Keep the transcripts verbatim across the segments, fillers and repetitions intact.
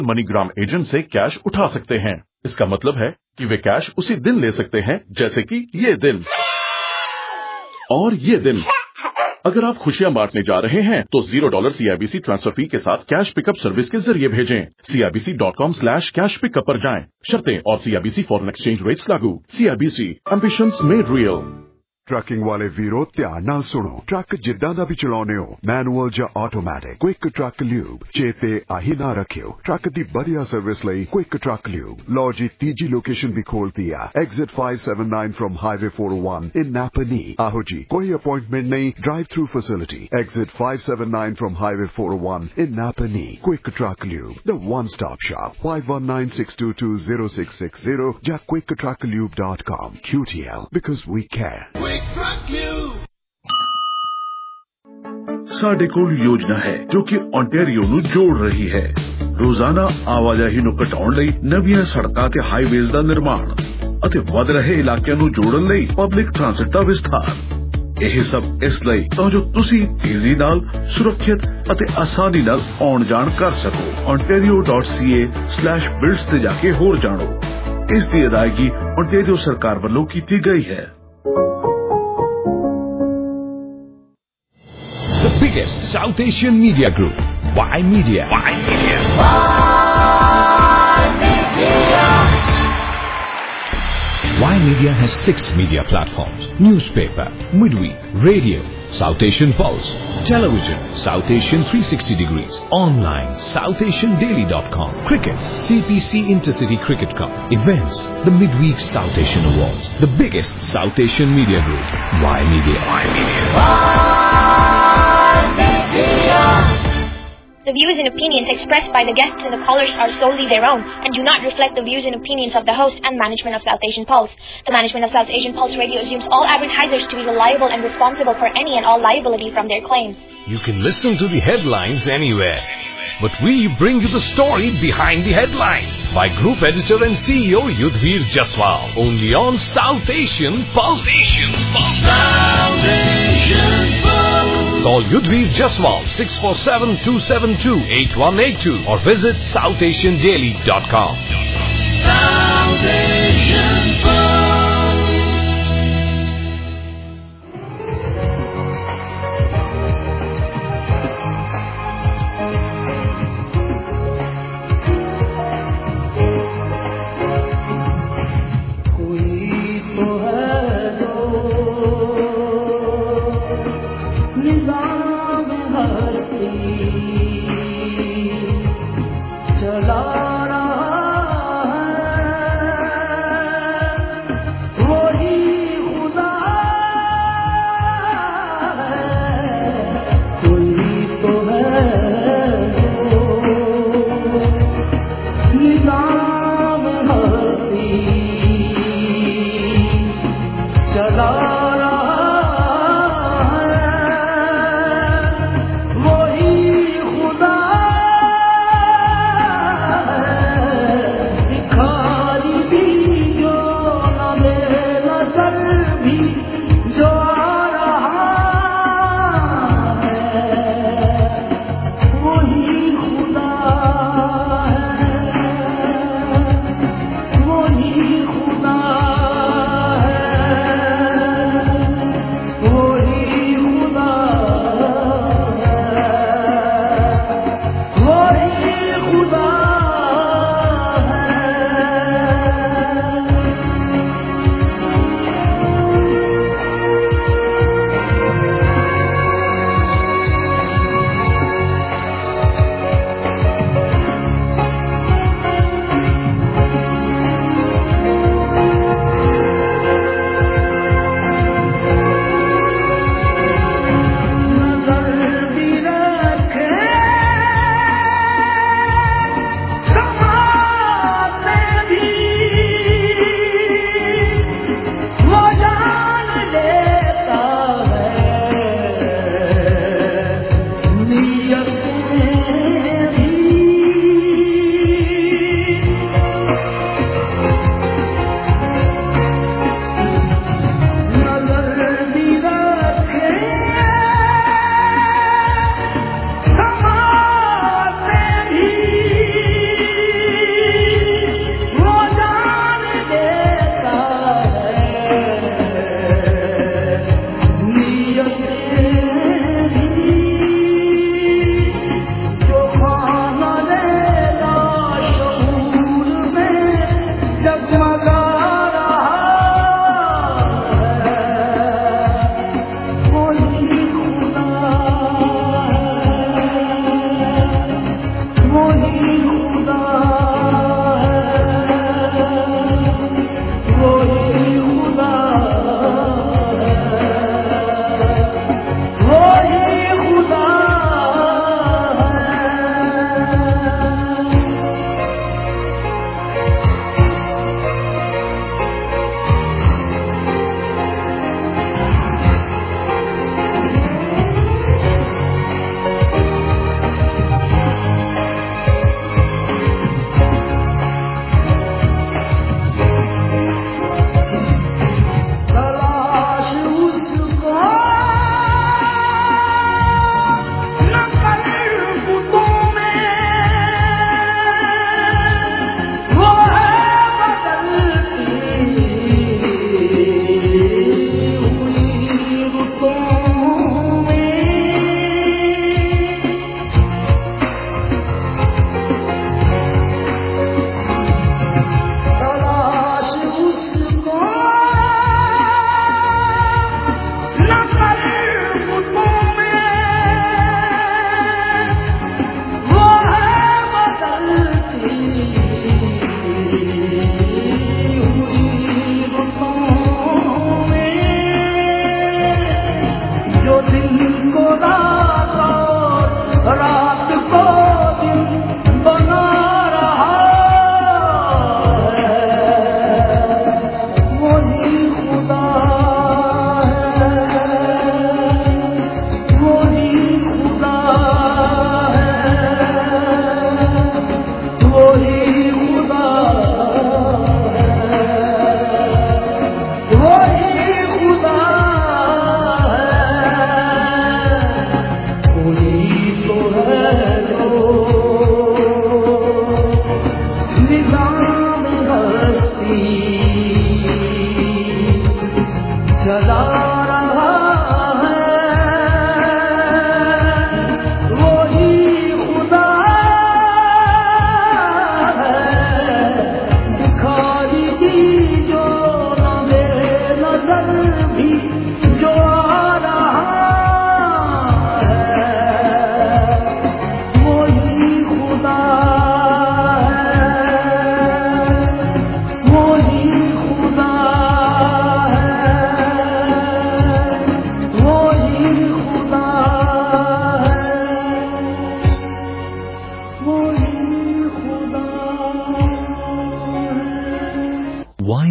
MoneyGram agent से cash उठा सकते हैं। इसका मतलब है कि वे कैश उसी दिन ले सकते हैं, जैसे कि ये दिन और ये दिन। अगर आप खुशियां बांटने जा रहे हैं तो zero dollar CIBC transfer fee के साथ कैश पिकअप सर्विस के जरिए भेजें। CIBC dot com slash cash pickup पर जाएं। शर्तें और सीआईबीसी फॉरेन एक्सचेंज रेट्स लागू। CIBC ambitions made real. Trucking वाले वीरो ध्यान नाल सुनो। ट्रक जिद्दां दा भी चलाउने हो, मैनुअल ਜਾਂ ਆਟੋਮੈਟਿਕ, क्विक ट्रक ल्यूब चेते आही ना रखियो। ट्रक दी बढ़िया सर्विस लई क्विक ट्रक ल्यूब। लो जी तीजी लोकेशन भी खोलती है, exit five seven nine from highway four O one in Napanee. आहो जी, कोई अपॉइंटमेंट नहीं, drive through facility, exit five seven nine from highway four O one in Napanee. Quick Truck Lube, the one stop shop. Five one nine six two two zero six six zero ਜਾਂ Quick Truck Lube dot com. Q T L, because we care। ਸਾਡੇ ਕੋਲ ਯੋਜਨਾ ਹੈ ਜੋ ਕਿ ontario ਨੂੰ ਜੋੜ ਰਹੀ ਹੈ। ਰੋਜ਼ਾਨਾ ਆਵਾਜਾਈ ਨੂੰ ਘਟਾਉਣ ਲਈ ਨਵੀਆਂ ਸੜਕਾਂ ਤੇ ਹਾਈਵੇਜ਼ ਦਾ ਨਿਰਮਾਣ ਅਤੇ ਵਧ ਰਹੇ ਇਲਾਕਿਆਂ ਨੂੰ ਜੋੜਨ ਲਈ ਪਬਲਿਕ ਟ੍ਰਾਂਸਪੋਰਟ ਦਾ ਵਿਸਥਾਰ। ਇਹ ਸਭ ਇਸ ਲਈ ਤਾਂ ਜੋ ਤੁਸੀਂ ਤੇਜ਼ੀ ਨਾਲ, ਸੁਰੱਖਿਅਤ ਅਤੇ ਆਸਾਨੀ ਨਾਲ ਆਉਣ ਜਾਣ ਕਰ ਸਕੋ। ontario dot c a slash builds ਤੇ ਜਾ ਕੇ ਹੋਰ ਜਾਣੋ। ਇਸ ਦੀ ਅਦਾਇਗੀ ontario ਸਰਕਾਰ ਵੱਲੋਂ ਕੀਤੀ ਗਈ ਹੈ। The biggest South Asian media group, Y Media. Y Media. Y Media. Y Media has six media platforms: newspaper, midweek, radio, South Asian Pulse, television, South Asian three sixty degrees, online, south asian daily dot com, cricket, C P C Intercity Cricket Cup, events, the midweek South Asian Awards. The biggest South Asian media group, Y Media. Y Media. The views and opinions expressed by the guests and the callers are solely their own and do not reflect the views and opinions of the host and management of South Asian Pulse. The management of South Asian Pulse Radio assumes all advertisers to be reliable and responsible for any and all liability from their claims. You can listen to the headlines anywhere, but we bring you the story behind the headlines by Group Editor and C E O Yudhvir Jaswal, only on South Asian Pulse. South Asian Pulse. South Asian Pulse. Call Yudhvir Jaswal six four seven two seven two eight one eight two or visit south asian daily dot com. South Asian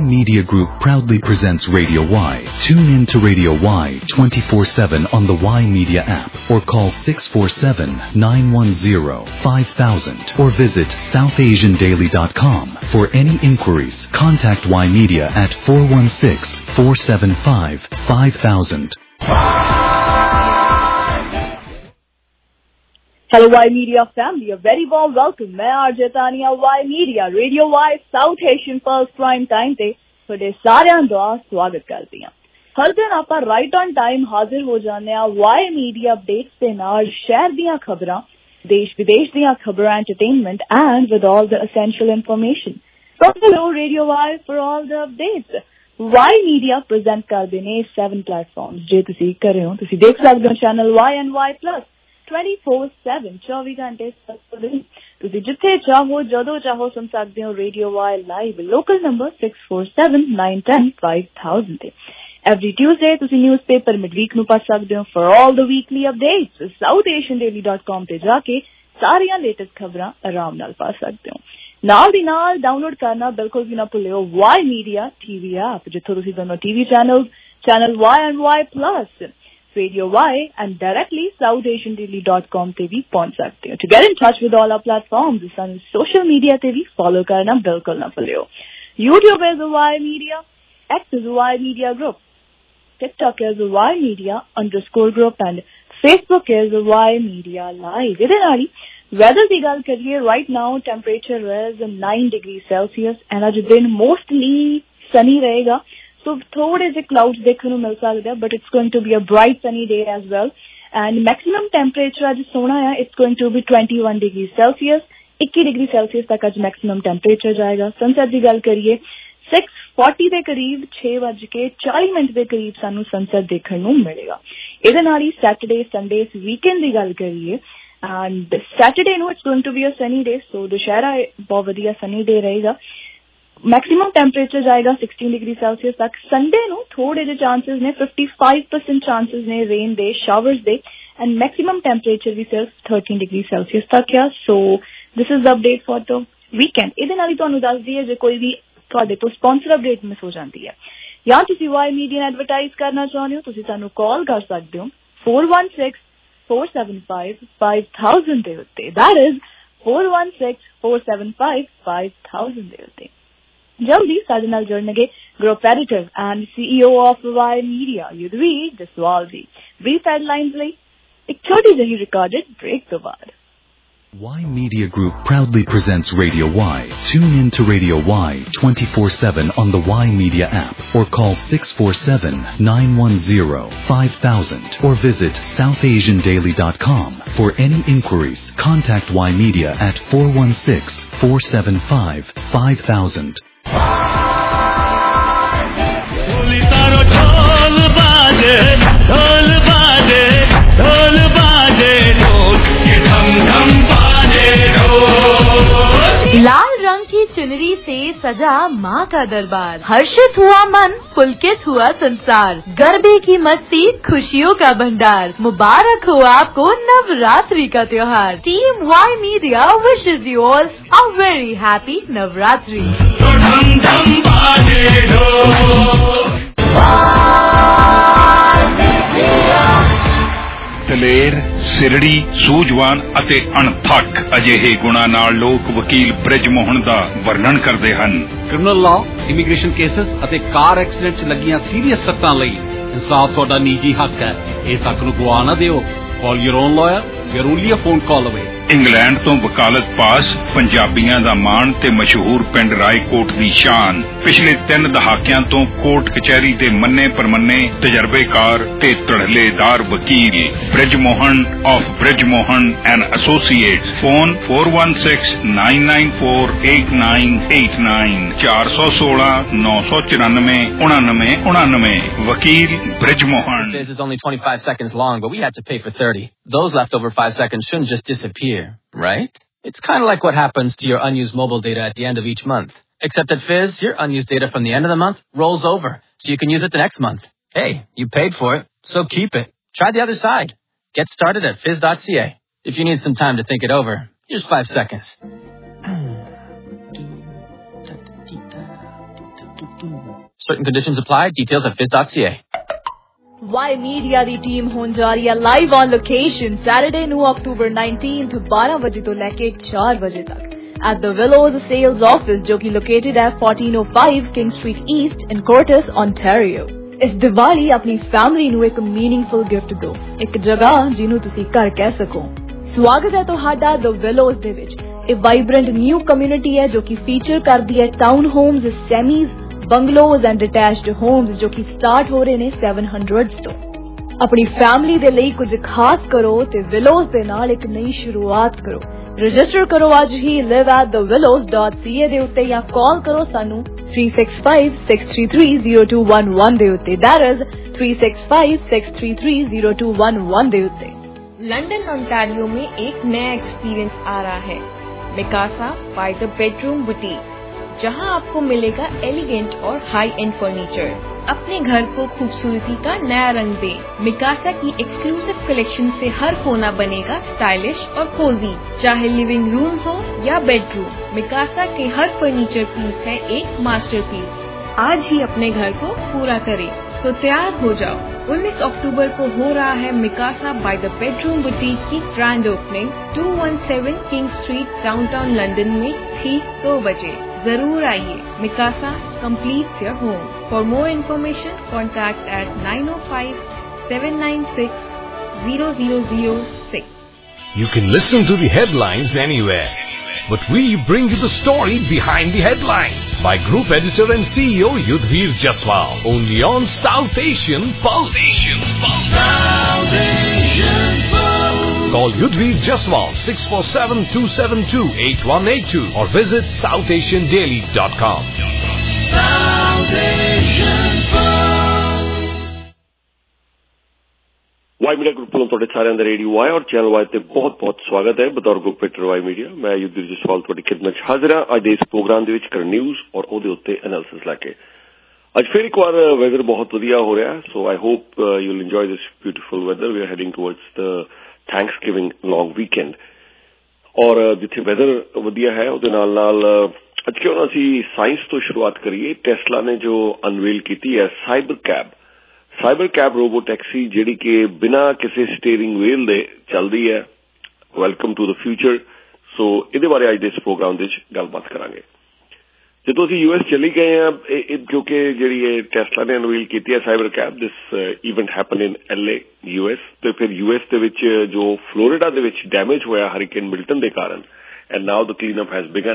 Media Group proudly presents Radio Y. Tune in to Radio Y twenty-four seven on the Y Media app or call six four seven, nine one zero, five thousand or visit south asian daily dot com. For any inquiries, contact Y Media at four one six, four seven five, five thousand. Hello Y Media family, a very warm welcome. मैं RJ Tania Y Media, Radio Y South Asian Pulse Prime Time ਤੇ ਤੁਹਾਡੇ ਸਾਰਿਆਂ ਦਾ ਸਵਾਗਤ ਕਰਦੀ ਹਾਂ। ਹਰ ਦਿਨ ਆਪਾਂ right on time ਹਾਜ਼ਰ ਹੋ ਜਾਂਦੇ ਹਾਂ Y Media ਅਪਡੇਟਸ ਦੇ ਨਾਲ, ਸ਼ਹਿਰ ਦੀਆਂ ਖਬਰਾਂ, ਦੇਸ਼ ਵਿਦੇਸ਼ ਦੀਆਂ ਖਬਰਾਂ, entertainment and with all the essential information. So hello Radio Y for all the updates. Y Media present ਕਰਦੇ ਨੇ seven platforms. ਜੇ ਤੁਸੀਂ ਕਰ ਰਹੇ ਹੋ ਤੁਸੀਂ ਦੇਖ ਸਕਦੇ ਹੋ channel Y and Y Plus twenty-four seven, ਚੌਵੀ ਘੰਟੇ ਸੱਤ ਦਿਨ ਤੁਸੀਂ ਜਿੱਥੇ ਚਾਹੋ ਜਦੋਂ ਚਾਹੋ ਸੁਣ ਸਕਦੇ ਹੋ Radio Y live. Local number six four seven, nine one zero, five thousand ਤੇ ਐਵਰੀ ਟਿਊਜ਼ਡੇ ਤੁਸੀਂ ਨਿਊਜ਼ਪੇਪਰ ਮਿਡਵੀਕ ਨੂੰ ਪੜ੍ਹ ਸਕਦੇ ਹੋ। For all the weekly updates South Asian Daily dot com ਤੇ ਜਾ ਕੇ ਸਾਰੀਆਂ ਲੇਟੈਸਟ ਖਬਰਾਂ ਆਰਾਮ ਨਾਲ ਪੜ੍ਹ ਸਕਦੇ ਹੋ। ਨਾਲ ਦੀ ਨਾਲ ਡਾਊਨਲੋਡ ਕਰਨਾ ਬਿਲਕੁਲ ਵੀ ਨਾ ਭੁੱਲਿਓ ਵਾਈ ਮੀਡੀਆ ਟੀਵੀ ਐਪ, ਜਿੱਥੋਂ ਤੁਸੀਂ ਦੋਨੋਂ TV channel channel Y and Y plus, Radio Y and directly south asian daily dot com ਤੇ ਵੀ ਪਹੁੰਚ ਸਕਦੇ ਹੋ। To get in touch with all our platforms, ਸਾਨੂੰ social media ਤੇ ਵੀ follow ਕਰਨਾ ਬਿਲਕੁਲ ਨਾ ਭੁੱਲਿਓ। YouTube is Y Media, X is Y Media Group, TikTok is Y Media underscore group and Facebook is Y Media Live। ਇਹਦੇ ਨਾਲ ਹੀ weather ਦੀ ਗੱਲ ਕਰੀਏ, right now temperature is nine degrees Celsius and ਅੱਜ ਦਿਨ mostly sunny ਰਹੇਗਾ। So ਥੋੜੇ ਜਿਹੇ ਕਲਾਊਡਸ ਦੇਖਣ ਨੂੰ ਮਿਲ ਸਕਦੇ ਆ, but it's going to be a bright sunny day as well and maximum temperature ਅੱਜ ਸੋਹਣਾ ਆ, it's going to be twenty-one degree Celsius, ਇੱਕੀ ਡਿਗਰੀ ਸੈਲਸੀਅਸ ਤੱਕ ਅੱਜ ਮੈਕਸਿਮਮ ਟੈਂਪਰੇਚਰ ਜਾਏਗਾ। ਸਨਸੈਟ ਦੀ ਗੱਲ ਕਰੀਏ six forty ਦੇ ਕਰੀਬ, ਛੇ ਵੱਜ ਕੇ ਚਾਲੀ ਮਿੰਟ ਦੇ ਕਰੀਬ ਸਾਨੂੰ ਸਨਸੈਟ ਦੇਖਣ ਨੂੰ ਮਿਲੇਗਾ। ਇਹਦੇ ਨਾਲ ਹੀ ਸੈਟਰਡੇ ਸੰਡੇ ਵੀਕਐਂਡ ਦੀ ਗੱਲ ਕਰੀਏ ਐਂਡ ਸੈਟਰਡੇ ਨੂੰ it's going to be a sunny day, so Dussehra ਬਹੁਤ ਵਧੀਆ ਸਨੀ ਡੇ ਰਹੇਗਾ। ਮੈਕਸਿਮਮ ਟੈਂਪਰੇਚਰ ਜਾਏਗਾ sixteen ਡਿਗਰੀ ਸੈਲਸੀਅਸ ਤੱਕ। ਸੰਡੇ ਨੂੰ ਥੋੜੇ ਜਿਹੇ ਚਾਂਸਸ ਨੇ, fifty-five percent ਚਾਂਸਸ ਨੇ ਰੇਨ ਦੇ, ਸ਼ਾਵਰਸ ਦੇ ਐਂਡ ਮੈਕਸਿਮਮ ਟੈਂਪਰੇਚਰ ਵੀ ਸਿਰਫ thirteen ਡਿਗਰੀ ਸੈਲਸੀਅਸ ਤੱਕ ਆ। So this is the update for the weekend. ਇਹਦੇ ਨਾਲ ਹੀ ਤੁਹਾਨੂੰ ਦੱਸ ਦਈਏ ਜੇ ਕੋਈ ਵੀ ਤੁਹਾਡੇ ਤੋਂ ਸਪਾਂਸਰ ਅਪਡੇਟ ਮਿਸ ਹੋ ਜਾਂਦੀ ਹੈ ਜਾਂ ਤੁਸੀਂ ਵਾਈ ਮੀਡੀਆ ਐਡਵਰਟਾਈਜ਼ ਕਰਨਾ ਚਾਹੁੰਦੇ ਹੋ, ਤੁਸੀਂ ਸਾਨੂੰ ਕਾਲ ਕਰ ਸਕਦੇ ਹੋ four one six, four seven five, five thousand ਦੇ ਉੱਤੇ। That is four one six, four seven five, five thousand ਦੇ ਉੱਤੇ। ਜਲਦੀ ਸਾਡੇ ਨਾਲ ਜੁੜਨਗੇ group editor and CEO of Y Media Yudhveer Jaswal ji. Brief headlines ਲਈ ਇੱਕ ਛੋਟੀ ਜਿਹੀ ਰਿਕਾਰਡਡ ਬ੍ਰੇਕ ਤੋਂ ਬਾਅਦ। Y Media Group proudly presents Radio Y. Tune in to Radio Y twenty-four seven on the Y Media app or call six four seven, nine one zero, five thousand or visit south asian daily dot com. For any inquiries, contact Y Media at four one six, four seven five, five thousand. लाल रंग की चुनरी से सजा माँ का दरबार, हर्षित हुआ मन, पुलकित हुआ संसार, गरबे की मस्ती, खुशियों का भंडार, मुबारक हो आपको नवरात्रि का त्योहार। Team Y Media wishes you all a very happy Navratri. ਦਲੇਰ, ਸਿਰੜੀ, ਸੂਝਵਾਨ ਅਤੇ ਅਣਥੱਕ ਅਜਿਹੇ ਗੁਣਾਂ ਨਾਲ ਲੋਕ ਵਕੀਲ ਬ੍ਰਿਜ ਮੋਹਨ ਦਾ ਵਰਣਨ ਕਰਦੇ ਹਨ। ਕ੍ਰਿਮੀਨਲ ਲਾਅ, ਇਮੀਗ੍ਰੇਸ਼ਨ ਕੇਸਸ ਅਤੇ ਕਾਰ ਐਕਸੀਡੈਂਟ 'ਚ ਲੱਗੀਆਂ ਸੀਰੀਅਸ ਸੱਟਾਂ ਲਈ ਇਨਸਾਫ ਤੁਹਾਡਾ ਨਿੱਜੀ ਹੱਕ ਹੈ। ਇਸ ਹੱਕ ਨੂੰ ਗਵਾ ਨਾ ਦਿਓ। Call your own lawyer, we are only a phone call away. England ਤੋਂ ਵਕਾਲਤ ਪਾਸ, ਪੰਜਾਬੀਆਂ ਦਾ ਮਾਣ ਤੇ ਮਸ਼ਹੂਰ ਪਿੰਡ ਰਾਏਕੋਟ ਦੀ ਸ਼ਾਨ। ਪਿਛਲੇ ਤਿੰਨ ਦਹਾਕਿਆਂ ਤੋਂ ਕੋਰਟ ਕਚਹਿਰੀ ਦੇ ਮੰਨੇ ਪਰਮੰਨੇ ਤਜਰਬੇਕਾਰ ਤੇ ਧੜਲੇਦਾਰ ਵਕੀਲ Brij Mohan of Brij Mohan and associates. Phone four one six, nine nine four, eight nine eight nine, ਚਾਰ ਸੌ ਸੋਲਾਂ, ਨੌ ਸੌ ਚੁਰਾਨਵੇਂ, ਉਣਾਨਵੇਂ ਉਣਾਨਵੇਂ। ਵਕੀਲ Brij Mohan. This is only twenty-five seconds long, but we had to pay for thirty. Those leftover five seconds shouldn't just disappear, right? It's kind of like what happens to your unused mobile data at the end of each month. Except at Fizz, your unused data from the end of the month rolls over, so you can use it the next month. Hey, you paid for it, so keep it. Try the other side. Get started at fizz dot c a. If you need some time to think it over, here's five seconds. Certain conditions apply. Details at fizz dot c a. Y Media ਦੀ team ਹੋਣ ਜਾ ਰਹੀ ਹੈ live on location Saturday ਨੂੰ ਅਕਤੂਬਰ nineteenth ਬਾਰਾਂ ਵਜੇ ਤੋਂ ਲੈ ਕੇ ਚਾਰ ਵਜੇ ਤੱਕ at the Willows Sales Office ਜੋ ਕਿ located at fourteen oh five King Street East in Cortes, Ontario. ਇਸ ਦੀਵਾਲੀ ਆਪਣੀ ਫੈਮਿਲੀ ਨੂੰ ਇੱਕ ਮੀਨਿੰਗਫੁਲ ਗਿਫਟ ਦਿਓ, ਇੱਕ ਜਗ੍ਹਾ ਜਿਹਨੂੰ ਤੁਸੀਂ ਘਰ ਕਹਿ ਸਕੋ। ਸਵਾਗਤ ਹੈ ਤੁਹਾਡਾ The Willows ਦੇ ਵਿੱਚ। ਇਹ ਵਾਈਬ੍ਰੈਂਟ ਨਿਊ ਕਮਿਊਨਿਟੀ ਹੈ ਜੋ ਕਿ ਫੀਚਰ ਕਰਦੀ ਹੈ town homes, semis, bungalows and detached homes ਜੋ ਕਿ ਸਟਾਰਟ ਹੋ ਰਹੇ ਨੇ seven hundreds ਤੋਂ। ਆਪਣੀ ਫੈਮਿਲੀ ਦੇ ਲਈ ਕੁਝ ਖਾਸ ਕਰੋ ਤੇ ਵਿਲੋਜ਼ ਦੇ ਨਾਲ ਇੱਕ ਨਈ ਸ਼ੁਰੂਆਤ ਕਰੋ। ਰਜਿਸਟਰ ਕਰੋ ਅੱਜ ਹੀ live at the willows dot c a ਦੇ ਉੱਤੇ ਜਾਂ ਕਾਲ ਕਰੋ ਸਾਨੂੰ three six five six three three zero two one one ਦੇ ਉੱਤੇ। that is three six five six three three zero two one one ਦੇ ਉੱਤੇ। लंदन ओंटारियो में एक नया एक्सपीरियंस आ रहा है, Mikasa by the bedroom boutique, जहां आपको मिलेगा एलिगेंट और हाई एंड फर्नीचर। अपने घर को खूबसूरती का नया रंग दे। मिकासा की एक्सक्लूसिव कलेक्शन से हर कोना बनेगा स्टाइलिश और कोजी, चाहे लिविंग रूम हो या बेडरूम। मिकासा के हर फर्नीचर पीस है एक मास्टरपीस। आज ही अपने घर को पूरा करें तो तैयार हो जाओ। उन्नीस अक्टूबर को हो रहा है Mikasa by the bedroom boutique की grand opening two seventeen King Street downtown London में ठीक दो बजे। जरूर आइए। Mikasa completes your home. For more information, contact at nine oh five seven nine six zero zero zero six. You can listen to the headlines anywhere, but we bring you the story behind the headlines by Group Editor and C E O Yudhvir Jaswal, only on South Asian Pulse. South Asian Pulse. Call Yudhvir Jaswal six four seven two seven two eight one eight two or visit south asian daily dot com. South Asian Pulse. Y Media group ਵੱਲੋਂ ਤੁਹਾਡੇ ਸਾਰਿਆਂ ਦਾ Radio Y ਔਰ channel Y ਤੇ ਬਹੁਤ-ਬਹੁਤ ਸਵਾਗਤ ਹੈ। ਬਤੌਰ ਗਰੁੱਪ ਐਡੀਟਰ ਵਾਈ ਮੀਡੀਆ ਮੈਂ ਯੁੱਧਵੀਰ ਜਸਵਾਲ ਤੁਹਾਡੀ ਖਿਦਮਤ 'ਚ ਹਾਜ਼ਰ ਹਾਂ ਅੱਜ ਦੇ ਇਸ ਪ੍ਰੋਗਰਾਮ ਦੇ ਵਿੱਚ ਕਰਨ ਨਿਊਜ਼ ਔਰ ਉਹਦੇ ਉੱਤੇ ਐਨਾਲਿਸਿਸ ਲੈ ਕੇ। ਅੱਜ ਫਿਰ ਇੱਕ ਵਾਰ ਵੈਦਰ ਬਹੁਤ ਵਧੀਆ ਹੋ ਰਿਹਾ, so I hope you will enjoy this beautiful weather. We are heading towards the Thanksgiving long weekend ਔਰ ਜਿੱਥੇ ਵੈਦਰ ਵਧੀਆ ਹੈ ਉਹਦੇ ਨਾਲ ਨਾਲ ਅੱਜ ਕਿਉਂ ਨਾ ਅਸੀਂ ਸਾਇੰਸ ਤੋਂ ਸ਼ੁਰੂਆਤ ਕਰੀਏ। ਟੈਸਲਾ ਨੇ ਜੋ ਅਨਵੇਲ ਕੀਤੀ ਹੈ Cybercab Cybercab robotaxi ਜਿਹੜੀ ਕਿ ਬਿਨਾਂ ਕਿਸੇ ਸਟੀਅਰਿੰਗ ਵੀਲ ਦੇ ਚੱਲਦੀ ਹੈ। Welcome to the future. So ਇਹਦੇ ਬਾਰੇ ਅੱਜ ਦੇ ਇਸ ਪ੍ਰੋਗਰਾਮ ਦੇ ਵਿੱਚ ਗੱਲਬਾਤ ਕਰਾਂਗੇ। ਜਦੋਂ ਅਸੀਂ ਯੂ ਐਸ ਚਲੇ ਗਏ ਹਾਂ ਕਿਉਂਕਿ ਜਿਹੜੀ ਇਹ ਟੈਸਲਾ ਨੇ ਅਨਵੀਲ ਕੀਤੀ ਹੈ Cybercab, this event happen in L A U S, ਤੇ ਫਿਰ ਯੂ ਐਸ ਦੇ ਵਿੱਚ ਜੋ ਫਲੋਰੀਡਾ ਦੇ ਵਿੱਚ ਡੈਮੇਜ ਹੋਇਆ ਹਰੀਕੇਨ ਮਿਲਟਨ ਦੇ ਕਾਰਨ, and now the clean up has begun.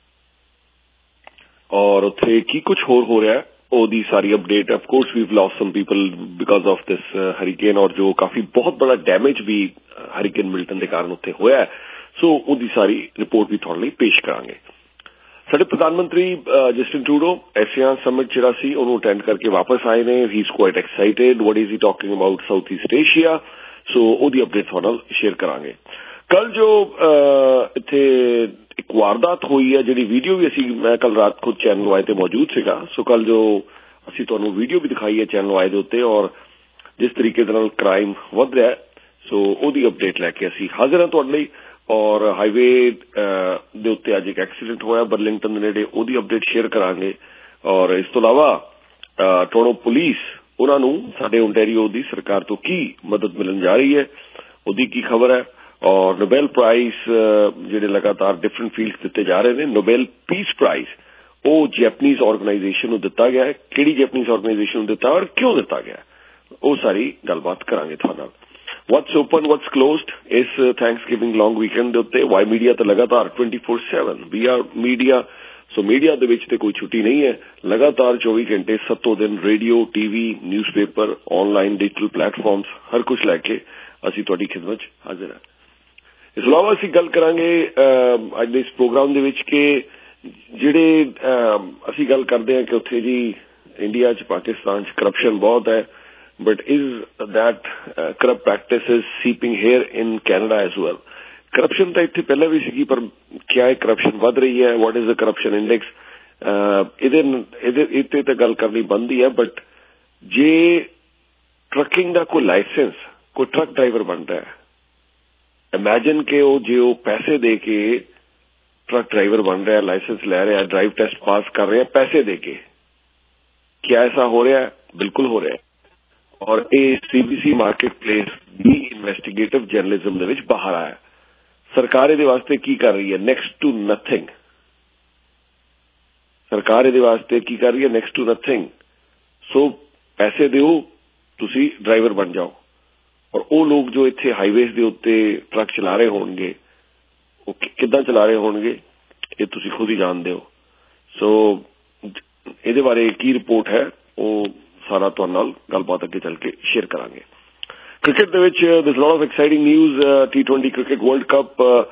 ਔਰ ਉੱਥੇ ਕੀ ਕੁਝ ਹੋਰ ਹੋ ਰਿਹਾ ਉਹਦੀ ਸਾਰੀ update. Of course we've lost some people because of this hurricane ਔਰ ਜੋ ਕਾਫੀ ਬਹੁਤ ਬੜਾ ਡੈਮੇਜ ਵੀ ਹਰੀਕੇਨ ਮਿਲਟਨ ਦੇ ਕਾਰਨ ਉੱਥੇ ਹੋਇਆ, ਸੋ ਉਹਦੀ ਸਾਰੀ ਰਿਪੋਰਟ ਵੀ ਤੁਹਾਡੇ ਲਈ ਪੇਸ਼ ਕਰਾਂਗੇ। ਸਾਡੇ ਪ੍ਰਧਾਨ ਮੰਤਰੀ ਜਸਟਿਨ ਟਰੂਡੋ ਏਸ਼ੀਆ ਸਮਿਟ ਜਿਹੜਾ ਸੀ ਉਹਨੂੰ ਅਟੈਂਡ ਕਰਕੇ ਵਾਪਸ ਆਏ ਨੇ। He is quite excited. What is he talking about South East Asia, so ਉਹਦੀ ਅਪਡੇਟ ਤੁਹਾਡੇ ਨਾਲ ਸ਼ੇਅਰ ਕਰਾਂਗੇ। ਕੱਲ ਜੋ ਇੱਥੇ ਇੱਕ ਵਾਰਦਾਤ ਹੋਈ ਹੈ ਜਿਹੜੀ ਵੀਡੀਓ ਵੀ ਅਸੀਂ ਮੈਂ ਕੱਲ ਰਾਤ ਖੁਦ ਚੈਨਲ ਵਾਈ ਤੇ ਮੌਜੂਦ ਸੀਗਾ, ਸੋ ਕੱਲ ਜੋ ਅਸੀਂ ਤੁਹਾਨੂੰ ਵੀਡੀਓ ਵੀ ਦਿਖਾਈ ਹੈ ਚੈਨਲ ਵਾਈ ਦੇ ਉੱਤੇ ਔਰ ਜਿਸ ਤਰੀਕੇ ਦੇ ਨਾਲ ਕ੍ਰਾਈਮ ਵੱਧ ਰਿਹਾ, ਸੋ ਉਹਦੀ ਅਪਡੇਟ ਲੈ ਕੇ ਅਸੀਂ ਹਾਜ਼ਰ ਹਾਂ ਤੁਹਾਡੇ ਲਈ। ਔਰ ਹਾਈਵੇ ਦੇ ਉੱਤੇ ਅੱਜ ਇੱਕ ਐਕਸੀਡੈਂਟ ਹੋਇਆ ਬਰਲਿੰਗਟਨ ਦੇ ਨੇੜੇ, ਉਹਦੀ ਅਪਡੇਟ ਸ਼ੇਅਰ ਕਰਾਂਗੇ। ਔਰ ਇਸ ਤੋਂ ਇਲਾਵਾ ਟੋਰੰਟੋ ਪੁਲਿਸ ਉਹਨਾਂ ਨੂੰ ਸਾਡੇ ਓਨਟਾਰੀਓ ਦੀ ਸਰਕਾਰ ਤੋਂ ਕੀ ਮਦਦ ਮਿਲਣ ਜਾ ਰਹੀ ਹੈ ਉਹਦੀ ਕੀ ਖਬਰ ਹੈ। ਔਰ ਨੋਬੈਲ ਪ੍ਰਾਈਜ਼ ਜਿਹੜੇ ਲਗਾਤਾਰ ਡਿਫਰੈਂਟ ਫੀਲਡਸ ਦਿੱਤੇ ਜਾ ਰਹੇ ਨੇ, ਨੋਬੈਲ ਪੀਸ ਪ੍ਰਾਈਜ਼ ਉਹ ਜੈਪਨੀਜ਼ ਆਰਗੇਨਾਈਜੇਸ਼ਨ ਨੂੰ ਦਿੱਤਾ ਗਿਆ ਹੈ। ਕਿਹੜੀ ਜੈਪਨੀਜ਼ ਆਰਗੇਨਾਈਜੇਸ਼ਨ ਨੂੰ ਦਿੱਤਾ ਔਰ ਕਿਉਂ ਦਿੱਤਾ ਗਿਆ ਉਹ ਸਾਰੀ ਗੱਲਬਾਤ ਕਰਾਂਗੇ ਤੁਹਾਡੇ ਨਾਲ। ਵਟਸ ਓਪਨ ਵਟਸ ਕਲੋਜ਼ਡ ਇਸ ਥੈਂਕਸਗਿਵਿੰਗ ਲੌਂਗ ਵੀਕਐਂਡ ਦੇ ਉੱਤੇ ਵਾਈ ਮੀਡੀਆ ਤੇ ਲਗਾਤਾਰ twenty four seven we are media, so media ਦੇ ਵਿੱਚ ਤੇ ਕੋਈ ਛੁੱਟੀ ਨਹੀਂ ਹੈ। ਲਗਾਤਾਰ ਚੌਵੀ ਘੰਟੇ ਸੱਤੋਂ ਦਿਨ radio, TV, newspaper, online digital platforms ਹਰ ਕੁਝ ਲੈ ਕੇ ਅਸੀਂ ਤੁਹਾਡੀ ਖਿਦਮਤ 'ਚ ਹਾਜ਼ਰ ਹਾਂ। ਇਸ ਤੋਂ ਇਲਾਵਾ ਅਸੀਂ ਗੱਲ ਕਰਾਂਗੇ ਅੱਜ ਦੇ ਇਸ ਪ੍ਰੋਗਰਾਮ ਦੇ ਵਿੱਚ ਕਿ ਜਿਹੜੇ ਅਸੀਂ ਗੱਲ ਕਰਦੇ ਹਾਂ ਕਿ ਉੱਥੇ ਜੀ ਇੰਡੀਆ 'ਚ ਪਾਕਿਸਤਾਨ 'ਚ ਕਰਪਸ਼ਨ ਬਹੁਤ ਹੈ, but is that corrupt practices seeping here in Canada as well. Corruption ਤਾਂ ਇੱਥੇ ਪਹਿਲਾਂ ਵੀ ਸੀਗੀ, ਪਰ ਕਿਆ ਇਹ ਕਰਪਸ਼ਨ ਵੱਧ ਰਹੀ ਹੈ? What is the corruption index? ਇਹਦੇ ਇਹਦੇ ਇੱਥੇ ਤਾਂ ਗੱਲ ਕਰਨੀ ਬਣਦੀ ਹੈ, ਬਟ ਜੇ ਟਰੱਕਿੰਗ ਦਾ ਕੋਈ ਲਾਇਸੈਂਸ ਕੋਈ ਟਰੱਕ ਡਰਾਈਵਰ ਬਣਦਾ ਹੈ, ਇਮੈਜਿਨ ਕਿ ਉਹ ਜੇ ਉਹ ਪੈਸੇ ਦੇ ਕੇ ਟਰੱਕ ਡਰਾਈਵਰ ਬਣ ਰਿਹਾ, ਲਾਇਸੈਂਸ ਲੈ ਰਿਹਾ, ਡਰਾਈਵ ਟੈਸਟ ਪਾਸ ਕਰ ਰਿਹਾ ਪੈਸੇ ਦੇ ਕੇ, क्या ऐसा हो रहा है? बिल्कुल हो रहा है। और ये सीबीसी मार्केट प्लेस भी इन्वेस्टिगेटिव जर्नलिज्म ਦੇ ਵਿੱਚ ਬਾਹਰ ਆਇਆ। ਸਰਕਾਰ ਇਹਦੇ ਵਾਸਤੇ ਕੀ ਕਰ ਰਹੀ ਹੈ? Next to nothing. ਸਰਕਾਰ ਇਹਦੇ ਵਾਸਤੇ ਕੀ ਕਰ ਰਹੀ ਹੈ? Next to nothing. ਸੋ ਪੈਸੇ ਦਿਓ, ਤੁਸੀਂ ਡਰਾਈਵਰ ਬਣ ਜਾਓ। ਔਰ ਉਹ ਲੋਕ ਜੋ ਇੱਥੇ ਹਾਈਵੇਜ਼ ਦੇ ਉੱਤੇ ਟਰੱਕ ਚਲਾ ਰਹੇ ਹੋਣਗੇ, ਉਹ ਕਿੱਦਾਂ ਚਲਾ ਰਹੇ ਹੋਣਗੇ ਇਹ ਤੁਸੀਂ ਖੁਦ ਹੀ ਜਾਣਦੇ ਹੋ। ਸੋ ਇਹਦੇ ਬਾਰੇ ਕੀ ਰਿਪੋਰਟ ਹੈ ਉਹ ਸਾਰਾ ਤੁਹਾਡੇ ਨਾਲ ਗੱਲਬਾਤ ਅੱਗੇ ਚੱਲ ਕੇ ਸ਼ੇਅਰ ਕਰਾਂਗੇ। ਕ੍ਰਿਕਟ ਦੇ ਵਿੱਚ there's a lot of exciting news. uh, T twenty Cricket World Cup, uh,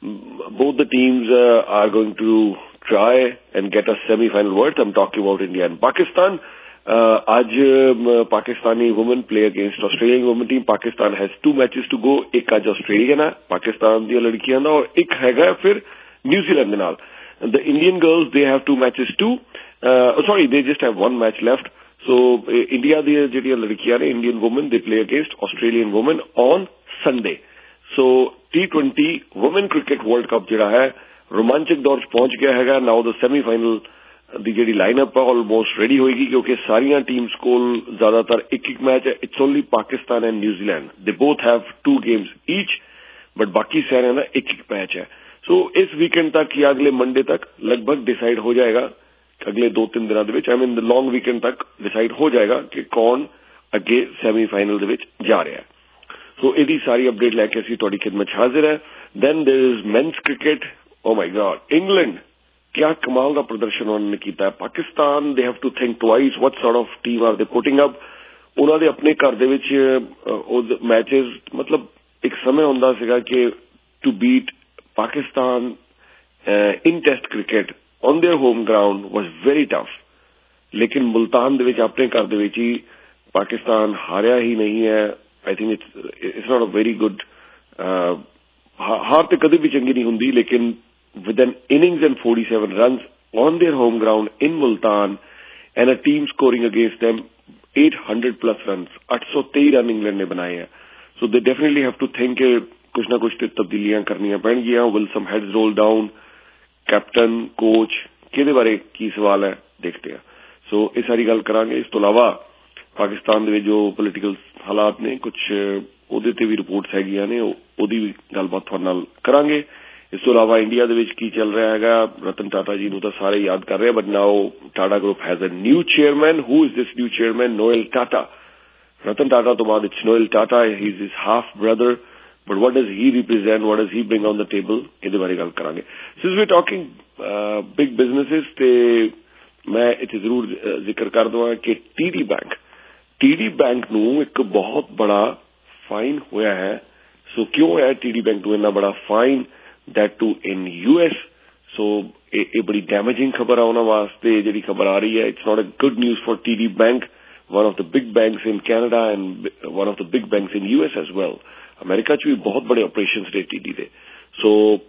both the teams uh, are going to try and get a semi-final berth. I'm talking about India and Pakistan. uh, आज uh, Pakistani women play against Australian women team. Pakistan has two matches to go. एक आज Australian है पाकिस्तान ਦੀਆਂ ਲੜਕੀਆਂ ਦਾ, और एक ਹੈਗਾ ਫਿਰ ਨਿਊਜ਼ੀਲੈਂਡ ਦੇ ਨਾਲ। The Indian girls, they have two matches too. Uh, oh, sorry, they just have one match left. So uh, India ਦੀਆਂ ਜਿਹੜੀਆਂ ਲੜਕੀਆਂ ਨੇ, Indian women, they play against Australian women on Sunday. So T twenty Women Cricket World Cup ਜਿਹੜਾ ਹੈ ਰੋਮਾਂਚਕ ਦੌਰ 'ਚ ਪਹੁੰਚ ਗਿਆ ਹੈਗਾ। ਨਾਓ ਦਾ ਸੈਮੀਫਾਈਨਲ ਦੀ ਜਿਹੜੀ ਲਾਈਨਅਪ ਹੈ ਆਲਮੋਸਟ ਰੈਡੀ ਹੋਏਗੀ, ਕਿਉਂਕਿ ਸਾਰੀਆਂ ਟੀਮਸ ਕੋਲ ਜ਼ਿਆਦਾਤਰ ਇੱਕ ਇੱਕ ਮੈਚ ਹੈ। It's only Pakistan and New Zealand, they both have two games each, but ਬਾਕੀ ਸਾਰਿਆਂ ਦਾ ਇੱਕ ਇੱਕ ਮੈਚ ਹੈ। ਸੋ ਇਸ ਵੀਕਐਂਡ ਤੱਕ ਜਾਂ ਅਗਲੇ ਮੰਡੇ ਤੱਕ ਲਗਭਗ ਡਿਸਾਈਡ ਹੋ ਜਾਏਗਾ, ਅਗਲੇ ਦੋ ਤਿੰਨ ਦਿਨਾਂ ਦੇ ਵਿੱਚ, ਆਈ ਮੀਨ ਲੌਂਗ ਵੀਕਐਂਡ ਤੱਕ ਡਿਸਾਈਡ ਹੋ ਜਾਏਗਾ ਕਿ ਕੌਣ ਅੱਗੇ ਸੈਮੀਫਾਈਨਲ ਦੇ ਵਿੱਚ ਜਾ ਰਿਹਾ ਹੈ। ਸੋ ਇਹਦੀ ਸਾਰੀ ਅਪਡੇਟ ਲੈ ਕੇ ਅਸੀਂ ਤੁਹਾਡੀ ਖਿਦਮਤ 'ਚ ਹਾਜ਼ਰ ਹੈ। Then there is men's cricket. Oh my god, England ਕਿਆ ਕਮਾਲ ਦਾ ਪ੍ਰਦਰਸ਼ਨ ਉਹਨਾਂ ਨੇ ਕੀਤਾ ਹੈ। Pakistan they have to think twice what sort of team are they putting up. ਉਹਨਾਂ ਦੇ ਆਪਣੇ ਘਰ ਦੇ ਵਿੱਚ ਉਹ ਮੈਚਿਸ, ਮਤਲਬ ਇੱਕ ਸਮੇਂ ਹੁੰਦਾ ਸੀਗਾ ਕਿ to beat Pakistan uh, in test cricket on their home ground was very tough. लेकिन मुल्तान ਦੇ ਵਿੱਚ ਆਪਣੇ ਘਰ ਦੇ ਵਿੱਚ ਹੀ ਪਾਕਿਸਤਾਨ ਹਾਰਿਆ ਹੀ ਨਹੀਂ ਹੈ। I think it's it's not a very good uh, ਹਾਰ ਤੇ ਕਦੇ ਵੀ ਚੰਗੀ ਨਹੀਂ ਹੁੰਦੀ, ਲੇਕਿਨ with an innings and forty-seven runs on their home ground in Multan and a team scoring against them eight hundred plus runs, eight hundred twenty run England ਨੇ ਬਣਾਏ ਹੈ। So they definitely have to think ਕੁਛ ਨਾ ਕੁਛ ਤੇ ਤਬਦੀਲੀਆਂ ਕਰਨੀਆਂ ਪੈਣਗੀਆਂ। Will some heads roll down, captain, coach, ਕਿਹਦੇ ਬਾਰੇ ਕੀ ਸਵਾਲ ਹੈ ਦੇਖਦੇ ਆ। ਸੋ ਇਹ ਸਾਰੀ ਗੱਲ ਕਰਾਂਗੇ। ਇਸ ਤੋਂ ਇਲਾਵਾ ਪਾਕਿਸਤਾਨ ਦੇ ਵਿੱਚ ਜੋ ਪੋਲੀਟੀਕਲ ਹਾਲਾਤ ਨੇ ਕੁਛ, ਉਹਦੇ ਤੇ ਵੀ ਰਿਪੋਰਟਸ ਹੈਗੀਆਂ ਨੇ, ਉਹਦੀ ਵੀ ਗੱਲਬਾਤ ਤੁਹਾਡੇ ਨਾਲ ਕਰਾਂਗੇ। ਇਸ ਤੋਂ ਇਲਾਵਾ ਇੰਡੀਆ ਦੇ ਵਿੱਚ ਕੀ ਚੱਲ ਰਿਹਾ ਹੈਗਾ, ਰਤਨ ਟਾਟਾ ਜੀ ਨੂੰ ਤਾਂ ਸਾਰੇ ਯਾਦ ਕਰ ਰਹੇ, but now Tata group has a new chairman. Who is this new chairman? Noel Tata. Ratan Tata ਤੋਂ ਬਾਅਦ it's Noel Tata, he is his half brother, but what does he represent, what does he bring on the table, ਇਹਦੇ ਬਾਰੇ ਗੱਲ ਕਰਾਂਗੇ। since we're talking uh, big businesses, ਤੇ ਮੈਂ ਇੱਥੇ ਜ਼ਰੂਰ ਜ਼ਿਕਰ ਕਰ ਦਵਾਂ ਕਿ ਟੀਡੀ ਬੈਂਕ ਟੀਡੀ ਬੈਂਕ ਨੂੰ ਇੱਕ ਬਹੁਤ ਬੜਾ ਫਾਈਨ ਹੋਇਆ ਹੈ। ਸੋ ਕਿਉਂ ਹੋਇਆ ਟੀਡੀ ਬੈਂਕ ਨੂੰ ਇੰਨਾ ਬੜਾ fine, that too in U S. So ਇਹ ਬੜੀ ਡੈਮੇਜਿੰਗ ਖਬਰ ਆ ਉਹਨਾਂ ਵਾਸਤੇ ਜਿਹੜੀ ਖਬਰ ਆ ਰਹੀ ਹੈ। It's not a good news for TD bank, one of the big banks in Canada and one of the big banks in U S as well. America 'ਚ ਵੀ ਬਹੁਤ ਬੜੇ ਆਪਰੇਸ਼ਨ ਨੇ ਟੀਡੀ ਦੇ। ਸੋ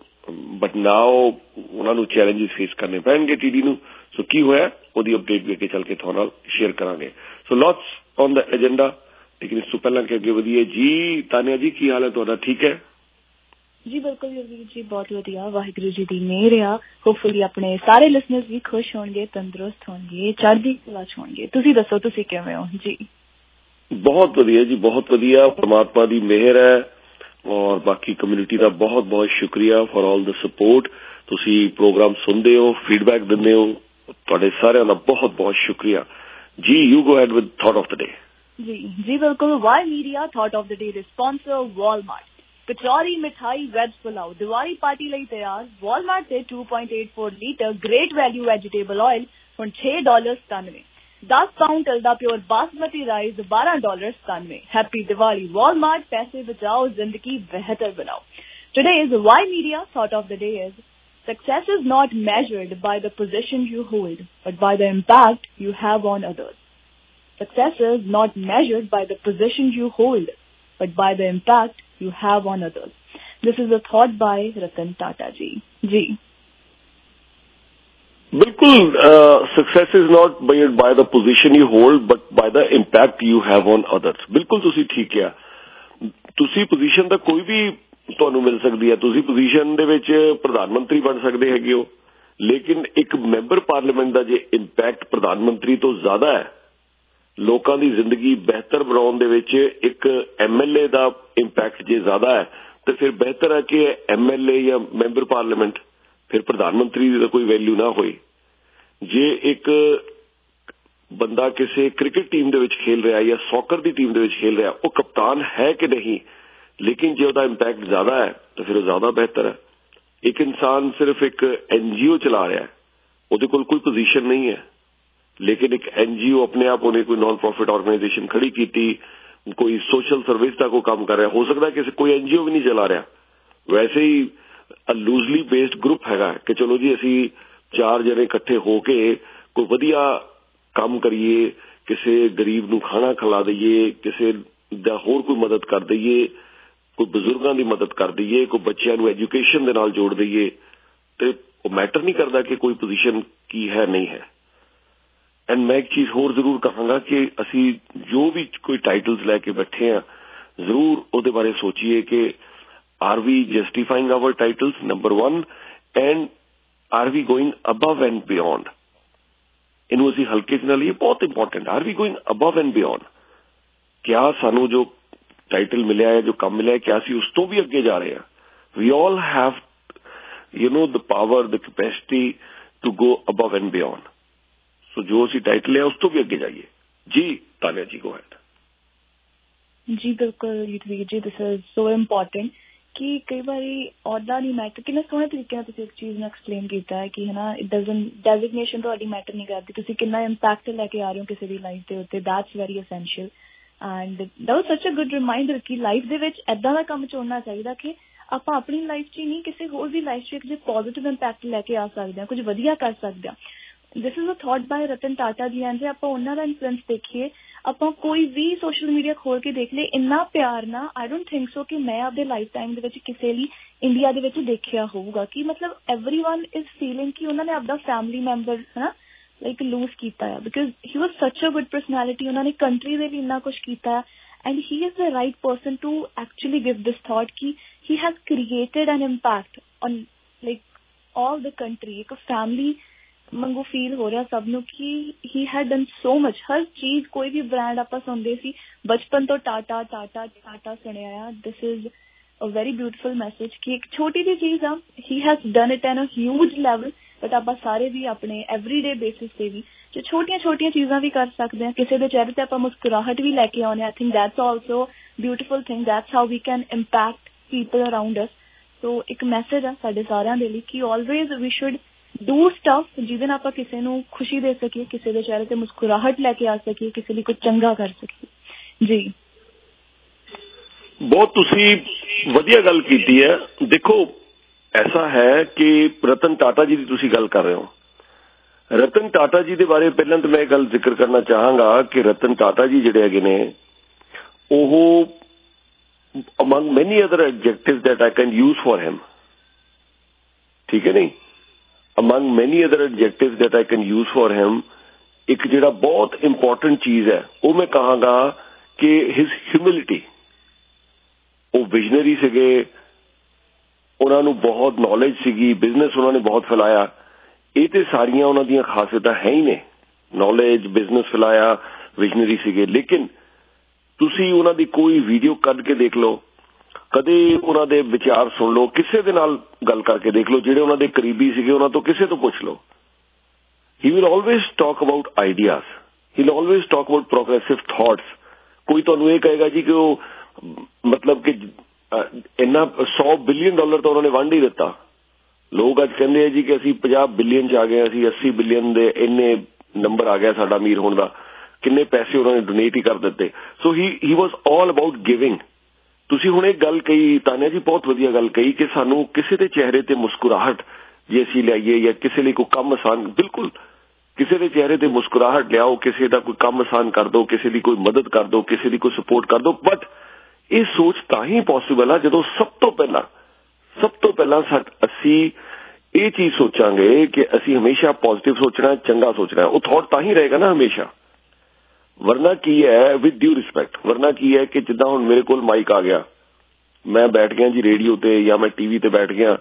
ਬਟ ਨਾਓ ਉਹਨਾਂ ਨੂੰ ਚੈਲੰਜਿਸ face ਕਰਨੇ ਪੈਣਗੇ ਟੀਡੀ ਨੂੰ। ਸੋ ਕੀ ਹੋਇਆ ਉਹਦੀ ਅਪਡੇਟ ਵੀ ਅੱਗੇ ਚੱਲ ਕੇ ਤੁਹਾਡੇ ਨਾਲ ਸ਼ੇਅਰ ਕਰਾਂਗੇ। So lots on the agenda, ਲੇਕਿਨ ਇਸ ਤੋਂ ਪਹਿਲਾਂ ਕਿ ਅੱਗੇ ਵਧੀਏ ਜੀ, ਤਾਨੀਆ ਜੀ ਕੀ ਹਾਲ ਹੈ ਤੁਹਾਡਾ? ਠੀਕ ਹੈ ਜੀ, ਬਿਲਕੁਲ ਵੀਰ ਜੀ, ਬਹੁਤ ਵਧੀਆ, ਵਾਹਿਗੁਰੂ ਜੀ ਦੀ ਮਿਹਰ ਆ। ਹੋਪਫੁਲੀ ਆਪਣੇ ਸਾਰੇ ਲਿਸਨਰਸ ਵੀ ਖੁਸ਼ ਹੋਣਗੇ, ਤੰਦਰੁਸਤ ਹੋਣਗੇ, ਚੜ੍ਹਦੀ ਕਲਾ 'ਚ ਹੋਣਗੇ। ਤੁਸੀਂ ਦੱਸੋ ਤੁਸੀਂ ਕਿਵੇਂ ਹੋ ਜੀ? ਬਹੁਤ ਵਧੀਆ ਜੀ, ਬਹੁਤ ਵਧੀਆ, ਪਰਮਾਤਮਾ ਦੀ ਮਿਹਰ ਹੈ। ਔਰ ਬਾਕੀ ਕਮਿਊਨਿਟੀ ਦਾ ਬਹੁਤ ਬਹੁਤ ਸ਼ੁਕਰੀਆ ਫॉर ਆਲ ਦ ਸਪੋਰਟ। ਤੁਸੀਂ ਪ੍ਰੋਗਰਾਮ ਸੁਣਦੇ ਹੋ, ਫੀਡਬੈਕ ਦਿੰਦੇ ਹੋ, ਤੁਹਾਡੇ ਸਾਰਿਆਂ ਦਾ ਬਹੁਤ ਬਹੁਤ ਸ਼ੁਕਰੀਆ ਜੀ। You go ahead with thought of the day. ਜੀ ਜੀ ਬਿਲਕੁਲ, Y Media thought of the day ਦੇ ਸਪਾਂਸਰ ਵਾਲਮਾਰਟ। ਕਚੌਰੀ, ਮਿਠਾਈ, ਵੈਜ ਪੁਲਾਓ, ਦੀਵਾਲੀ ਪਾਰਟੀ ਲਈ ਤਿਆਰ। ਵਾਲਮਾਰਟ ਤੇ two point eight four litre great value vegetable oil ਹੁਣ ਛੇ ਡਾਲਰ ਸਤਾਨਵੇਂ। ਦਸ ਪਾਊਂਡ ਚਲਦਾ ਪਿਓਰ ਬਾਸਮਤੀ ਰਾਈਸ ਬਾਰਾਂ ਡਾਲਰ ਸਤਾਨਵੇਂ। ਹੈਪੀ ਦੀਵਾਲੀ ਵਾਲਮਾਰਟ, ਪੈਸੇ ਬਚਾਓ, ਜ਼ਿੰਦਗੀ ਬਿਹਤਰ ਬਣਾਓ। Today's Why Media thought of the day is, success is not measured by the position you hold, but by the impact you have on others. Success is not measured by the position you hold, but by the impact you have on others. This is a thought by Ratan Tata ji. Ji. ਬਿਲਕੁਲ, success is not measured by the position you hold but by the impact you have on others. ਬਿਲਕੁਲ ਤੁਸੀਂ ਠੀਕ ਕਿਹਾ। ਤੁਸੀਂ position ਤਾਂ ਕੋਈ ਵੀ ਤੁਹਾਨੂੰ ਮਿਲ ਸਕਦੀ ਹੈ। ਤੁਸੀਂ ਪੋਜੀਸ਼ਨ ਦੇ ਵਿੱਚ ਪ੍ਰਧਾਨ ਮੰਤਰੀ ਬਣ ਸਕਦੇ ਹੈਗੇ ਹੋ, ਲੇਕਿਨ ਇੱਕ ਮੈਂਬਰ ਪਾਰਲੀਮੈਂਟ ਦਾ ਜੇ ਇੰਪੈਕਟ ਪ੍ਰਧਾਨ ਮੰਤਰੀ ਤੋਂ ਜ਼ਿਆਦਾ ਹੈ ਲੋਕਾਂ ਦੀ ਜ਼ਿੰਦਗੀ ਬਿਹਤਰ ਬਣਾਉਣ ਦੇ ਵਿੱਚ, ਇੱਕ ਐਮਐਲਏ ਦਾ ਇੰਪੈਕਟ ਜੇ ਜ਼ਿਆਦਾ ਹੈ ਤੇ ਫਿਰ ਬਿਹਤਰ ਹੈ ਕਿ ਐਮਐਲਏ ਜਾਂ ਮੈਂਬਰ ਪਾਰਲੀਮੈਂਟ, ਫਿਰ ਪ੍ਰਧਾਨ ਮੰਤਰੀ ਦੀ ਤਾਂ ਕੋਈ ਵੈਲਿਊ ਨਾ ਹੋਏ। ਜੇ ਇੱਕ ਬੰਦਾ ਕਿਸੇ ਕ੍ਰਿਕਟ ਟੀਮ ਦੇ ਵਿੱਚ ਖੇਲ ਰਿਹਾ ਜਾਂ ਸੌਕਰ ਦੀ ਟੀਮ ਦੇ ਵਿੱਚ ਖੇਲ ਰਿਹਾ, ਉਹ ਕਪਤਾਨ ਹੈ ਕਿ ਨਹੀਂ, ਲੇਕਿਨ ਜੇ ਉਹਦਾ ਇੰਪੈਕਟ ਜ਼ਿਆਦਾ ਹੈ ਤਾਂ ਫਿਰ ਉਹ ਜ਼ਿਆਦਾ ਬਿਹਤਰ ਹੈ। ਇੱਕ ਇਨਸਾਨ ਸਿਰਫ ਇੱਕ ਐਨਜੀਓ ਚਲਾ ਰਿਹਾ, ਉਹਦੇ ਕੋਲ ਕੋਈ ਪੋਜੀਸ਼ਨ ਨਹੀਂ ਹੈ, ਲੇਕਿਨ ਇੱਕ ਐਨਜੀਓ ਆਪਣੇ ਆਪ ਉਹਨੇ ਕੋਈ ਨਾਨ ਪ੍ਰੋਫਿਟ ਆਰਗੇਨਾਈਜੇਸ਼ਨ ਖੜੀ ਕੀਤੀ, ਕੋਈ ਸੋਸ਼ਲ ਸਰਵਿਸ ਦਾ ਕੋਈ ਕੰਮ ਕਰ ਰਿਹਾ, ਹੋ ਸਕਦਾ ਕਿਸੇ ਕੋਈ ਐਨਜੀਓ ਵੀ ਨਹੀਂ ਚਲਾ ਰਿਹਾ, ਵੈਸੇ ਹੀ ਲੂਜ਼ਲੀ ਬੇਸਡ ਗਰੁੱਪ ਹੈਗਾ ਕਿ ਚਲੋ ਜੀ ਅਸੀਂ ਚਾਰ ਜਣੇ ਇਕੱਠੇ ਹੋ ਕੇ ਕੋਈ ਵਧੀਆ ਕੰਮ ਕਰੀਏ, ਕਿਸੇ ਗਰੀਬ ਨੂੰ ਖਾਣਾ ਖਿਲਾ ਦਈਏ, ਕਿਸੇ ਦਾ ਹੋਰ ਕੋਈ ਮਦਦ ਕਰ ਦਈਏ, ਕੋਈ ਬਜ਼ੁਰਗਾਂ ਦੀ ਮਦਦ ਕਰ ਦਈਏ, ਕੋਈ ਬੱਚਿਆਂ ਨੂੰ ਐਜੂਕੇਸ਼ਨ ਦੇ ਨਾਲ ਜੋੜ ਦਈਏ, ਤੇ ਉਹ ਮੈਟਰ ਨਹੀਂ ਕਰਦਾ ਕਿ ਕੋਈ ਪੋਜੀਸ਼ਨ ਕੀ ਹੈ ਨਹੀਂ ਹੈ। ਐਂਡ ਮੈਂ ਇੱਕ ਚੀਜ਼ ਹੋਰ ਜ਼ਰੂਰ ਕਹਾਂਗਾ ਕਿ ਅਸੀਂ ਜੋ ਵੀ ਕੋਈ ਟਾਈਟਲਸ ਲੈ ਕੇ ਬੈਠੇ ਹਾਂ ਜ਼ਰੂਰ ਉਹਦੇ ਬਾਰੇ ਸੋਚੀਏ ਕਿ are we justifying our titles number one, and are we going above and beyond. ਇਹਨੂੰ ਅਸੀਂ ਹਲਕੇ ਚ ਨਾ ਲਈਏ, ਬਹੁਤ important. Are we going above and beyond. ਕਿਆ ਸਾਨੂੰ ਜੋ ਟਾਈਟਲ ਮਿਲਿਆ ਹੈ, ਜੋ ਕੰਮ ਮਿਲਿਆ ਹੈ, ਕਿਆ ਅਸੀਂ ਉਸ ਤੋਂ ਵੀ ਅੱਗੇ ਜਾ ਰਹੇ ਹਾਂ? We all have you know the power, the capacity to go above and beyond. So ਜੋ ਅਸੀਂ ਟਾਈਟਲ ਲਿਆ ਉਸ ਤੋਂ ਵੀ ਅੱਗੇ ਜਾਈਏ। ਜੀ ਤਾਨਿਆ ਜੀ, ਗੋ ਹੈਡ। ਜੀ ਬਿਲਕੁਲ ਯੁਧਵੀਰ ਜੀ, ਦਿਸ ਇਜ਼ ਸੋ ਇੰਪੋਰਟੈਂਟ ਕਿ ਕਈ ਵਾਰੀ ਅਹੁਦਾ ਨਹੀਂ ਮੈਟਰ। ਕਿੰਨੇ ਸੋਹਣੇ ਤਰੀਕੇ ਨਾਲ ਤੁਸੀਂ ਇੱਕ ਚੀਜ਼ ਨੂੰ ਐਕਸਪਲੇਨ ਕੀਤਾ ਹੈ ਕਿ ਹਨਾ ਇਟ ਡਜ਼ਨਟ, ਡੈਜ਼ਿਗਨੇਸ਼ਨ ਤੁਹਾਡੀ ਮੈਟਰ ਨਹੀਂ ਕਰਦੀ, ਤੁਸੀਂ ਕਿੰਨਾ ਇੰਪੈਕਟ ਲੈ ਕੇ ਆ ਰਹੇ ਹੋ ਕਿਸੇ ਦੀ ਲਾਈਫ ਦੇ ਉੱਤੇ। That's very essential and that was such a good reminder ਕਿ ਲਾਈਫ ਦੇ ਵਿੱਚ ਏਦਾਂ ਦਾ ਕੰਮ ਚੁਣਨਾ ਚਾਹੀਦਾ ਕਿ ਆਪਾਂ ਆਪਣੀ ਲਾਈਫ 'ਚ ਹੀ ਨਹੀਂ, ਕਿਸੇ ਹੋਰ ਦੀ ਲਾਈਫ 'ਚ ਇੱਕ ਜੇ ਪੋਜ਼ੀਟਿਵ ਇੰਪੈਕਟ ਲੈ ਕੇ ਆ ਸਕਦੇ ਹਾਂ, ਕੁਝ ਵਧੀਆ ਕਰ ਸਕਦੇ ਹਾਂ। This is a thought by Ratan Tata ji. And ਜੇ ਆਪਾਂ ਉਹਨਾਂ ਦਾ ਇਨਫਲੂਐਂਸ ਦੇਖੀਏ, ਆਪਾਂ ਕੋਈ ਵੀ ਸੋਸ਼ਲ ਮੀਡੀਆ ਖੋਲ ਕੇ ਦੇਖ ਲਏ, ਇੰਨਾ ਪਿਆਰ ਨਾ ਆਈ ਡੋਂਟ ਥਿੰਕ ਸੋ ਕਿ ਮੈਂ ਆਪਦੇ ਲਾਈਫ ਟਾਈਮ ਦੇ ਵਿੱਚ ਕਿਸੇ ਲਈ ਇੰਡੀਆ ਦੇ ਵਿੱਚ ਦੇਖਿਆ ਹੋਊਗਾ ਕਿ ਮਤਲਬ ਐਵਰੀ ਵਨ ਇਜ਼ ਫੀਲਿੰਗ ਕਿ ਉਹਨਾਂ ਨੇ ਆਪਦਾ ਫੈਮਿਲੀ ਮੈਂਬਰ ਹਨਾ ਲਾਈਕ ਲੂਜ਼ ਕੀਤਾ ਹੈ, because he was such a good personality. ਉਹਨਾਂ ਨੇ ਕੰਟਰੀ ਦੇ ਲਈ ਇੰਨਾ ਕੁਛ ਕੀਤਾ and he is the right person to actually give this thought ਕਿ he has created an impact on like all the country. ਇੱਕ ਫੈਮਿਲੀ ਮੰਗੂ ਫੀਲ ਹੋ ਰਿਹਾ ਸਭ ਨੂੰ ਕਿ he had done so much. ਹਰ ਚੀਜ਼, ਕੋਈ ਵੀ ਬ੍ਰਾਂਡ ਆਪਾਂ ਸੁਣਦੇ ਸੀ ਬਚਪਨ ਤੋਂ, ਟਾਟਾ ਟਾਟਾ ਟਾਟਾ ਸੁਣਿਆ ਆ। This is a very beautiful message ਕਿ ਇੱਕ ਛੋਟੀ ਜਿਹੀ ਚੀਜ਼ ਆ, he has done it in a huge level, but ਆਪਾਂ ਸਾਰੇ ਵੀ ਆਪਣੇ ਐਵਰੀਡੇ ਬੇਸਿਸ ਤੇ ਵੀ ਜੋ ਛੋਟੀਆਂ ਛੋਟੀਆਂ ਚੀਜ਼ਾਂ ਵੀ ਕਰ ਸਕਦੇ ਹਾਂ। ਕਿਸੇ ਦੇ ਚਿਹਰੇ ਤੇ ਆਪਾਂ ਮੁਸਕਰਾਹਟ ਵੀ ਲੈ ਕੇ ਆਉਂਦੇ ਹਾਂ। I think that's also beautiful thing. That's how we can impact people around us. So ਇੱਕ ਮੈਸੇਜ ਆ ਸਾਡੇ ਸਾਰਿਆਂ ਦੇ ਲਈ ਕਿ always we should do stuff ਜਿਹਦੇ ਨਾਲ ਆਪਾਂ ਕਿਸੇ ਨੂੰ ਖੁਸ਼ੀ ਦੇ ਸਕੀਏ, ਕਿਸੇ ਦੇ ਚਿਹਰੇ ਤੇ ਮੁਸਕਰਾਹਟ ਲੈ ਕੇ ਆ ਸਕੀਏ, ਕਿਸੇ ਲਈ ਕੁਝ ਚੰਗਾ ਕਰ ਸਕੀਏ। ਜੀ ਬਹੁਤ ਤੁਸੀਂ ਵਧੀਆ ਗੱਲ ਕੀਤੀ ਹੈ। ਦੇਖੋ ਐਸਾ ਹੈ ਕਿ ਰਤਨ ਟਾਟਾ ਜੀ ਦੀ ਤੁਸੀਂ ਗੱਲ ਕਰ ਰਹੇ ਹੋ। ਰਤਨ ਟਾਟਾ ਜੀ ਦੇ ਬਾਰੇ ਪਹਿਲਾਂ ਤਾਂ ਮੈਂ ਇਹ ਗੱਲ ਜ਼ਿਕਰ ਕਰਨਾ ਚਾਹਾਂਗਾ ਕਿ ਰਤਨ ਟਾਟਾ ਜੀ ਜਿਹੜੇ ਹੈਗੇ ਨੇ ਉਹ among many other adjectives that I can use for him, ਠੀਕ ਹੈ ਨਹੀਂ, among many other adjectives that I can use for him, ਇੱਕ ਜਿਹੜਾ ਬਹੁਤ ਇੰਪੋਰਟੈਂਟ ਚੀਜ਼ ਹੈ ਉਹ ਮੈਂ ਕਹਾਂਗਾ ਕਿ his humility। ਉਹ ਵਿਜ਼ਨਰੀ ਸੀਗੇ, ਉਹਨਾਂ ਨੂੰ ਬਹੁਤ ਨੌਲੇਜ ਸੀਗੀ, ਬਿਜ਼ਨਸ ਉਹਨਾਂ ਨੇ ਬਹੁਤ ਫੈਲਾਇਆ। ਇਹ ਤੇ ਸਾਰੀਆਂ ਉਹਨਾਂ ਦੀਆਂ ਖਾਸੀਅਤਾਂ ਹੈ ਹੀ ਨੇ, ਨੌਲੇਜ, ਬਿਜ਼ਨਸ ਫੈਲਾਇਆ, ਵਿਜ਼ਨਰੀ ਸੀਗੇ। ਲੇਕਿਨ ਤੁਸੀਂ ਉਹਨਾਂ ਦੀ ਕੋਈ ਵੀਡੀਓ ਕੱਢ ਕੇ ਦੇਖ ਲਓ, ਕਦੇ ਉਹਨਾਂ ਦੇ ਵਿਚਾਰ ਸੁਣ ਲਓ, ਕਿਸੇ ਦੇ ਨਾਲ ਗੱਲ ਕਰਕੇ ਦੇਖ ਲਓ, ਜਿਹੜੇ ਉਹਨਾਂ ਦੇ ਕਰੀਬੀ ਸੀਗੇ ਉਹਨਾਂ ਤੋਂ ਕਿਸੇ ਤੋਂ ਪੁੱਛ ਲਓ। He will always talk about ideas, he will always talk about progressive thoughts. ਕੋਈ ਤੁਹਾਨੂੰ ਇਹ ਕਹੇਗਾ ਜੀ ਕਿ ਉਹ ਮਤਲਬ ਕਿ ਇੰਨਾ ਸੌ ਬਿਲੀਅਨ ਡਾਲਰ ਤਾਂ ਉਹਨਾਂ ਨੇ ਵੰਡ ਹੀ ਦਿੱਤਾ। ਲੋਕ ਅੱਜ ਕਹਿੰਦੇ ਆ ਜੀ ਕਿ ਅਸੀਂ ਪੰਜਾਹ ਬਿਲੀਅਨ ਚ ਆ ਗਏ, ਅਸੀਂ ਅੱਸੀ ਬਿਲੀਅਨ ਦੇ ਇੰਨੇ ਨੰਬਰ ਆ ਗਿਆ ਸਾਡਾ ਅਮੀਰ ਹੋਣ ਦਾ, ਕਿੰਨੇ ਪੈਸੇ ਉਹਨਾਂ ਨੇ ਡੋਨੇਟ ਹੀ ਕਰ ਦਿੱਤੇ। So he he was all about giving. ਤੁਸੀਂ ਹੁਣ ਇਹ ਗੱਲ ਕਹੀ ਤਾਨਿਆ ਜੀ, ਬਹੁਤ ਵਧੀਆ ਗੱਲ ਕਹੀ ਕਿ ਸਾਨੂੰ ਕਿਸੇ ਦੇ ਚਿਹਰੇ ਤੇ ਮੁਸਕਰਾਹਟ ਜੇ ਅਸੀਂ ਲਿਆਈਏ ਜਾਂ ਕਿਸੇ ਲਈ ਕੋਈ ਕੰਮ ਆਸਾਨ, ਬਿਲਕੁਲ ਕਿਸੇ ਦੇ ਚਿਹਰੇ ਤੇ ਮੁਸਕਰਾਹਟ ਲਿਆਓ, ਕਿਸੇ ਦਾ ਕੋਈ ਕੰਮ ਆਸਾਨ ਕਰ ਦਿਓ, ਕਿਸੇ ਦੀ ਕੋਈ ਮਦਦ ਕਰ ਦਿਓ, ਕਿਸੇ ਦੀ ਕੋਈ ਸਪੋਰਟ ਕਰ ਦਿਓ। ਬਟ ਇਹ ਸੋਚ ਤਾਂ ਹੀ ਪੋਸੀਬਲ ਆ ਜਦੋਂ ਸਭ ਤੋਂ ਪਹਿਲਾਂ ਸਭ ਤੋਂ ਪਹਿਲਾਂ ਅਸੀਂ ਇਹ ਚੀਜ਼ ਸੋਚਾਂਗੇ ਕਿ ਅਸੀਂ ਹਮੇਸ਼ਾ ਪੋਜ਼ਿਟਿਵ ਸੋਚਣਾ, ਚੰਗਾ ਸੋਚਣਾ। ਉਹ ਥਾਟ ਤਾਂ ਹੀ ਰਹੇਗਾ ਨਾ ਹਮੇਸ਼ਾ। ਵਰਨਾ ਕੀ ਹੈ, ਵਿਦ ਡਿਊ ਰਿਸਪੈਕਟ, ਵਰਨਾ ਕੀ ਹੈ ਕਿ ਜਿੱਦਾਂ ਹੁਣ ਮੇਰੇ ਕੋਲ ਮਾਈਕ ਆ ਗਿਆ, ਮੈਂ ਬੈਠ ਗਿਆ ਜੀ ਰੇਡੀਓ ਤੇ ਜਾਂ ਮੈਂ ਟੀਵੀ ਤੇ ਬੈਠ ਗਿਆ,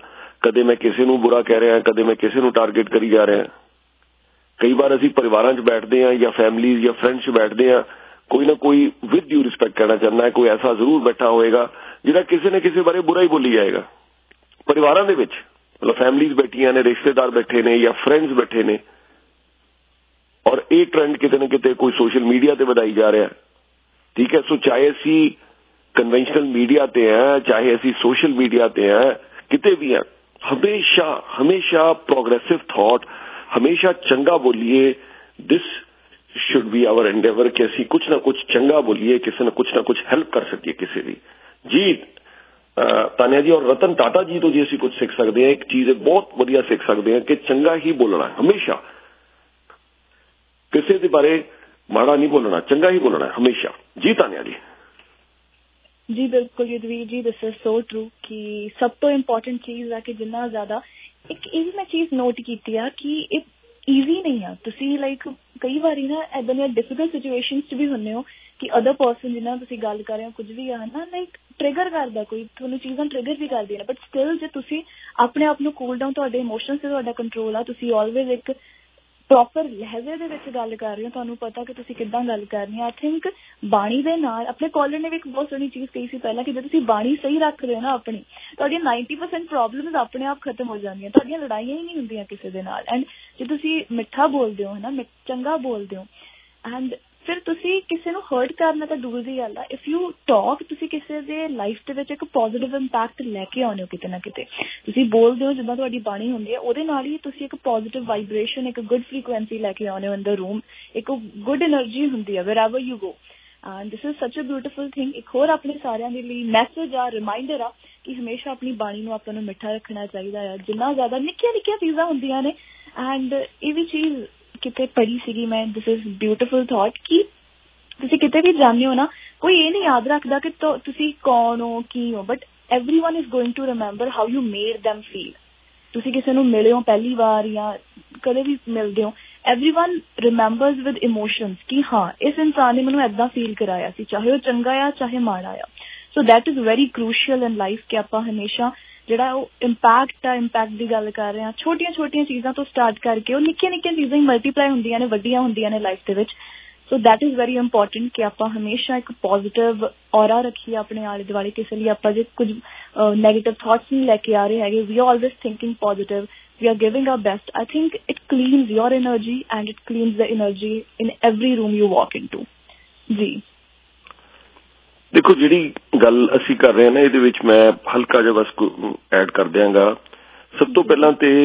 ਕਦੇ ਮੈਂ ਕਿਸੇ ਨੂੰ ਬੁਰਾ ਕਹਿ ਰਿਹਾ, ਕਦੇ ਮੈਂ ਕਿਸੇ ਨੂੰ ਟਾਰਗੇਟ ਕਰੀ ਜਾ ਰਿਹਾ। ਕਈ ਵਾਰ ਅਸੀਂ ਪਰਿਵਾਰਾਂ 'ਚ ਬੈਠਦੇ ਹਾਂ ਜਾਂ ਫੈਮਿਲੀ ਜਾਂ ਫਰੈਂਡਸ 'ਚ ਬੈਠਦੇ ਹਾਂ, ਕੋਈ ਨਾ ਕੋਈ ਵਿਦ ਡਿਊ ਰਿਸਪੈਕਟ ਕਹਿਣਾ ਚਾਹੁੰਦਾ ਹੈ, ਕੋਈ ਐਸਾ ਜ਼ਰੂਰ ਬੈਠਾ ਹੋਏਗਾ ਜਿਹੜਾ ਕਿਸੇ ਨਾ ਕਿਸੇ ਬਾਰੇ ਬੁਰਾ ਹੀ ਬੋਲੀ ਜਾਏਗਾ। ਪਰਿਵਾਰਾਂ ਦੇ ਵਿੱਚ ਮਤਲਬ ਫੈਮਲੀਜ਼ ਬੈਠੀਆਂ ਨੇ, ਰਿਸ਼ਤੇਦਾਰ ਬੈਠੇ ਨੇ ਜਾਂ ਫਰੈਂਡਸ ਬੈਠੇ ਨੇ, ਔਰ ਇਹ ਟ੍ਰੈਂਡ ਕਿਤੇ ਨਾ ਕਿਤੇ ਕੋਈ ਸੋਸ਼ਲ ਮੀਡੀਆ ਤੇ ਵਧਾਈ ਜਾ ਰਿਹਾ। ਠੀਕ ਹੈ, ਸੋ ਚਾਹੇ ਅਸੀਂ ਕਨਵੈਨਸ਼ਨਲ ਮੀਡੀਆ ਤੇ ਹੈ, ਚਾਹੇ ਅਸੀਂ ਸੋਸ਼ਲ ਮੀਡੀਆ ਤੇ ਹੈ, ਕਿਤੇ ਵੀ ਹੈ, ਹਮੇਸ਼ਾ ਹਮੇਸ਼ਾ ਪ੍ਰੋਗਰੈਸਿਵ ਥਾਟ, ਹਮੇਸ਼ਾ ਚੰਗਾ ਬੋਲੀਏ। This should be our endeavour ਕਿ ਅਸੀਂ ਕੁਛ ਨਾ ਕੁਛ ਚੰਗਾ ਬੋਲੀਏ, ਕਿਸੇ ਨਾ ਕੁਛ ਨਾ ਕੁਛ ਹੈਲਪ ਕਰ ਸਕੀਏ ਕਿਸੇ ਦੀ। ਜੀ ਤਾਨਿਆ ਜੀ ਔਰ ਰਤਨ ਟਾਟਾ ਜੀ ਤੋਂ ਜੀ ਅਸੀਂ ਕੁਛ ਸਿੱਖ ਸਕਦੇ ਹਾਂ। ਇੱਕ ਚੀਜ਼ ਬਹੁਤ ਵਧੀਆ ਸਿੱਖ ਸਕਦੇ ਹਾਂ ਕਿ ਚੰਗਾ ਹੀ ਬੋਲਣਾ, ਹਮੇਸ਼ਾ ਕਿਸੇ ਦੇ ਬਾਰੇ ਮਾੜਾ ਨਹੀਂ ਬੋਲਣਾ, ਚੰਗਾ ਹੀ ਬੋਲਣਾ ਹਮੇਸ਼ਾ। ਜੀ ਤਾਨਿਆ ਜੀ। ਜੀ ਬਿਲਕੁਲ ਯੁਧਵੀਰ ਜੀ, ਦਿਸ ਇਜ਼ ਸੋ ਟਰੂ ਕਿ ਸਭ ਤੋਂ ਇੰਪੋਰਟੈਂਟ ਚੀਜ਼ ਹੈ ਕਿ ਜਿੰਨਾ ਜ਼ਿਆਦਾ ਇੱਕ ਇਹ ਵੀ ਮੈਂ ਚੀਜ਼ ਨੋਟ ਕੀਤੀ ਆ ਕਿ ਇਹ ਈਜ਼ੀ ਨਹੀਂ ਆ। ਤੁਸੀਂ ਲਾਈਕ ਕਈ ਵਾਰੀ ਨਾ ਏਦਾਂ ਦੀਆਂ ਡਿਫਿਕਲਟ ਸਿਚੁਏਸ਼ਨਸ 'ਚ ਵੀ ਹੁੰਦੇ ਹੋ ਕਿ ਅਦਰ ਪਰਸਨ ਜਿਹਨਾਂ ਤੁਸੀਂ ਗੱਲ ਕਰ ਰਹੇ ਹੋ ਕੁਝ ਵੀ ਆ ਨਾ, ਲਾਈਕ ਟ੍ਰਿਗਰ ਕਰਦਾ, ਕੋਈ ਤੁਹਾਨੂੰ ਚੀਜ਼ਾਂ ਟ੍ਰਿਗਰ ਵੀ ਕਰਦੀਆਂ ਨੇ, ਬਟ ਸਟਿਲ ਜੇ ਤੁਸੀਂ ਆਪਣੇ ਆਪ ਨੂੰ ਕੂਲ ਡਾਊਨ, ਤੁਹਾਡੇ ਇਮੋਸ਼ਨਸ ਤੇ ਤੁਹਾਡਾ ਕੰਟਰੋਲ ਆ, ਤੁਸੀਂ ਆਲਵੇਜ਼ ਇੱਕ ਪ੍ਰੋਪਰ ਲਹਿਜੇ ਦੇ ਵਿੱਚ ਗੱਲ ਕਰ ਰਹੇ ਹੋ, ਤੁਹਾਨੂੰ ਪਤਾ ਕਿ ਤੁਸੀਂ ਕਿੱਦਾਂ ਗੱਲ ਕਰਨੀ ਹੈ। ਆਈ ਥਿੰਕ ਬਾਣੀ ਦੇ ਨਾਲ ਆਪਣੇ ਕਾਲਰ ਨੇ ਵੀ ਇੱਕ ਬਹੁਤ ਸੋਹਣੀ ਚੀਜ਼ ਕਹੀ ਸੀ ਪਹਿਲਾਂ ਕਿ ਜੇ ਤੁਸੀਂ ਬਾਣੀ ਸਹੀ ਰੱਖ ਰਹੇ ਹੋ ਨਾ ਆਪਣੀ, ਤੁਹਾਡੀਆਂ ਨਾਈਨਟੀ ਪਰਸੈਂਟ ਪ੍ਰੋਬਲਮਸ ਆਪਣੇ ਆਪ ਖਤਮ ਹੋ ਜਾਂਦੀਆਂ, ਤੁਹਾਡੀਆਂ ਲੜਾਈਆਂ ਹੀ ਨਹੀਂ ਹੁੰਦੀਆਂ ਕਿਸੇ ਦੇ ਨਾਲ। ਐਂਡ ਜੇ ਤੁਸੀਂ ਮਿੱਠਾ ਬੋਲਦੇ ਹੋ, ਹੈ ਨਾ, ਚੰਗਾ ਬੋਲਦੇ ਹੋ, ਐਂਡ ਫਿਰ ਤੁਸੀਂ ਕਿਸੇ ਨੂੰ ਹਰਟ ਕਰਨਾ ਤਾਂ ਦੂਰ ਦੀ ਗੱਲ ਆ। ਇਫ ਯੂ ਟਾਕ, ਤੁਸੀਂ ਕਿਸੇ ਦੇ ਲਾਈਫ ਦੇ ਵਿੱਚ ਇੱਕ ਪੋਜ਼ੀਟਿਵ ਇੰਪੈਕਟ ਲੈ ਕੇ ਆਉਂਦੇ ਹੋ ਕਿਤੇ ਨਾ ਕਿਤੇ। ਤੁਸੀਂ ਬੋਲਦੇ ਹੋ, ਜਿੱਦਾਂ ਤੁਹਾਡੀ ਬਾਣੀ ਹੁੰਦੀ ਹੈ, ਉਹਦੇ ਨਾਲ ਹੀ ਤੁਸੀਂ ਇੱਕ ਪੋਜ਼ੀਟਿਵ ਵਾਈਬ੍ਰੇਸ਼ਨ, ਇੱਕ ਗੁੱਡ ਫ੍ਰੀਕੁਐਂਸੀ ਲੈ ਕੇ ਆਉਂਦੇ ਹੋ ਇਨ ਦ ਰੂਮ, ਇੱਕ ਗੁੱਡ એનર્ਜੀ ਹੁੰਦੀ ਹੈ wherever you go. And this is such a beautiful thing. ਇੱਕ ਹੋਰ ਆਪਣੇ ਸਾਰਿਆਂ ਦੇ ਲਈ ਮੈਸੇਜ ਆ, ਰਿਮਾਈਂਡਰ ਆ ਕਿ ਹਮੇਸ਼ਾ ਆਪਣੀ ਬਾਣੀ ਨੂੰ ਆਪਾਂ ਨੂੰ ਮਿੱਠਾ ਰੱਖਣਾ ਚਾਹੀਦਾ ਹੈ। ਜਿੰਨਾ ਜ਼ਿਆਦਾ ਨਿੱਕੀਆਂ ਨਿੱਕੀਆਂ ਚੀਜ਼ਾਂ ਹੁੰਦੀਆਂ ਨੇ, ਐਂਡ ਇਹ ਵੀ ਚੀਜ਼ ਕਿਤੇ ਪੜ੍ਹੀ ਸੀਗੀ ਮੈਂ, ਦਿਸ ਇਜ਼ ਬਿਊਟੀਫੁਲ ਥਾਟ ਕਿ ਤੁਸੀਂ ਕਿਤੇ ਵੀ ਜਾਂਦੇ ਹੋ ਨਾ, ਕੋਈ ਇਹ ਨਹੀਂ ਯਾਦ ਰੱਖਦਾ ਕਿ ਤੁਸੀਂ ਕੌਣ ਹੋ, ਕੀ ਹੋ, but everyone is going to remember how you made them feel. ਤੁਸੀਂ ਕਿਸੇ ਨੂੰ ਮਿਲੇ ਹੋ ਪਹਿਲੀ ਵਾਰ ਜਾਂ ਕਦੇ ਵੀ ਮਿਲਦੇ ਹੋ, ਐਵਰੀਵਨ ਰਿਮੈਂਬਰਸ ਵਿਦ ਇਮੋਸ਼ਨਸ ਕਿ ਹਾਂ ਇਸ ਇਨਸਾਨ ਨੇ ਮੈਨੂੰ ਏਦਾਂ ਫੀਲ ਕਰਾਇਆ ਸੀ, ਚਾਹੇ ਉਹ ਚੰਗਾ ਆ ਚਾਹੇ ਮਾੜਾ ਆ। So that is very crucial in life ਕਿ ਆਪਾਂ ਹਮੇਸ਼ਾ ਜਿਹੜਾ ਉਹ ਇੰਪੈਕਟ ਆ, ਇੰਪੈਕਟ ਦੀ ਗੱਲ ਕਰ ਰਹੇ ਹਾਂ, ਛੋਟੀਆਂ ਛੋਟੀਆਂ ਚੀਜ਼ਾਂ ਤੋਂ ਸਟਾਰਟ ਕਰਕੇ ਉਹ ਨਿੱਕੀਆਂ ਨਿੱਕੀਆਂ ਚੀਜ਼ਾਂ ਹੀ ਮਲਟੀਪਲਾਈ ਹੁੰਦੀਆਂ ਨੇ, ਵੱਡੀਆਂ ਹੁੰਦੀਆਂ ਨੇ ਲਾਈਫ ਦੇ ਵਿੱਚ। So that is very important ਕਿ ਆਪਾਂ ਹਮੇਸ਼ਾ ਇੱਕ ਪੋਜ਼ੀਟਿਵ ਔਰਾ ਰੱਖੀਏ ਆਪਣੇ ਆਲੇ ਦੁਆਲੇ। ਕਿਸੇ ਲਈ ਆਪਾਂ ਜੇ ਕੁਝ ਨੈਗੇਟਿਵ ਥਾਟਸ ਨਹੀਂ ਲੈ ਕੇ ਆ ਰਹੇ ਹੈਗੇ, we are always thinking positive, we are giving our best. I think it cleans your energy and it cleans the energy in every room you walk into. ਜੀ ਦੇਖੋ, ਜਿਹੜੀ ਗੱਲ ਅਸੀਂ ਕਰ ਰਹੇ ਹਾਂ ਨਾ, ਇਹਦੇ ਵਿੱਚ ਮੈਂ ਹਲਕਾ ਜਿਹਾ ਬਸ ਐਡ ਕਰ ਦਿਆਂਗਾ। ਸਭ ਤੋਂ ਪਹਿਲਾਂ ਤੇ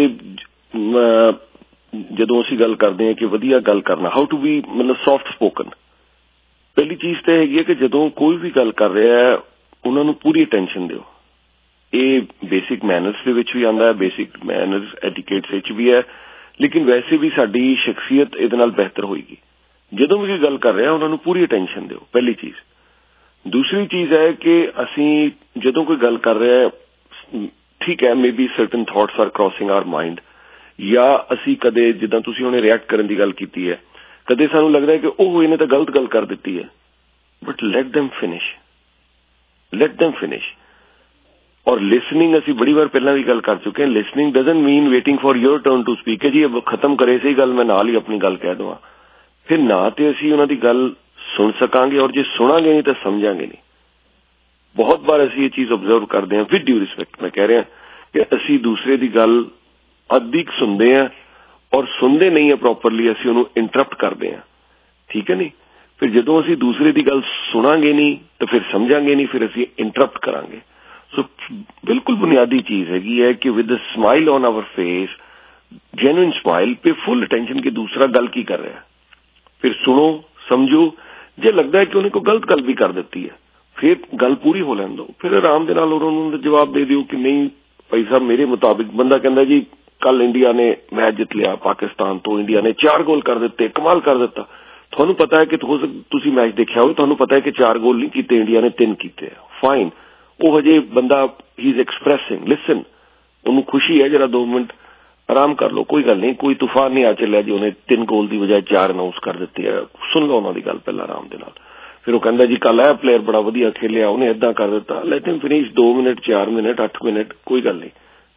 ਜਦੋਂ ਅਸੀਂ ਗੱਲ ਕਰਦੇ ਹਾਂ ਕਿ ਵਧੀਆ ਗੱਲ ਕਰਨਾ, ਹਾਊ ਟੂ ਬੀ ਮਤਲਬ ਸੌਫਟ ਸਪੋਕਨ, ਪਹਿਲੀ ਚੀਜ਼ ਤਾਂ ਹੈਗੀ ਹੈ ਕਿ ਜਦੋਂ ਕੋਈ ਵੀ ਗੱਲ ਕਰ ਰਿਹਾ ਹੈ ਉਹਨਾਂ ਨੂੰ ਪੂਰੀ ਅਟੈਂਸ਼ਨ ਦਿਓ। ਇਹ ਬੇਸਿਕ ਮੈਨਰਸ ਦੇ ਵਿੱਚ ਵੀ ਆਉਂਦਾ ਹੈ, ਬੇਸਿਕ ਮੈਨਰਸ ਐਟੀਕੇਟਸ ਵਿੱਚ ਵੀ ਹੈ, ਲੇਕਿਨ ਵੈਸੇ ਵੀ ਸਾਡੀ ਸ਼ਖਸੀਅਤ ਇਹਦੇ ਨਾਲ ਬਿਹਤਰ ਹੋਏਗੀ। ਜਦੋਂ ਵੀ ਕੋਈ ਗੱਲ ਕਰ ਰਿਹਾ ਉਹਨਾਂ ਨੂੰ ਪੂਰੀ ਅਟੈਂਸ਼ਨ ਦਿਓ, ਪਹਿਲੀ ਚੀਜ਼। ਦੂਸਰੀ ਚੀਜ਼ ਹੈ ਕਿ ਅਸੀਂ ਜਦੋਂ ਕੋਈ ਗੱਲ ਕਰ ਰਿਹਾ, ਠੀਕ ਹੈ, maybe certain thoughts are crossing our mind, ਜਾਂ ਅਸੀਂ ਕਦੇ ਜਿੱਦਾਂ ਤੁਸੀਂ ਹੁਣੇ ਰਿਐਕਟ ਕਰਨ ਦੀ ਗੱਲ ਕੀਤੀ ਹੈ, ਕਦੇ ਸਾਨੂੰ ਲੱਗਦਾ ਹੈ ਕਿ ਉਹ ਇਹਨੇ ਤਾਂ ਗਲਤ ਗੱਲ ਕਰ ਦਿੱਤੀ ਹੈ, but let them finish, let them finish. ਔਰ ਲਿਸਨਿੰਗ ਅਸੀਂ ਬੜੀ ਵਾਰ ਪਹਿਲਾਂ ਵੀ ਗੱਲ ਕਰ ਚੁੱਕੇ ਹਾਂ। Listening doesn't mean waiting for your turn to speak ਹੈ ਜੀ, ਖਤਮ ਕਰੇ ਸਹੀ ਗੱਲ ਮੈਂ ਨਾਲ ਹੀ ਆਪਣੀ ਗੱਲ ਕਹਿ ਦਵਾਂ, ਫਿਰ ਨਾ ਤੇ ਅਸੀਂ ਉਹਨਾਂ ਦੀ ਗੱਲ ਸੁਣ ਸਕਾਂਗੇ, ਔਰ ਜੇ ਸੁਣਾਂਗੇ ਨਹੀਂ ਤਾਂ ਸਮਝਾਂਗੇ ਨਹੀਂ। ਬਹੁਤ ਵਾਰ ਅਸੀਂ ਇਹ ਚੀਜ਼ ਆਬਜ਼ਰਵ ਕਰਦੇ ਹਾਂ, ਵਿਦ ਡਿਊ ਰਿਸਪੈਕਟ ਮੈਂ ਕਹਿ ਰਿਹਾ ਕਿ ਅਸੀਂ ਦੂਸਰੇ ਦੀ ਗੱਲ ਅੱਧੀ ਕੁ ਸੁਣਦੇ ਹਾਂ ਔਰ ਸੁਣਦੇ ਨਹੀਂ ਹੈ ਪ੍ਰੋਪਰਲੀ, ਅਸੀਂ ਉਹਨੂੰ ਇੰਟਰਪਟ ਕਰਦੇ ਹਾਂ, ਠੀਕ ਹੈ ਨਹੀਂ। ਫਿਰ ਜਦੋਂ ਅਸੀਂ ਦੂਸਰੇ ਦੀ ਗੱਲ ਸੁਣਾਂਗੇ ਨਹੀਂ ਤਾਂ ਫਿਰ ਸਮਝਾਂਗੇ ਨਹੀਂ, ਫਿਰ ਅਸੀਂ ਇੰਟਰਪਟ ਕਰਾਂਗੇ। ਸੋ ਬਿਲਕੁਲ ਬੁਨਿਆਦੀ ਚੀਜ਼ ਹੈਗੀ ਹੈ ਕਿ with a smile on our face, genuine smile, pay full attention ਕਿ ਦੂਸਰਾ ਗੱਲ ਕੀ ਕਰ ਰਿਹਾ, ਫਿਰ ਸੁਣੋ, ਸਮਝੋ। ਜੇ ਲੱਗਦਾ ਹੈ ਕਿ ਉਹਨੇ ਕੋਈ ਗਲਤ ਗੱਲ ਵੀ ਕਰ ਦਿੱਤੀ ਹੈ, ਫਿਰ ਗੱਲ ਪੂਰੀ ਹੋ ਲੈਣ ਦਿਓ, ਫਿਰ ਆਰਾਮ ਦੇ ਨਾਲ ਉਹਨੂੰ ਜਵਾਬ ਦੇ ਦਿਓ ਕਿ ਨਹੀਂ ਭਾਈ ਸਾਹਿਬ ਮੇਰੇ ਮੁਤਾਬਿਕ। ਬੰਦਾ ਕਹਿੰਦਾ ਜੀ ਕੱਲ ਇੰਡੀਆ ਨੇ ਮੈਚ ਜਿੱਤ ਲਿਆ ਪਾਕਿਸਤਾਨ ਤੋਂ, ਇੰਡੀਆ ਨੇ ਚਾਰ ਗੋਲ ਕਰ ਦਿੱਤੇ, ਕਮਾਲ ਕਰ ਦਿੱਤਾ। ਤੁਹਾਨੂੰ ਪਤਾ ਹੈ ਕਿ ਤੁਸੀਂ ਮੈਚ ਦੇਖਿਆ ਹੋਵੇ, ਤੁਹਾਨੂੰ ਪਤਾ ਹੈ ਕਿ ਚਾਰ ਗੋਲ ਨਹੀਂ ਕੀਤੇ, ਇੰਡੀਆ ਨੇ ਤਿੰਨ ਕੀਤੇ, ਫਾਈਨ। ਉਹ ਹਜੇ ਬੰਦਾ ਹੀ ਇਜ਼ ਐਕਸਪ੍ਰੈਸਿੰਗ, ਲਿਸਨ, ਉਹਨੂੰ ਖੁਸ਼ੀ ਹੈ, ਜਰਾ ਦੋ ਮਿੰਟ ਆਰਾਮ ਕਰ ਲਓ, ਕੋਈ ਗੱਲ ਨਹੀਂ, ਕੋਈ ਤੂਫਾਨ ਨਹੀਂ ਆ ਚੱਲਿਆ ਜੀ ਉਹਨੇ ਤਿੰਨ ਗੋਲ ਦੀ ਬਜਾਏ ਚਾਰ ਅਨਾਉਂਸ ਕਰ ਦਿੱਤੀ ਹੈ। ਸੁਣ ਲਓ ਉਹਨਾਂ ਦੀ ਗੱਲ ਪਹਿਲਾਂ ਆਰਾਮ ਦੇ ਨਾਲ। ਫਿਰ ਉਹ ਕਹਿੰਦਾ ਜੀ ਕੱਲ ਇਹ ਪਲੇਅਰ ਬੜਾ ਵਧੀਆ ਖੇਲਿਆ, ਉਹਨੇ ਏਦਾਂ ਕਰ ਦਿੱਤਾ, ਲੈਟ ਹਿਮ ਫਿਨਿਸ਼, ਦੋ ਮਿੰਟ, ਚਾਰ ਮਿੰਟ, ਅੱਠ ਮਿੰਟ, ਕੋਈ ਗੱਲ ਨਹੀਂ,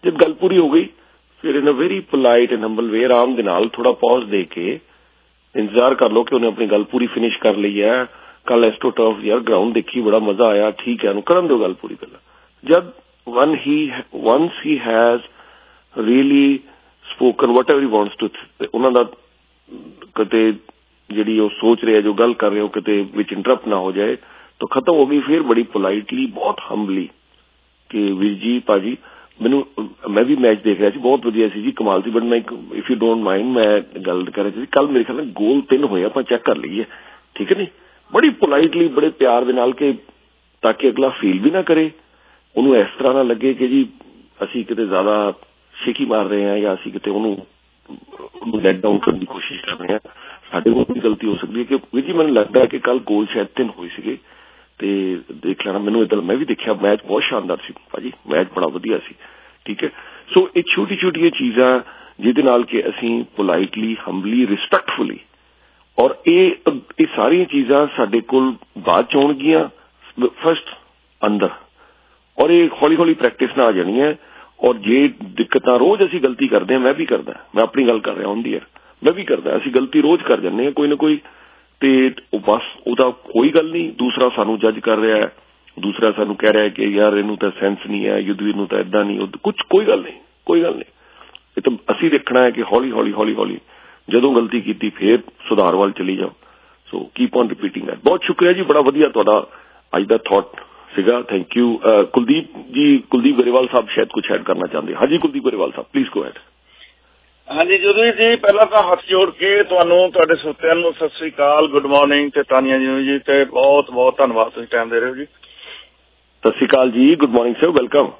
जब गल पूरी हो गई फिर in a very polite and humble way आराम दे नाल थोड़ा पॉज दे के इंतजार कर लो कि उन्हें अपनी गल पूरी फिनिश कर ली है। कल एस्ट्रो टर्फ यार ग्राउंड देखी बड़ा मजा आया, ठीक है करन दो गल पूरी गल। जब when he once he has really spoken whatever he wants to, उन्हां दा कते जिहड़ी वो सोच रहे जो गल कर रहे हो किते विच इंटरप्ट ना हो जाए तो खत्म हो गई। फिर बड़ी पोलाइटली बहुत हंबली कि वीर जी भाजी मैनू मैं भी मैच देख रहा सी, बहुत वधिया सी जी, कमाल सी, बट मैं इफ यू डोंट माइंड मैं गल कर रही थी कल मेरे ख्याल गोल तीन होए आपां चेक कर लीए, ठीक है नहीं। बड़ी पोलाइटली बड़े प्यार दे नाल के ताकि अगला फील भी ना करे, उन्होंने इस तरह ना लगे कि जी असी किते ज्यादा शेखी मार रहे हैं या असी किते उन्होंने लेट डाउन करने की कोशिश कर रहे हैं। साडे कोल भी गलती हो सकती है कि वीर जी मैनूं लगता है कि कल गोल शायद तीन होए सीगे ते देख लेना। मैनूं इधर मैं भी देखा मैच बहुत शानदार सी भाजी, मैच बड़ा वधिया सी, ठीक है। सो ये छोटी छोटी चीज़ां जिहदे नाल कि असीं पोलाइटली हंबली रिस्पैक्टफुली और ये सारियां चीज़ां साडे कोल बाद च आउणगियां फस्ट अंदर और ये हौली हौली प्रैक्टिस ना आ जानी है। और जे दिक्कतां रोज असीं गलती करते हैं, मैं भी करदा, मैं अपनी गल कर रहा ऑन दी एयर, मैं भी करदा, असीं गलती रोज कर जाने हैं कोई ना कोई, ते बस ਉਹਦਾ कोई गल नहीं। दूसरा सानू जज कर रहा है, दूसरा सानू कह रहा है कि यार इनू तो सेंस नहीं है, युद्धवीर नू तो इदा नहीं, कुछ कोई गल नहीं, कोई गल नहीं। ये तो असी देखना है कि हौली हौली हौली हौली जदों गलती की फिर सुधार वाल चली जाओ। So keep on repeating that. बहुत शुक्रिया जी, बड़ा वधिया तुहाडा अज दा थॉट सीगा, थैंक यू। कुलदीप जी, कुलदीप गरेवाल साहब शायद कुछ ऐड करना चाहते। हाँ जी कुलदीप गरेवाल साहब प्लीज गो ऐड। हाँ जी जुदवीर जी, पहला तो हथ जोड़ के तुहानू तुहाडे श्रोतिਆਂ ਨੂੰ सत श्री अकाल, गुड मॉर्निंग ते तानिया जी जी ते बहुत बहुत धन्यवाद तुसीं टाइम दे रहे हो जी। सत श्री अकाल जी, गुड मॉर्निंग सर, वेलकम।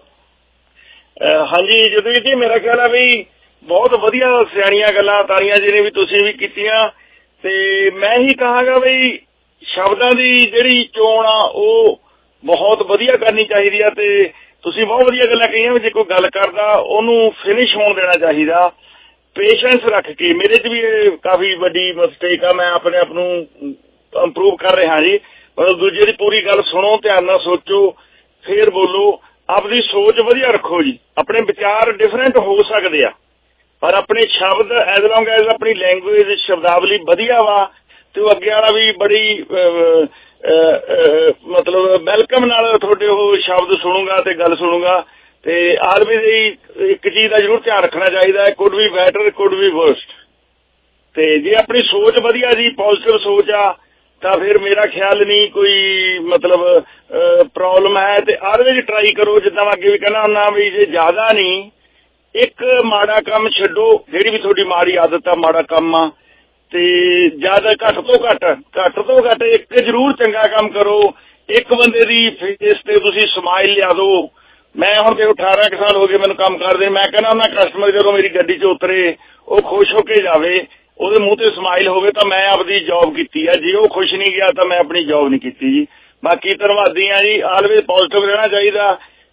हाँ जी जुदवीर जी, मेरा ख्याल है भी बहुत वधिया सियाणियां गल्लां तानिया जी ने भी तुसीं भी कीतियां ते मैं ही कहांगा भी शब्दां दी जिहड़ी चोण आ ਉਹ बहुत वधिया करनी चाहिदी आ ते तुसीं बहुत वधिया गल्लां कहीਆਂ जे कोई गल करदा ਉਹਨੂੰ फिनिश होण देना चाहिदा पेशेंस रख के। मेरे च भी काफी बड़ी मिस्टेक है, मैं अपने आप नूं इंप्रूव कर रहा जी। मतलब दूजे की पूरी गल सुनो, ध्यान नाल सोचो, फिर बोलो, आपकी सोच वधिया रखो जी। अपने विचार डिफरेंट हो सकते हैं पर अपने शब्द एज लॉन्ग एज अपनी लैंग्वेज शब्दावली वधिया वा तो अगे वाला भी बड़ी आ, आ, आ, मतलब वेलकम नाल तुहाडे ओह शब्द सुनूंगा ते गल सुनूंगा। ते आलवेज एक चीज का जरूर ध्यान रखना चाहिए, could be better could be worst. ते जे अपनी सोच वधिया जी पॉजिटिव सोच आ तां फिर मेरा ख्याल नहीं कोई मतलब प्रॉब्लम है। ते आलवेज ट्राई करो, जिद्दां मैं अगे भी कहना हुन्ना भी जे ज्यादा नहीं एक माड़ा काम छड्डो, जिहड़ी भी तुहाडी माड़ी आदत आ माड़ा काम आ ते ज्यादा घट तो घट घट तो घट एक जरूर चंगा काम करो। एक बंदे दी फेस ते तुसीं स्माइल लिया दो। मैं हुण देखो अठारह के साल हो गए मैनूं काम करदे, मैं कहना हुन्ना कस्टमर जदों मेरी गड्डी च उतरे वो खुश होके जावे, ਉਹਦੇ ਮੂੰਹ ਤੇ ਸਮਾਈਲ ਹੋਵੇ ਤਾਂ ਮੈਂ ਆਪਦੀ ਜੌਬ ਕੀਤੀ ਹੈ। ਜੇ ਉਹ ਖੁਸ਼ ਨਹੀਂ ਗਿਆ ਤਾਂ ਮੈਂ ਆਪਣੀ ਜੌਬ ਨਹੀਂ ਕੀਤੀ ਜੀ। ਬਾਕੀ ਧੰਨਵਾਦੀ ਆ ਜੀ, ਆਲਵੇਜ਼ ਪੋਜ਼ਿਟਿਵ ਰਹਿਣਾ ਚਾਹੀਦਾ।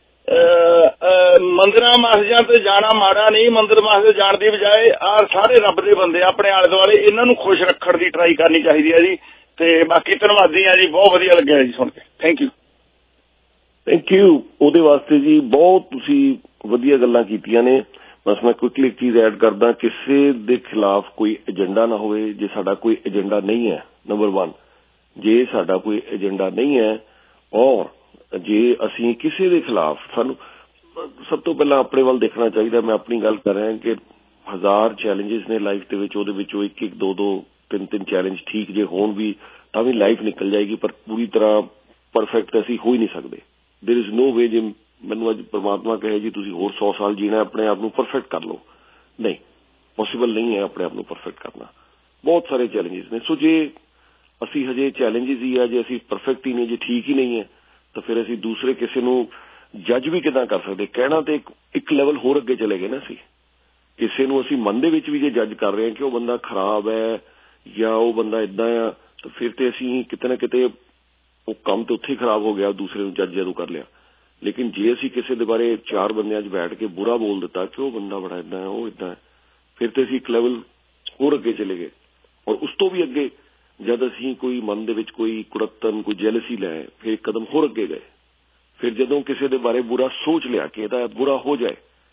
ਮੰਦਿਰਾਂ ਮਸਜਿਦਾਂ ਤੇ ਜਾਣਾ ਮਾੜਾ ਨਹੀਂ, ਮੰਦਿਰ ਮਸਜਿਦ ਜਾਣ ਦੀ ਬਜਾਏ ਆ ਸਾਰੇ ਰੱਬ ਦੇ ਬੰਦੇ ਆਪਣੇ ਆਲੇ ਦੁਆਲੇ ਇਹਨਾਂ ਨੂੰ ਖੁਸ਼ ਰੱਖਣ ਦੀ ਟਰਾਈ ਕਰਨੀ ਚਾਹੀਦੀ ਹੈ ਜੀ। ਤੇ ਬਾਕੀ ਧੰਨਵਾਦੀ ਆ ਜੀ, ਬਹੁਤ ਵਧੀਆ ਲੱਗਿਆ ਜੀ ਸੁਣ ਕੇ, ਥੈਂਕ ਯੂ। Thank you. ਉਹਦੇ ਵਾਸਤੇ ਜੀ ਬਹੁਤ ਤੁਸੀਂ ਵਧੀਆ ਗੱਲਾਂ ਕੀਤੀਆਂ ਨੇ। ਬਸ ਮੈਂ ਕੁਇਕਲੀ ਇੱਕ ਚੀਜ਼ ਐਡ ਕਰਦਾ, ਕਿਸੇ ਦੇ ਖਿਲਾਫ ਕੋਈ ਏਜੰਡਾ ਨਾ ਹੋਵੇ। ਜੇ ਸਾਡਾ ਕੋਈ ਏਜੰਡਾ ਨਹੀਂ ਹੈ, ਨੰਬਰ वन, ਜੇ ਸਾਡਾ ਕੋਈ ਏਜੰਡਾ ਨਹੀਂ ਹੈ ਔਰ ਜੇ ਅਸੀਂ ਕਿਸੇ ਦੇ ਖਿਲਾਫ, ਸਾਨੂੰ ਸਭ ਤੋਂ ਪਹਿਲਾਂ ਆਪਣੇ ਵੱਲ ਦੇਖਣਾ ਚਾਹੀਦਾ। ਮੈਂ ਆਪਣੀ ਗੱਲ ਕਰ ਰਿਹਾ ਕਿ ਹਜ਼ਾਰ ਚੈਲੰਜਿਸ ਨੇ ਲਾਈਫ ਦੇ ਵਿੱਚ, ਉਹਦੇ ਵਿੱਚੋਂ ਇੱਕ ਇੱਕ ਦੋ ਦੋ ਤਿੰਨ ਤਿੰਨ ਚੈਲੰਜ ਠੀਕ ਜੇ ਹੋਣ ਵੀ ਤਾਂ ਵੀ ਲਾਈਫ ਨਿਕਲ ਜਾਏਗੀ, ਪਰ ਪੂਰੀ ਤਰ੍ਹਾਂ ਪਰਫੈਕਟ ਅਸੀਂ ਹੋ ਹੀ ਨਹੀਂ ਸਕਦੇ। देयर इज नो वे जे मैनूं अज परमात्मा कहे जी तुसीं होर सौ साल जीना अपने आप नूं परफेक्ट कर लो, नहीं पॉसिबल नहीं है अपने आप नूं परफेक्ट करना। बहुत सारे चैलेंजेस ने। सो जे असी हजे चैलेंजेस ही है, जे असी परफेक्ट ही नहीं, जे ठीक ही नहीं है तो फिर असी दूसरे किसी नूं जज भी किदां कर सकते। कहना तो एक, एक लैवल होर अगे चले गए ना। असी किसी नूं असी मन दे विच भी जे जज कर रहे हैं कि वह बंदा खराब है या वह बंदा इदां आ, तो फिर तो असी किते ना किते वो काम तो उत्थे खराब हो गया, दूसरे नूं जज जदों कर लिया। लेकिन जे असी किसी दे बारे चार बंदियां च बैठ के बुरा बोल दिता कि वह बंदा बड़ा इदां है, वो इदां है, फिर तो असी एक लैवल होर अगे चले गए। और उस तो भी अगे जद असी कोई मन दे विच कोई कुड़त्तन कोई जैलसी लै, फिर एक कदम होर अगे गए। फिर जदों किसी दे बारे बुरा सोच लिया कि इहदा बुरा हो जाए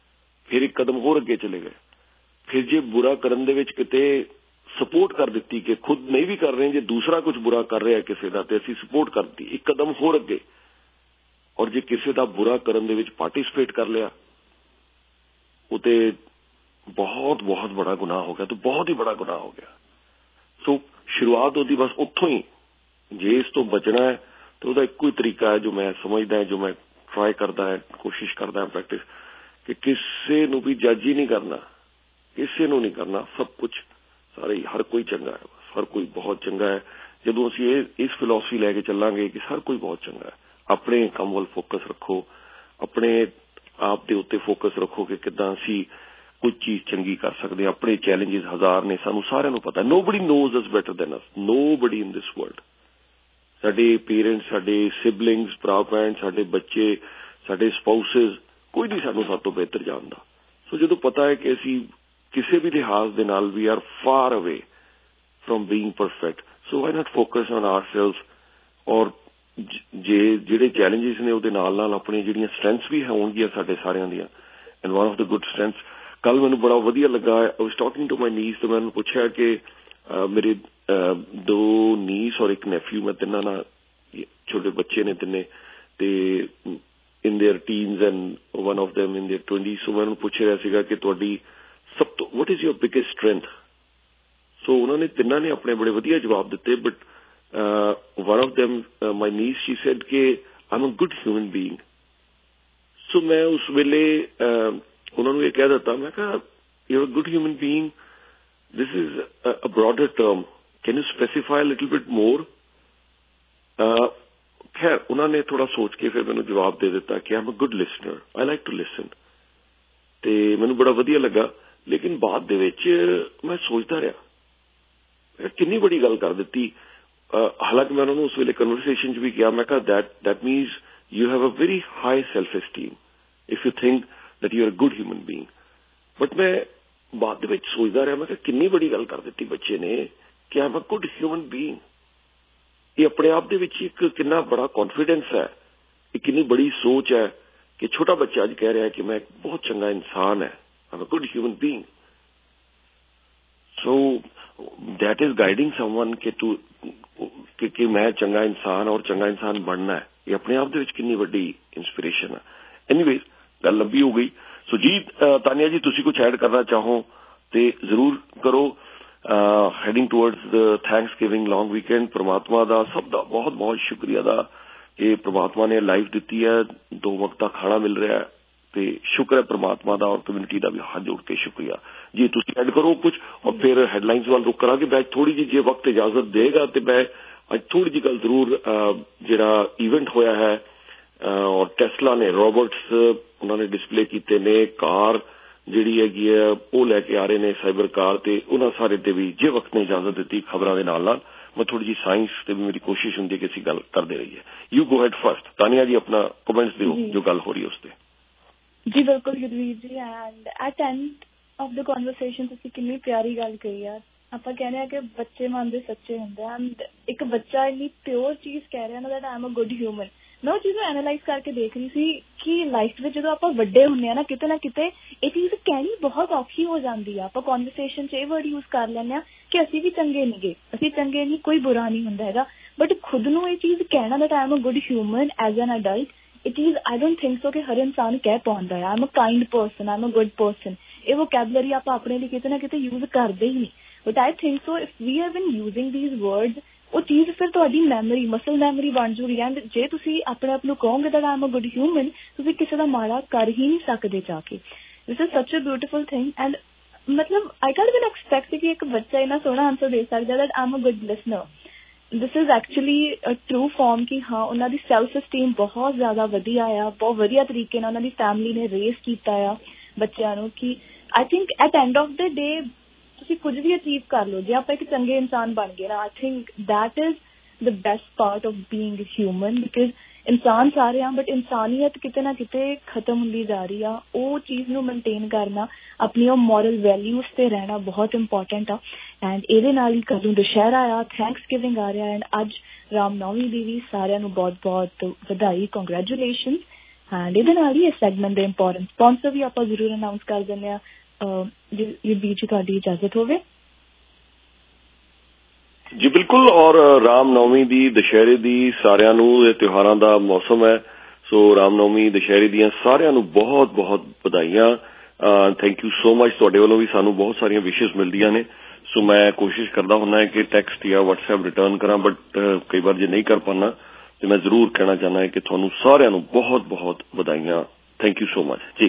फिर एक कदम होर अगे चले गए, फिर जे बुरा करन दे विच किते सपोर्ट कर दी कि खुद नहीं भी कर रहे, जे दूसरा कुछ बुरा कर रहा है किसी का तो असीं सपोर्ट कर दी, एक कदम होर अगे। और जे किसी का बुरा करन दे विच पार्टिसिपेट कर लिया वो तो बहुत बहुत बड़ा गुनाह हो गया, तो बहुत ही बड़ा गुनाह हो गया। सो शुरुआत होती बस उत्थों ही, जे इस तो बचना है तो उसका एक ही तरीका है जो मैं समझदा है, जो मैं ट्राई करता है, कोशिश करता है प्रैक्टिस, कि किसी नूं भी जज ही नहीं करना, किसी नूं नहीं करना, सब कुछ सारे हर कोई चंगा है, बस हर कोई बहुत चंगा है। जदों असीं इस फिलोसफी लैके चलांगे कि हर कोई बहुत चंगा है, अपने काम वल फोकस रखो, अपने आप दे उत्ते फोकस रखो कि किदां असीं कोई चीज चंगी कर सकते हैं। अपने चैलेंजेस हजार ने, सानू सारिआं नूं पता, nobody knows us better than us, nobody in this world. साडे पेरेंट्स, साडे सिबलिंग्स, भरा भैन, साडे बच्चे, साडे स्पाउसेस, कोई नहीं सानू सब तो बेहतर जानदा। सो जदों पता है कि असीं किसी भी लिहाज दे नाल we are far away from being perfect, so why not focus on ourselves. और जे जिहड़े चैलेंजेस ने उहदे नाल नाल अपनी जिहड़ियां स्ट्रेंथ्स भी होणगियां साडे सारिआं दियां, and one of the good strengths, कल मैनूं बड़ा वधिया लगा, I was talking to my niece, तो मैंने पूछा कि uh, मेरे uh, दो नीस और एक नेफ्यू, मैं तिन्नां नाल, छोटे बच्चे ने तिन्ने, ते in their teens and one of them in their twenties. So मैंने पूछ रहा सीगा कि तुहाडी सब तो what is your biggest strength. So उन्होंने तिन्नां ने अपने बड़े वधिया जवाब दिते, but one of them my niece she said कि I am a good human being. So मैं उस वेले uh, उन्होंने ये कह दिता, मैं कहा you are a good human being, this is a broader term, can you specify little bit more. खैर उन्होंने थोड़ा सोच के फिर मैंने जवाब दे दिता कि I am a good listener, I like to listen, ते मैनू बड़ा वधिया लगा। लेकिन बाद दे विच मैं सोचता रहा, कितनी बड़ी गल कर दी। हालांकि मैं उन्होंने उस वेले कन्वर्सेशन च भी किया, मैं कहा that that means you have a very high self esteem if you think that you are a good human being. But मैं बाद दे विच सोचता रहा, मैं कितनी बड़ी गल कर दी बच्चे ने कि I am a good human being. ये अपने आप दे विच एक कितना बड़ा कॉन्फिडेंस है, एक कितनी बड़ी सोच है कि छोटा बच्चा अज कह रहा है कि मैं एक बहुत चंगा इंसान है, I am a good human being. So that is guiding someone के तू कि, कि मैं चंगा इंसान और चंगा इंसान बनना है, ये अपने आप दे विच कितनी बड़ी इंस्पिरेशन है। एनीवेज गल लंबी हो गई। सो जी तानिया जी, तुसी कुछ ऐड करना चाहो तो जरूर करो। Heading towards the thanksgiving long weekend, परमात्मा दा सब दा बहुत बहुत शुक्रिया दा कि परमात्मा ने लाइफ दी है, दो वक्त का खाना मिल रहा है, तो शुक्र है परमात्मा दा, और कम्यूनिटी का भी हाथ जोड़ के शुक्रिया जी। तुसी ऐड करो कुछ और फिर हैडलाइंस वाल रुक करा कि मैं थोड़ी जी जे वक्त इजाजत देगा तो मैं अज थोड़ी जी गल जरूर जिहड़ा इवेंट होया है और टेस्ला ने रॉबर्ट्स उन्होंने डिस्पले किए ने कार जिहड़ी हैगी है वो लैके आ रहे ने साइबर कार, ते उन्हां सारे ते भी जे वक्त ने इजाजत दी खबरां दे नाल नाल मैं थोड़ी जी साइंस ते भी मेरी कोशिश हुंदी है कि असीं गल करदे रहिए। You go ahead first Tania ji, अपना कमेंट्स दिओ जो गल हो रही है उस ते। जी बिल्कुल Yudhveer ji, and at end of the conversation तुसीं कितनी प्यारी गल कही यार। ਆਪਾਂ ਕਹਿੰਦੇ ਆ ਕਿ ਬੱਚੇ ਮਨ ਦੇ ਸੱਚੇ ਹੁੰਦੇ ਆ, ਐਂਡ ਇੱਕ ਬੱਚਾ ਇੰਨੀ ਪਿਓਰ ਚੀਜ਼ ਕਹਿ ਰਿਹਾ ਨਾ that I am a good human. ਮੈਂ ਉਹ ਚੀਜ਼ ਨੂੰ ਐਨਾਲਾਈਜ਼ ਕਰਕੇ ਦੇਖ ਰਹੀ ਸੀ ਕਿ ਲਾਈਫ ਵਿੱਚ ਜਦੋਂ ਆਪਾਂ ਵੱਡੇ ਹੁੰਦੇ ਆ ਨਾ, ਕਿਤੇ ਨਾ ਕਿਤੇ ਇਹ ਚੀਜ਼ ਕਹਿਣੀ ਬਹੁਤ ਔਖੀ ਹੋ ਜਾਂਦੀ ਆ। ਆਪਾਂ ਕਨਵਰਸੇਸ਼ਨ 'ਚ ਇਹ ਵਰਡ ਯੂਜ਼ ਕਰ ਲੈਂਦੇ ਆ ਕਿ ਅਸੀਂ ਵੀ ਚੰਗੇ ਨਹੀਂ ਗੇ, ਅਸੀਂ ਚੰਗੇ ਨਹੀਂ, ਕੋਈ ਬੁਰਾ ਨਹੀਂ ਹੁੰਦਾ ਹੈਗਾ, ਬਟ ਖੁਦ ਨੂੰ ਇਹ ਚੀਜ਼ ਕਹਿਣਾ that I am a good human as an adult, ਇਹ ਚੀਜ਼ ਆਈ ਡੋਂਟ ਥਿੰਕ ਸੋ ਕਿ ਹਰ ਇਨਸਾਨ ਕਹਿ ਪਾਉਂਦਾ ਆ। I am a kind person, I am a good person. ਇਹ ਵੋਕੈਬਲਰੀ ਆਪਾਂ ਆਪਣੇ ਲਈ ਕਿਤੇ ਨਾ ਕਿਤੇ ਯੂਜ਼ ਕਰਦੇ ਹੀ ਨਹੀਂ। But I think so if we have been using these words, वो चीज़ फिर तुहाडी मैमरी मसल मैमरी बन जूगी। एंड जे तुसी अपने आप नूं कहोगे that I am a good human, तुसी किसी दा माड़ा कर ही नहीं सकदे जाके। This is such a beautiful thing. And मतलब आई कैंट इवन एक्सपेक्ट कि एक बच्चा इन्ना सोहना आंसर दे सकदा that I am a good listener. This is actually a true form कि हाँ उन्हां दी सैल्फ एस्टीम बहुत ज़्यादा वधिया आ, बहुत वधिया तरीके नाल उन्हां दी फैमिली ने रेस कीता आ बच्चों नूं कि I think at end of the day ਤੁਸੀਂ ਕੁਝ ਵੀ ਅਚੀਵ ਕਰ ਲਓ, ਜੇ ਆਪਾਂ ਇੱਕ ਚੰਗੇ ਇਨਸਾਨ ਬਣ ਗਏ ਨਾ, I think that is the best part of being human. Because ਇਨਸਾਨ ਸਾਰੇ ਆ ਬਟ ਇਨਸਾਨੀਅਤ ਕਿਤੇ ਨਾ ਕਿਤੇ ਖਤਮ ਹੁੰਦੀ ਜਾ ਰਹੀ ਆ। ਉਹ ਚੀਜ਼ ਨੂੰ ਮੇਨਟੇਨ ਕਰਨਾ, ਆਪਣੀ ਉਹ ਮੋਰਲ ਵੈਲਿਊਜ਼ ਤੇ ਰਹਿਣਾ ਬਹੁਤ ਇੰਪੋਰਟੈਂਟ ਆ। ਐਂਡ ਇਹਦੇ ਨਾਲ ਹੀ ਕੱਲ੍ਹ ਨੂੰ ਦੁਸ਼ਹਿਰਾ ਆ, ਥੈਂਕਸ ਗਿਵਿੰਗ ਆ ਰਿਹਾ, ਐਂਡ ਅੱਜ ਰਾਮ ਨੌਮੀ ਦੀ ਵੀ ਸਾਰਿਆਂ ਨੂੰ ਬਹੁਤ ਬਹੁਤ ਵਧਾਈ, ਕੰਗਰੈਚੁਲੇਸ਼ਨ। ਐਂਡ ਇਹਦੇ ਨਾਲ ਹੀ ਇਸ ਸੈਗਮੈਂਟ ਦੇ ਇੰਪੋਰਟੈਂਟ ਸਪਾਂਸਰ ਵੀ ਆਪਾਂ ਜ਼ਰੂਰ ਅਨਾਉਂਸ ਕਰ ਦਿੰਦੇ ਹਾਂ ਯੁੱਧਵੀਰ ਜੀ, ਤੁਹਾਡੀ ਇਜਾਜ਼ਤ ਹੋਵੇ। ਜੀ ਬਿਲਕੁਲ, ਔਰ ਰਾਮ ਨੌਮੀ ਦੀ, ਦੁਸ਼ਹਿਰੇ ਦੀ ਸਾਰਿਆਂ ਨੂੰ, ਇਹ ਤਿਉਹਾਰਾਂ ਦਾ ਮੌਸਮ ਹੈ, ਸੋ ਰਾਮ ਨੌਮੀ ਦੁਸ਼ਹਿਰੇ ਦੀਆਂ ਸਾਰਿਆਂ ਨੂੰ ਬਹੁਤ ਬਹੁਤ ਵਧਾਈਆਂ। Thank you so much. ਤੁਹਾਡੇ ਵੱਲੋਂ ਵੀ ਸਾਨੂੰ ਬਹੁਤ ਸਾਰੀਆਂ ਵਿਸ਼ੇਸ ਮਿਲਦੀਆਂ ਨੇ, ਸੋ ਮੈਂ ਕੋਸ਼ਿਸ਼ ਕਰਦਾ ਹੁੰਦਾ ਹੈ ਕਿ ਟੈਕਸਟ ਜਾਂ ਵਟਸਐਪ ਰਿਟਰਨ ਕਰਾਂ, ਬਟ ਕਈ ਵਾਰ ਜੇ ਨਹੀਂ ਕਰ ਪਾਉਣਾ ਤੇ ਮੈਂ ਜ਼ਰੂਰ ਕਹਿਣਾ ਚਾਹੁੰਦਾ ਹਾਂ ਕਿ ਤੁਹਾਨੂੰ ਸਾਰਿਆਂ ਨੂੰ ਬਹੁਤ ਬਹੁਤ ਵਧਾਈਆਂ। ਥੈਂਕ ਯੂ ਸੋ ਮਚ ਜੀ।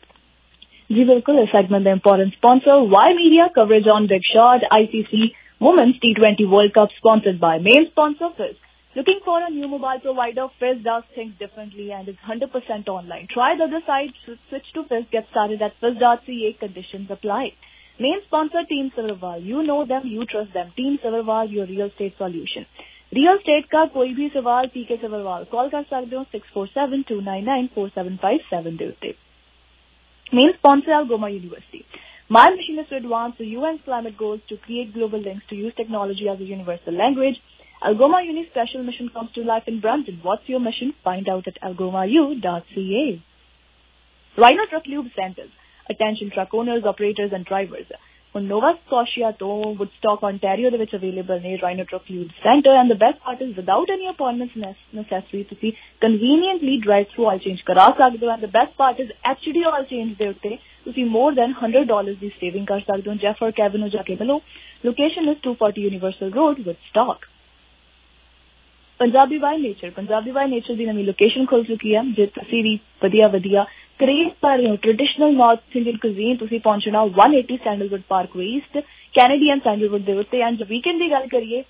ਜੀ ਬਿਲਕੁਲ, ਇਸ ਸੈਗਮੈਂਟ ਦਾ important sponsor Y Media, coverage on big shot, I C C Women's T twenty World Cup, sponsored by main sponsor Fizz. Looking for a new mobile provider? Fizz does things differently and is one hundred percent online. Try the other side, switch to Fizz, get started at fizz dot c a, conditions apply. Main sponsor Team Silverwall, you know them, you trust them. Team Silverwall, your real estate solution. Real estate का कोई भी सवाल P K Silverwall call कर सकते हो six four seven two nine nine four seven five seven ਦੇ ਉੱਤੇ। Main sponsor Algoma University. My mission is to advance the U N's climate goals to create global links to use technology as a universal language. Algoma Uni's special mission comes to life in Brampton. What's your mission? Find out at algoma u dot c a. Rhino Truck Lube Centers. Attention truck owners, operators and drivers. ਹੁਣ Nova Scotia ਤੋਂ Woodstock, Ontario ਦੇ ਵਿੱਚ available ਨੇ Rhino Truck Lube Center, and the best part is without any appointments necessary ਤੁਸੀਂ conveniently drive through oil change ਕਰਾ ਸਕਦੇ ਹੋ, and the best part is H D oil change ਦੇ ਉੱਤੇ ਤੁਸੀਂ more than one hundred dollars ਦੀ saving ਕਰ ਸਕਦੇ ਹੋ। ਜੈਫਰ ਕੈਬਨ ਨੂੰ ਜਾ ਕੇ ਮਿਲੋ। Location is two forty Universal Road, Woodstock। Punjabi by nature, Punjabi by nature ਦੀ ਨਵੀਂ ਲੋਕੇਸ਼ਨ ਖੁੱਲ ਚੁੱਕੀ ਹੈ। ਜੇ ਤੁਸੀਂ ਵੀ ਵਧੀਆ ਵਧੀਆ ਕਰੇਜ਼ ਕਰ ਰਹੇ ਹੋ ਟ੍ਰੈਡੀਸ਼ਨਲ ਨਾਰਥ ਇੰਡੀਅਨ ਕੁਜ਼ੀਨ, ਤੁਸੀਂ ਪਹੁੰਚਣਾ one eighty Sandalwood Parkway East, Canadian Sandalwood ਦੇ ਉੱਤੇ। ਐਂਡ ਵੀਕਐਂਡ ਦੀ ਗੱਲ ਕਰੀਏ,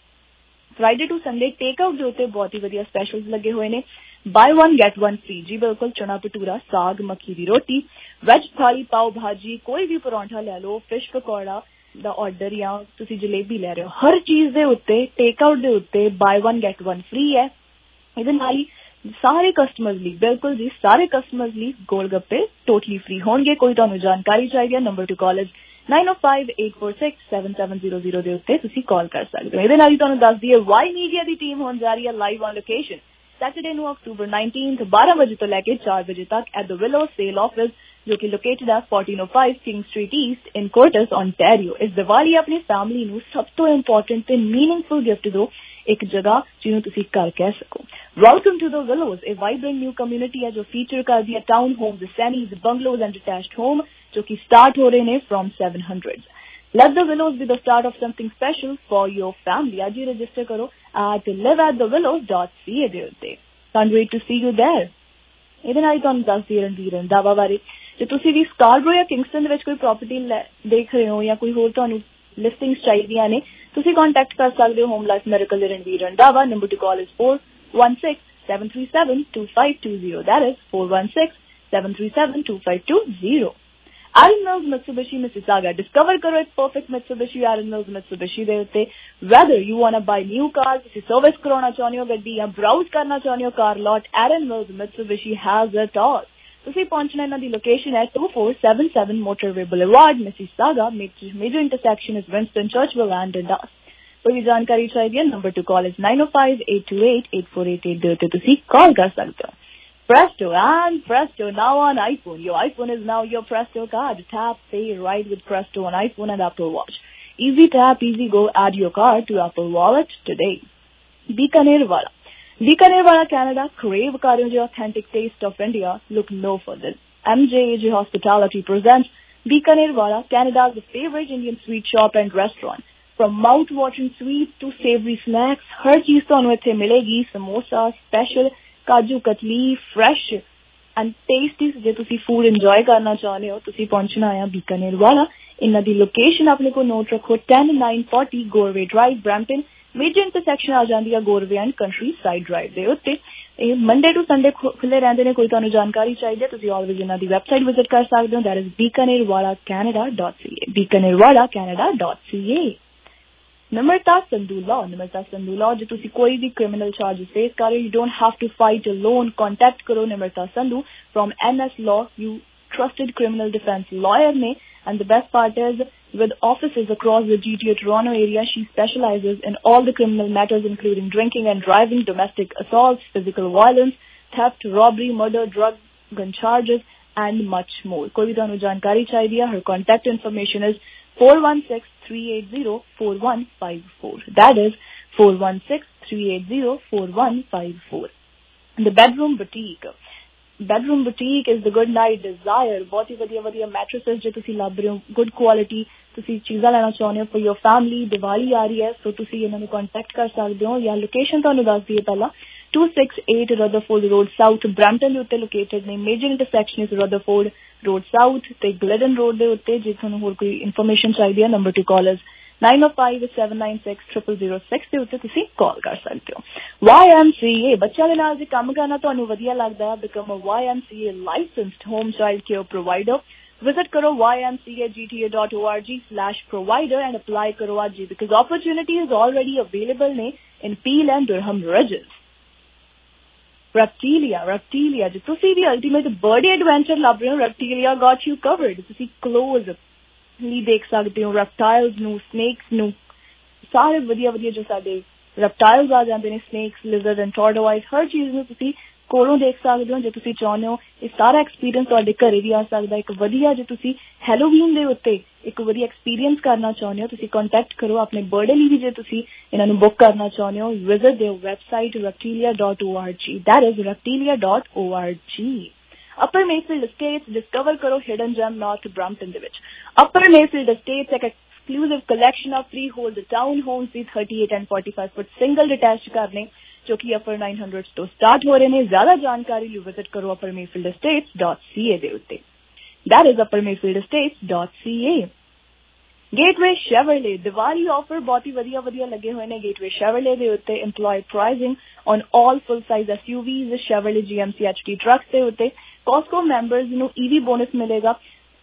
Friday to Sunday take out ਦੇ ਉੱਤੇ ਬਹੁਤ ਹੀ ਵਧੀਆ ਸਪੈਸ਼ਲਸ ਲੱਗੇ ਹੋਏ ਨੇ। Buy one get one free. ਜੀ ਬਿਲਕੁਲ, ਚਨਾ ਭਟੂਰਾ, ਸਾਗ, ਮੱਕੀ ਦੀ ਰੋਟੀ, ਵੈਜ ਥਾਲੀ, ਪਾਓ ਭਾਜੀ, ਕੋਈ ਵੀ ਪਰੌਂਠਾ ਲੈ ਲਓ, ਫਿਸ਼ ਪਕੌੜਾ ਦਾ ਆਰਡਰ ਜਾਂ ਤੁਸੀਂ ਜਲੇਬੀ ਲੈ ਰਹੇ ਹੋ, ਹਰ ਚੀਜ਼ ਦੇ ਉੱਤੇ ਟੇਕ ਆਊਟ ਦੇ ਉੱਤੇ buy one get one free ਹੈ। ਇਹਦੇ ਨਾਲ ਹੀ ਸਾਰੇ ਕਸਟਮਰਸ ਲਈ, ਬਿਲਕੁਲ ਜੀ ਸਾਰੇ ਕਸਟਮਰਸ ਲਈ ਗੋਲ ਗੱਪੇ ਟੋਟਲੀ ਫ੍ਰੀ ਹੋਣਗੇ। ਕੋਈ ਤੁਹਾਨੂੰ ਜਾਣਕਾਰੀ ਚਾਹੀਦੀ ਹੈ, number to call nine oh five eight four six seven seven zero zero ਦੇ ਉੱਤੇ ਤੁਸੀਂ ਕਾਲ ਕਰ ਸਕਦੇ ਹੋ। ਇਹਦੇ ਨਾਲ ਹੀ ਤੁਹਾਨੂੰ ਦੱਸ ਦਈਏ, ਵਾਈ ਮੀਡੀਆ ਦੀ ਟੀਮ ਹੋਣ ਜਾ ਰਹੀ ਹੈ ਲਾਈਵ ਔਨ ਲੋਕੇਸ਼ਨ ਸੈਟਰਡੇ ਨੂੰ ਅਕਤੂਬਰ nineteenth ਬਾਰਾਂ ਵਜੇ ਤੋਂ ਲੈ ਕੇ ਚਾਰ ਵਜੇ ਤੱਕ at the Willow sale office, ਜੋ ਕਿ ਲੋਕੇਟਡ ਹੈ fourteen oh five King Street East in Courtice, Ontario। ਇਸ ਦੀਵਾਲੀ ਆਪਣੀ ਫੈਮਿਲੀ ਨੂੰ ਸਭ ਤੋਂ ਇੰਪੋਰਟੈਂਟ ਤੇ ਮੀਨਿੰਗਫੁਲ ਗਿਫਟ ਦਿਓ, ਇੱਕ ਜਗ੍ਹਾ ਜਿਹਨੂੰ ਤੁਸੀਂ ਘਰ ਕਹਿ ਸਕੋ। ਵੈਲਕਮ ਟੂ ਦ ਵਿਲੋਜ਼, ਇਹ ਵਾਈਬ੍ਰੈਂਟ ਨਿਊ ਕਮਿਊਨਿਟੀ ਹੈ ਜੋ ਫੀਚਰ ਕਰਦੀ ਹੈ town homes, semis, bungalows and attached home, ਜੋ ਕਿ ਸਟਾਰਟ ਹੋ ਰਹੇ ਨੇ from seven hundred। Let the Willows be the start of something special for your family. ਅੱਜ ਹੀ ਰਜਿਸਟਰ ਕਰੋ at live at the willows dot c a ਦੇ ਉੱਤੇ। Can't wait to see you there। ਇਹਦੇ ਨਾਲ ਹੀ ਤੁਹਾਨੂੰ ਦੱਸ ਦਈਏ ਰਣਵੀਰ ਰੰਧਾਵਾ ਬਾਰੇ। ਜੇ ਤੁਸੀਂ ਵੀ ਸਕਾਰਬਰੋ ਜਾਂ ਕਿੰਗਸਟਨ ਦੇ ਵਿੱਚ ਕੋਈ ਪ੍ਰਾਪਰਟੀ ਦੇਖ ਰਹੇ ਹੋ ਜਾਂ ਕੋਈ ਹੋਰ ਤੁਹਾਨੂੰ ਲਿਸਟਿੰਗਸ ਚਾਹੀਦੀਆਂ ਨੇ, ਤੁਸੀਂ ਕੰਟੈਕਟ ਕਰ ਸਕਦੇ ਹੋ ਹੋਮ ਲਾਈਫ ਮੈਰੀਕਲ ਦੇ Ranveer Randhawa. Number to call is four one six seven three seven two five two zero, that is four one six seven three seven two five two zero। Aaron Mills Mitsubishi Mississauga, discover karo ek perfect Mitsubishi Aaron Mills Mitsubishi de utte। Whether you want to buy new cars, ਤੁਸੀਂ service ਕਰਾਉਣਾ ਚਾਹੁੰਦੇ ਹੋ ਗੱਡੀ ਜਾਂ browse ਕਰਨਾ ਚਾਹੁੰਦੇ ਹੋ ਕਾਰ lot, Aaron Mills Mitsubishi has it all। ਤੁਸੀਂ ਪਹੁੰਚਣਾ ਇਹਨਾਂ ਦੀ ਲੋਕੇਸ਼ਨ ਹੈ two four seven seven Motorway Boulevard, Mississauga। Major intersection is Winston Churchill and Dundas। ਕੋਈ ਵੀ ਜਾਣਕਾਰੀ ਚਾਹੀਦੀ ਹੈ, number to call is nine oh five eight two eight eight four eight eight ਦੇ ਉੱਤੇ ਤੁਸੀਂ ਕਾਲ ਕਰ ਸਕਦੇ ਹੋ। Presto and Presto now on iPhone. Your iPhone is now your Presto card. Tap, pay, ride with Presto on iPhone and Apple Watch. Easy tap, easy go. Add your card to Apple Wallet today. Bikaner Wala. Bikaner Wala, Canada. Crave kar rahe ho jo authentic taste of India. Look no further. M J A J Hospitality presents Bikaner Wala, Canada's favorite Indian sweet shop and restaurant. From mouth-watering sweets to savory snacks, हर चीज ਤੁਹਾਨੂੰ ਇੱਥੇ ਮਿਲੇਗੀ। Samosa, special kaju katli, fresh and tasty. ਜੇ ਤੁਸੀਂ food enjoy ਕਰਨਾ ਚਾਹੁੰਦੇ ਹੋ, ਤੁਸੀਂ ਪਹੁੰਚਣਾ ਆ ਬੀਕਾਨੇਰ ਵਾਲਾ। ਇਹਨਾਂ ਦੀ ਲੋਕੇਸ਼ਨ ਆਪਣੇ ਕੋਲ ਨੋਟ ਰੱਖੋ, ten nine forty Goreway Drive, Brampton. Major intersection ਆ ਜਾਂਦੀ ਆ Goreway and Countryside Drive ਦੇ ਉੱਤੇ। ਇਹ ਮੰਡੇ ਟੂ ਸੰਡੇ ਖੁੱਲੇ ਰਹਿੰਦੇ ਨੇ। ਕੋਈ ਤੁਹਾਨੂੰ ਜਾਣਕਾਰੀ ਚਾਹੀਦੀ ਹੈ, ਤੁਸੀਂ ਆਲਵੇਜ਼ ਇਹਨਾਂ ਦੀ ਵੈਬਸਾਈਟ ਵਿਜ਼ਿਟ ਕਰ ਸਕਦੇ ਹੋ, that is Bikanervala Canada dot C A, Bikanervala Canada dot C A. Nimrata Sandhu law, Nimrata Sandhu law. ਜੇ ਤੁਸੀਂ ਕੋਈ ਵੀ ਕ੍ਰਿਮੀਨਲ ਚਾਰजेस ਫੇਸ ਕਰ ਰਹੇ ਹੋ, you don't have to fight alone. Contact ਕਰੋ Nimrata Sandhu from N S law, you trusted criminal defense lawyer ne, and the best part is with offices across the G T A Toronto area, she specializes in all the criminal matters including drinking and driving, domestic assaults, physical violence, theft, robbery, murder, drug, gun charges, and much more. कोई भी तुहानू जानकारी चाहिए है, her contact information is four one six, three eight zero, four one five four. That is four one six, three eight zero, four one five four. The Bedroom Boutique. Bedroom Boutique is the good night desire. बहुत ही ਵਧੀਆ ਵਧੀਆ mattresses जो ਤੁਸੀਂ ਲੱਭ ਰਹੇ ਹੋ, good quality ਤੁਸੀਂ ਚੀਜ਼ਾਂ ਲੈਣਾ ਚਾਹੁੰਦੇ ਹੋ for your family. ਦੀਵਾਲੀ ਆ ਰਹੀ ਹੈ, ਸੋ ਤੁਸੀਂ ਇਹਨਾਂ ਨੂੰ ਕੰਟੈਕਟ ਕਰ ਸਕਦੇ ਹੋ ਜਾਂ ਲੋਕੇਸ਼ਨ ਤੁਹਾਨੂੰ ਦੱਸ ਦਈਏ ਪਹਿਲਾਂ two sixty-eight Rutherford Road South, Brampton ਦੇ ਉੱਤੇ ਲੋਕੇਟਡ ਨੇ. Major intersection is Rutherford Road South ਤੇ Glidden Road ਦੇ ਉੱਤੇ. ਜੇ ਤੁਹਾਨੂੰ ਹੋਰ ਕੋਈ ਇਨਫੋਰਮੇਸ਼ਨ ਚਾਹੀਦੀ ਹੈ, number to call is nine oh five, seven nine six, zero zero zero six ਦੇ ਉੱਤੇ ਤੁਸੀਂ ਕਾਲ ਕਰ ਸਕਦੇ ਹੋ. Y M C A ਬੱਚਿਆਂ ਦੇ ਨਾਲ ਜੇ ਕੰਮ ਕਰਨਾ ਤੁਹਾਨੂੰ ਵਧੀਆ ਲੱਗਦਾ ਹੈ, become a Y M C A licensed home child care provider. Visit karo y m c a g t a dot org slash provider and apply karo aaj because opportunity is already available ne in Peel and Durham Ridges. Reptilia, Reptilia ਜੇ ਤੁਸੀਂ ਵੀ ultimate birthday adventure ਲੱਭ ਰਹੇ ਹੋ, Reptilia got you covered. ਤੁਸੀਂ clothes ਲਈ ਦੇਖ ਸਕਦੇ ਹੋ, reptiles ਨੂੰ, snakes ਨੂੰ, ਸਾਰੇ ਵਧੀਆ ਵਧੀਆ ਜੋ ਸਾਡੇ reptiles ਆ ਜਾਂਦੇ ਨੇ, snakes, lizard and tortoise, ਹਰ ਚੀਜ਼ ਨੂੰ ਤੁਸੀਂ ਕੋਲੋਂ ਦੇਖ ਸਕਦੇ ਹੋ ਜੇ ਤੁਸੀਂ ਚਾਹੁੰਦੇ ਹੋ. ਇਹ ਸਾਰਾ ਐਕਸਪੀਰੀਅੰਸ ਤੁਹਾਡੇ ਘਰੇ ਵੀ ਆ ਸਕਦਾ. ਇੱਕ ਵਧੀਆ ਜੇ ਤੁਸੀਂ ਹੈਲੋਵੀਨ ਦੇ ਉੱਤੇ ਇੱਕ ਵਧੀਆ ਐਕਸਪੀਰੀਅੰਸ ਕਰਨਾ ਚਾਹੁੰਦੇ ਹੋ, ਤੁਸੀਂ ਕੰਟੈਕਟ ਕਰੋ. ਆਪਣੇ ਬਰਥਡੇ ਲਈ ਵੀ ਜੇ ਤੁਸੀਂ ਇਹਨਾਂ ਨੂੰ ਬੁੱਕ ਕਰਨਾ ਚਾਹੁੰਦੇ ਹੋ, visit their website reptilia dot org. that is reptilia dot org. Upper Mayfield Estates, discover karo hidden gem North Brampton ਦੇ ਵਿੱਚ. Upper Mayfield Estates ਇੱਕ exclusive collection of freehold town homes with thirty-eight and forty-five foot single detached ਘਰ ਨੇ ਜੋ ਕਿ upper nine hundreds ਤੋਂ start ਹੋ ਰਹੇ ਨੇ. ਜ਼ਿਆਦਾ ਜਾਣਕਾਰੀ ਲਈ ਵਿਜ਼ਿਟ ਕਰੋ upper mayfield estates dot c a ਦੇ ਉੱਤੇ. that is upper mayfield estates dot c a. Gateway Chevrolet Diwali offer ਬਹੁਤ ਹੀ ਵਧੀਆ ਵਧੀਆ ਲੱਗੇ ਹੋਏ ਨੇ Gateway Chevrolet ਦੇ ਉੱਤੇ. employee pricing on all full size S U Vs, Chevrolet G M C H T trucks ਦੇ ਉੱਤੇ. Costco members ਨੂੰ E V bonus ਮਿਲੇਗਾ.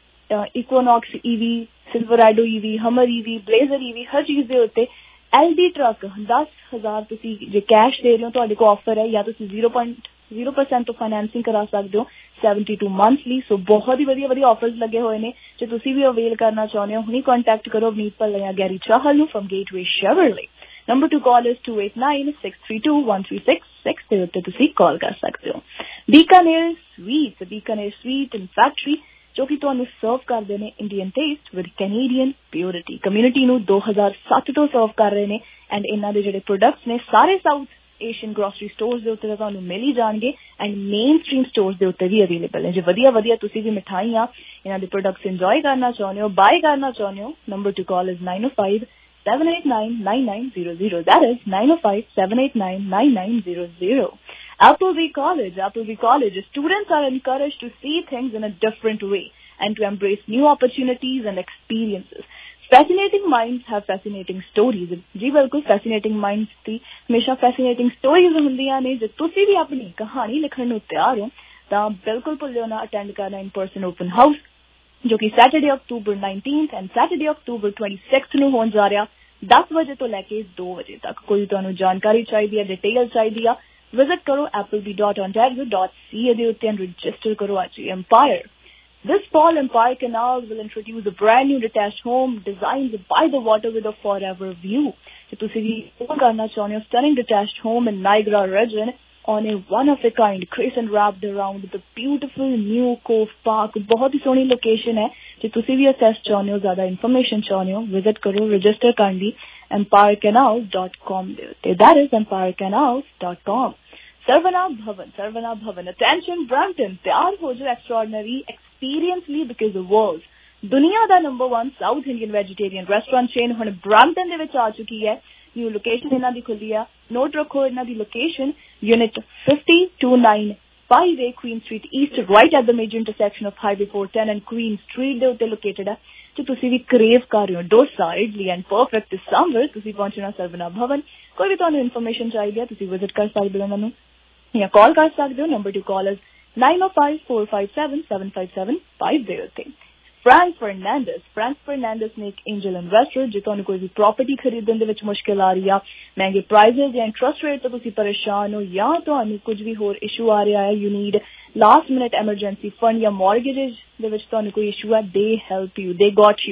Equinox E V, Silverado E V, Hummer E V, Blazer E V, ਹਰ ਚੀਜ਼ ਦੇ ਉੱਤੇ. L D truck ਦਸ ਹਜ਼ਾਰ ਤੁਸੀਂ ਜੇ ਕੈਸ਼ ਦੇ ਰਹੇ ਹੋ ਤੁਹਾਡੇ ਕੋਲ ਆਫਰ ਹੈ, ਜਾਂ ਤੁਸੀਂ zero point zero percent ਤੋਂ ਫਾਈਨੈਂਸਿੰਗ ਕਰਾ ਸਕਦੇ ਹੋ seventy-two monthly. ਸੋ ਬਹੁਤ ਹੀ ਵਧੀਆ ਵਧੀਆ ਆਫਰਸ ਲੱਗੇ ਹੋਏ ਨੇ. ਜੇ ਤੁਸੀਂ ਵੀ ਅਵੇਲ ਕਰਨਾ ਚਾਹੁੰਦੇ ਹੋ, ਹੁਣੀ ਕੰਟੈਕਟ ਕਰੋ ਅਵਨੀਤ ਭੱਲਾ ਜਾਂ ਗੈਰੀ ਚਾਹਲ ਨੂੰ from Gateway Chevrolet. Number to call is two eight nine, six three two, one three six six ਦੇ ਉੱਤੇ ਤੁਸੀਂ ਕਾਲ ਕਰ ਸਕਦੇ ਹੋ. Bikaner sweet, Bikaner sweet and factory ਜੋ ਕਿ ਤੁਹਾਨੂੰ ਸਰਵ ਕਰਦੇ ਨੇ Indian taste with Canadian purity. Community ਨੂੰ ਦੋ ਹਜ਼ਾਰ ਸੱਤ ਤੋਂ ਸਰਵ ਕਰ ਰਹੇ ਨੇ ਐਂਡ ਇਹਨਾਂ ਦੇ ਜਿਹੜੇ ਪ੍ਰੋਡਕਟਸ ਨੇ ਸਾਰੇ ਸਾਊਥ ਏਸ਼ੀਅਨ ਗਰੋਸਰੀ ਸਟੋਰਸ ਦੇ ਉੱਤੇ ਤੁਹਾਨੂੰ ਮਿਲ ਹੀ ਜਾਣਗੇ ਐਂਡ ਮੇਨ ਸਟ੍ਰੀਮ ਸਟੋਰਸ ਦੇ ਉੱਤੇ ਵੀ ਅਵੇਲੇਬਲ ਨੇ. ਜੇ ਵਧੀਆ ਵਧੀਆ ਤੁਸੀਂ ਵੀ ਮਿਠਾਈਆਂ ਇਹਨਾਂ ਦੇ ਪ੍ਰੋਡਕਟਸ ਇੰਜੋਏ ਕਰਨਾ ਚਾਹੁੰਦੇ ਹੋ, ਬਾਏ ਕਰਨਾ ਚਾਹੁੰਦੇ ਹੋ, number to call is nine oh five, seven eight nine, nine nine zero zero. that is nine oh five, seven eight nine, nine nine zero zero. Appleby College, Appleby College. Students are encouraged to see things in a different way and to embrace new opportunities and experiences. Fascinating minds have fascinating stories. जी बिल्कुल fascinating minds ਦੀ ਹਮੇਸ਼ਾ fascinating stories ਹੁੰਦੀਆਂ ਨੇ. ਜੇ ਤੁਸੀਂ ਵੀ ਆਪਣੀ ਕਹਾਣੀ ਲਿਖਣ ਨੂੰ ਤਿਆਰ ਹੋ ਤਾਂ ਬਿਲਕੁਲ ਭੁੱਲਿਓ ਨਾ ਅਟੈਂਡ ਕਰਨਾ in person open house ਜੋ ਕਿ Saturday October nineteenth and Saturday October twenty-sixth ਨੂੰ ਹੋਣ ਜਾ ਰਿਹਾ ਦਸ ਵਜੇ ਤੋਂ ਲੈ ਕੇ ਦੋ ਵਜੇ ਤੱਕ. ਕੋਈ ਤੁਹਾਨੂੰ ਜਾਣਕਾਰੀ ਚਾਹੀਦੀ ਹੈ, ਡਿਟੇਲ ਚਾਹੀਦੀ ਆ, ਵਿਜ਼ਿਟ ਕਰੋ appleby dot ontario dot c a ਦੇ ਉੱਤੇ ਐਂਡ ਰਜਿਸਟਰ ਕਰੋ ਅੱਜ. Empire. This fall, Empire Canal will introduce a brand new detached home designed by the water with a forever view. So, ਤੁਸੀਂ ਵੀ ਉਹ ਕਰਨਾ ਚਾਹੁੰਦੇ ਹੋ, stunning detached home in Niagara region on a one-of-a-kind crescent wrapped around the beautiful new Cove Park. ਬਹੁਤ ਹੀ ਸੋਹਣੀ location ਹੈ. ਜੇ ਤੁਸੀਂ ਵੀ ਅਸੈਸ ਚਾਹੁੰਦੇ ਹੋ, ਜ਼ਿਆਦਾ ਇਨਫੋਰਮੇਸ਼ਨ ਚਾਹੁੰਦੇ ਹੋ, ਵਿਜ਼ਿਟ ਕਰੋ, ਰਜਿਸਟਰ ਕਰਨ ਲਈ empire canals dot com ਦੇ ਉੱਤੇ. That is empire canals dot com. Sarvana Bhavan, Sarvana Bhavan. Attention Brampton, ਤਿਆਰ ਹੋ ਜਾਓ extraordinary experience ਲਈ because the world's ਦੁਨੀਆ ਦਾ number one South Indian vegetarian restaurant chain ਹੁਣ ਬ੍ਰੈਂਪਟਨ ਦੇ ਵਿੱਚ ਆ ਚੁੱਕੀ ਹੈ. ਨਿਊ ਲੋਕੇਸ਼ਨ ਇਹਨਾਂ ਦੀ ਖੁੱਲੀ ਆ. ਨੋਟ ਰੱਖੋ ਇਹਨਾਂ ਦੀ location unit fifty two ninety-five A Queen Street East, right at the major intersection of Highway four ten and Queen Street ਦੇ ਉੱਤੇ ਲੋਕੇਟਡ ਹੈ. ਜੇ ਤੁਸੀਂ ਵੀ ਕਰੇਵ ਕਰ ਰਹੇ ਹੋ ਡੋਸਾ, ਇਡਲੀ ਐਂਡ ਪਰਫੈਕਟ ਸਾਂਬਰ, ਤੁਸੀਂ ਪਹੁੰਚਣਾ ਸਰਵਨਾ ਭਵਨ. ਕੋਈ ਵੀ ਤੁਹਾਨੂੰ ਇਨਫੋਰਮੇਸ਼ਨ ਚਾਹੀਦੀ ਹੈ ਤੁਸੀਂ ਵਿਜ਼ਿਟ ਕਰ ਸਕਦੇ ਹੋ ਉਹਨਾਂ ਨੂੰ ਜਾਂ ਕਾਲ ਕਰ ਸਕਦੇ ਹੋ. Number to call is nine oh five, four five seven, seven five seven five ਦੇ ਉੱਤੇ. Frank Fernandez, Frank Fernandez ਨੇ ਇੱਕ ਐਂਜਲ ਇਨਵੈਸਟਰ. ਜੇ ਤੁਹਾਨੂੰ ਕੋਈ ਵੀ ਪ੍ਰਾਪਰਟੀ ਖਰੀਦਣ ਦੇ ਵਿੱਚ ਮੁਸ਼ਕਿਲ ਆ ਰਹੀ ਆ, ਮਹਿੰਗੇ ਪ੍ਰਾਈਜ਼ਸ ਜਾਂ ਇੰਟਰਸਟ ਰੇਟ ਤੋਂ ਤੁਸੀਂ ਪਰੇਸ਼ਾਨ ਹੋ, ਜਾਂ ਤੁਹਾਨੂੰ ਕੁਝ ਵੀ ਹੋਰ ਇਸ਼ੂ ਆ ਰਿਹਾ ਹੈ, you need last minute emergency fund ਜਾਂ ਮੌਰਗੇजेस ਦੇ ਵਿੱਚ ਤੁਹਾਨੂੰ ਕੋਈ ਇਸ਼ੂ ਹੈ, they help you, they got you.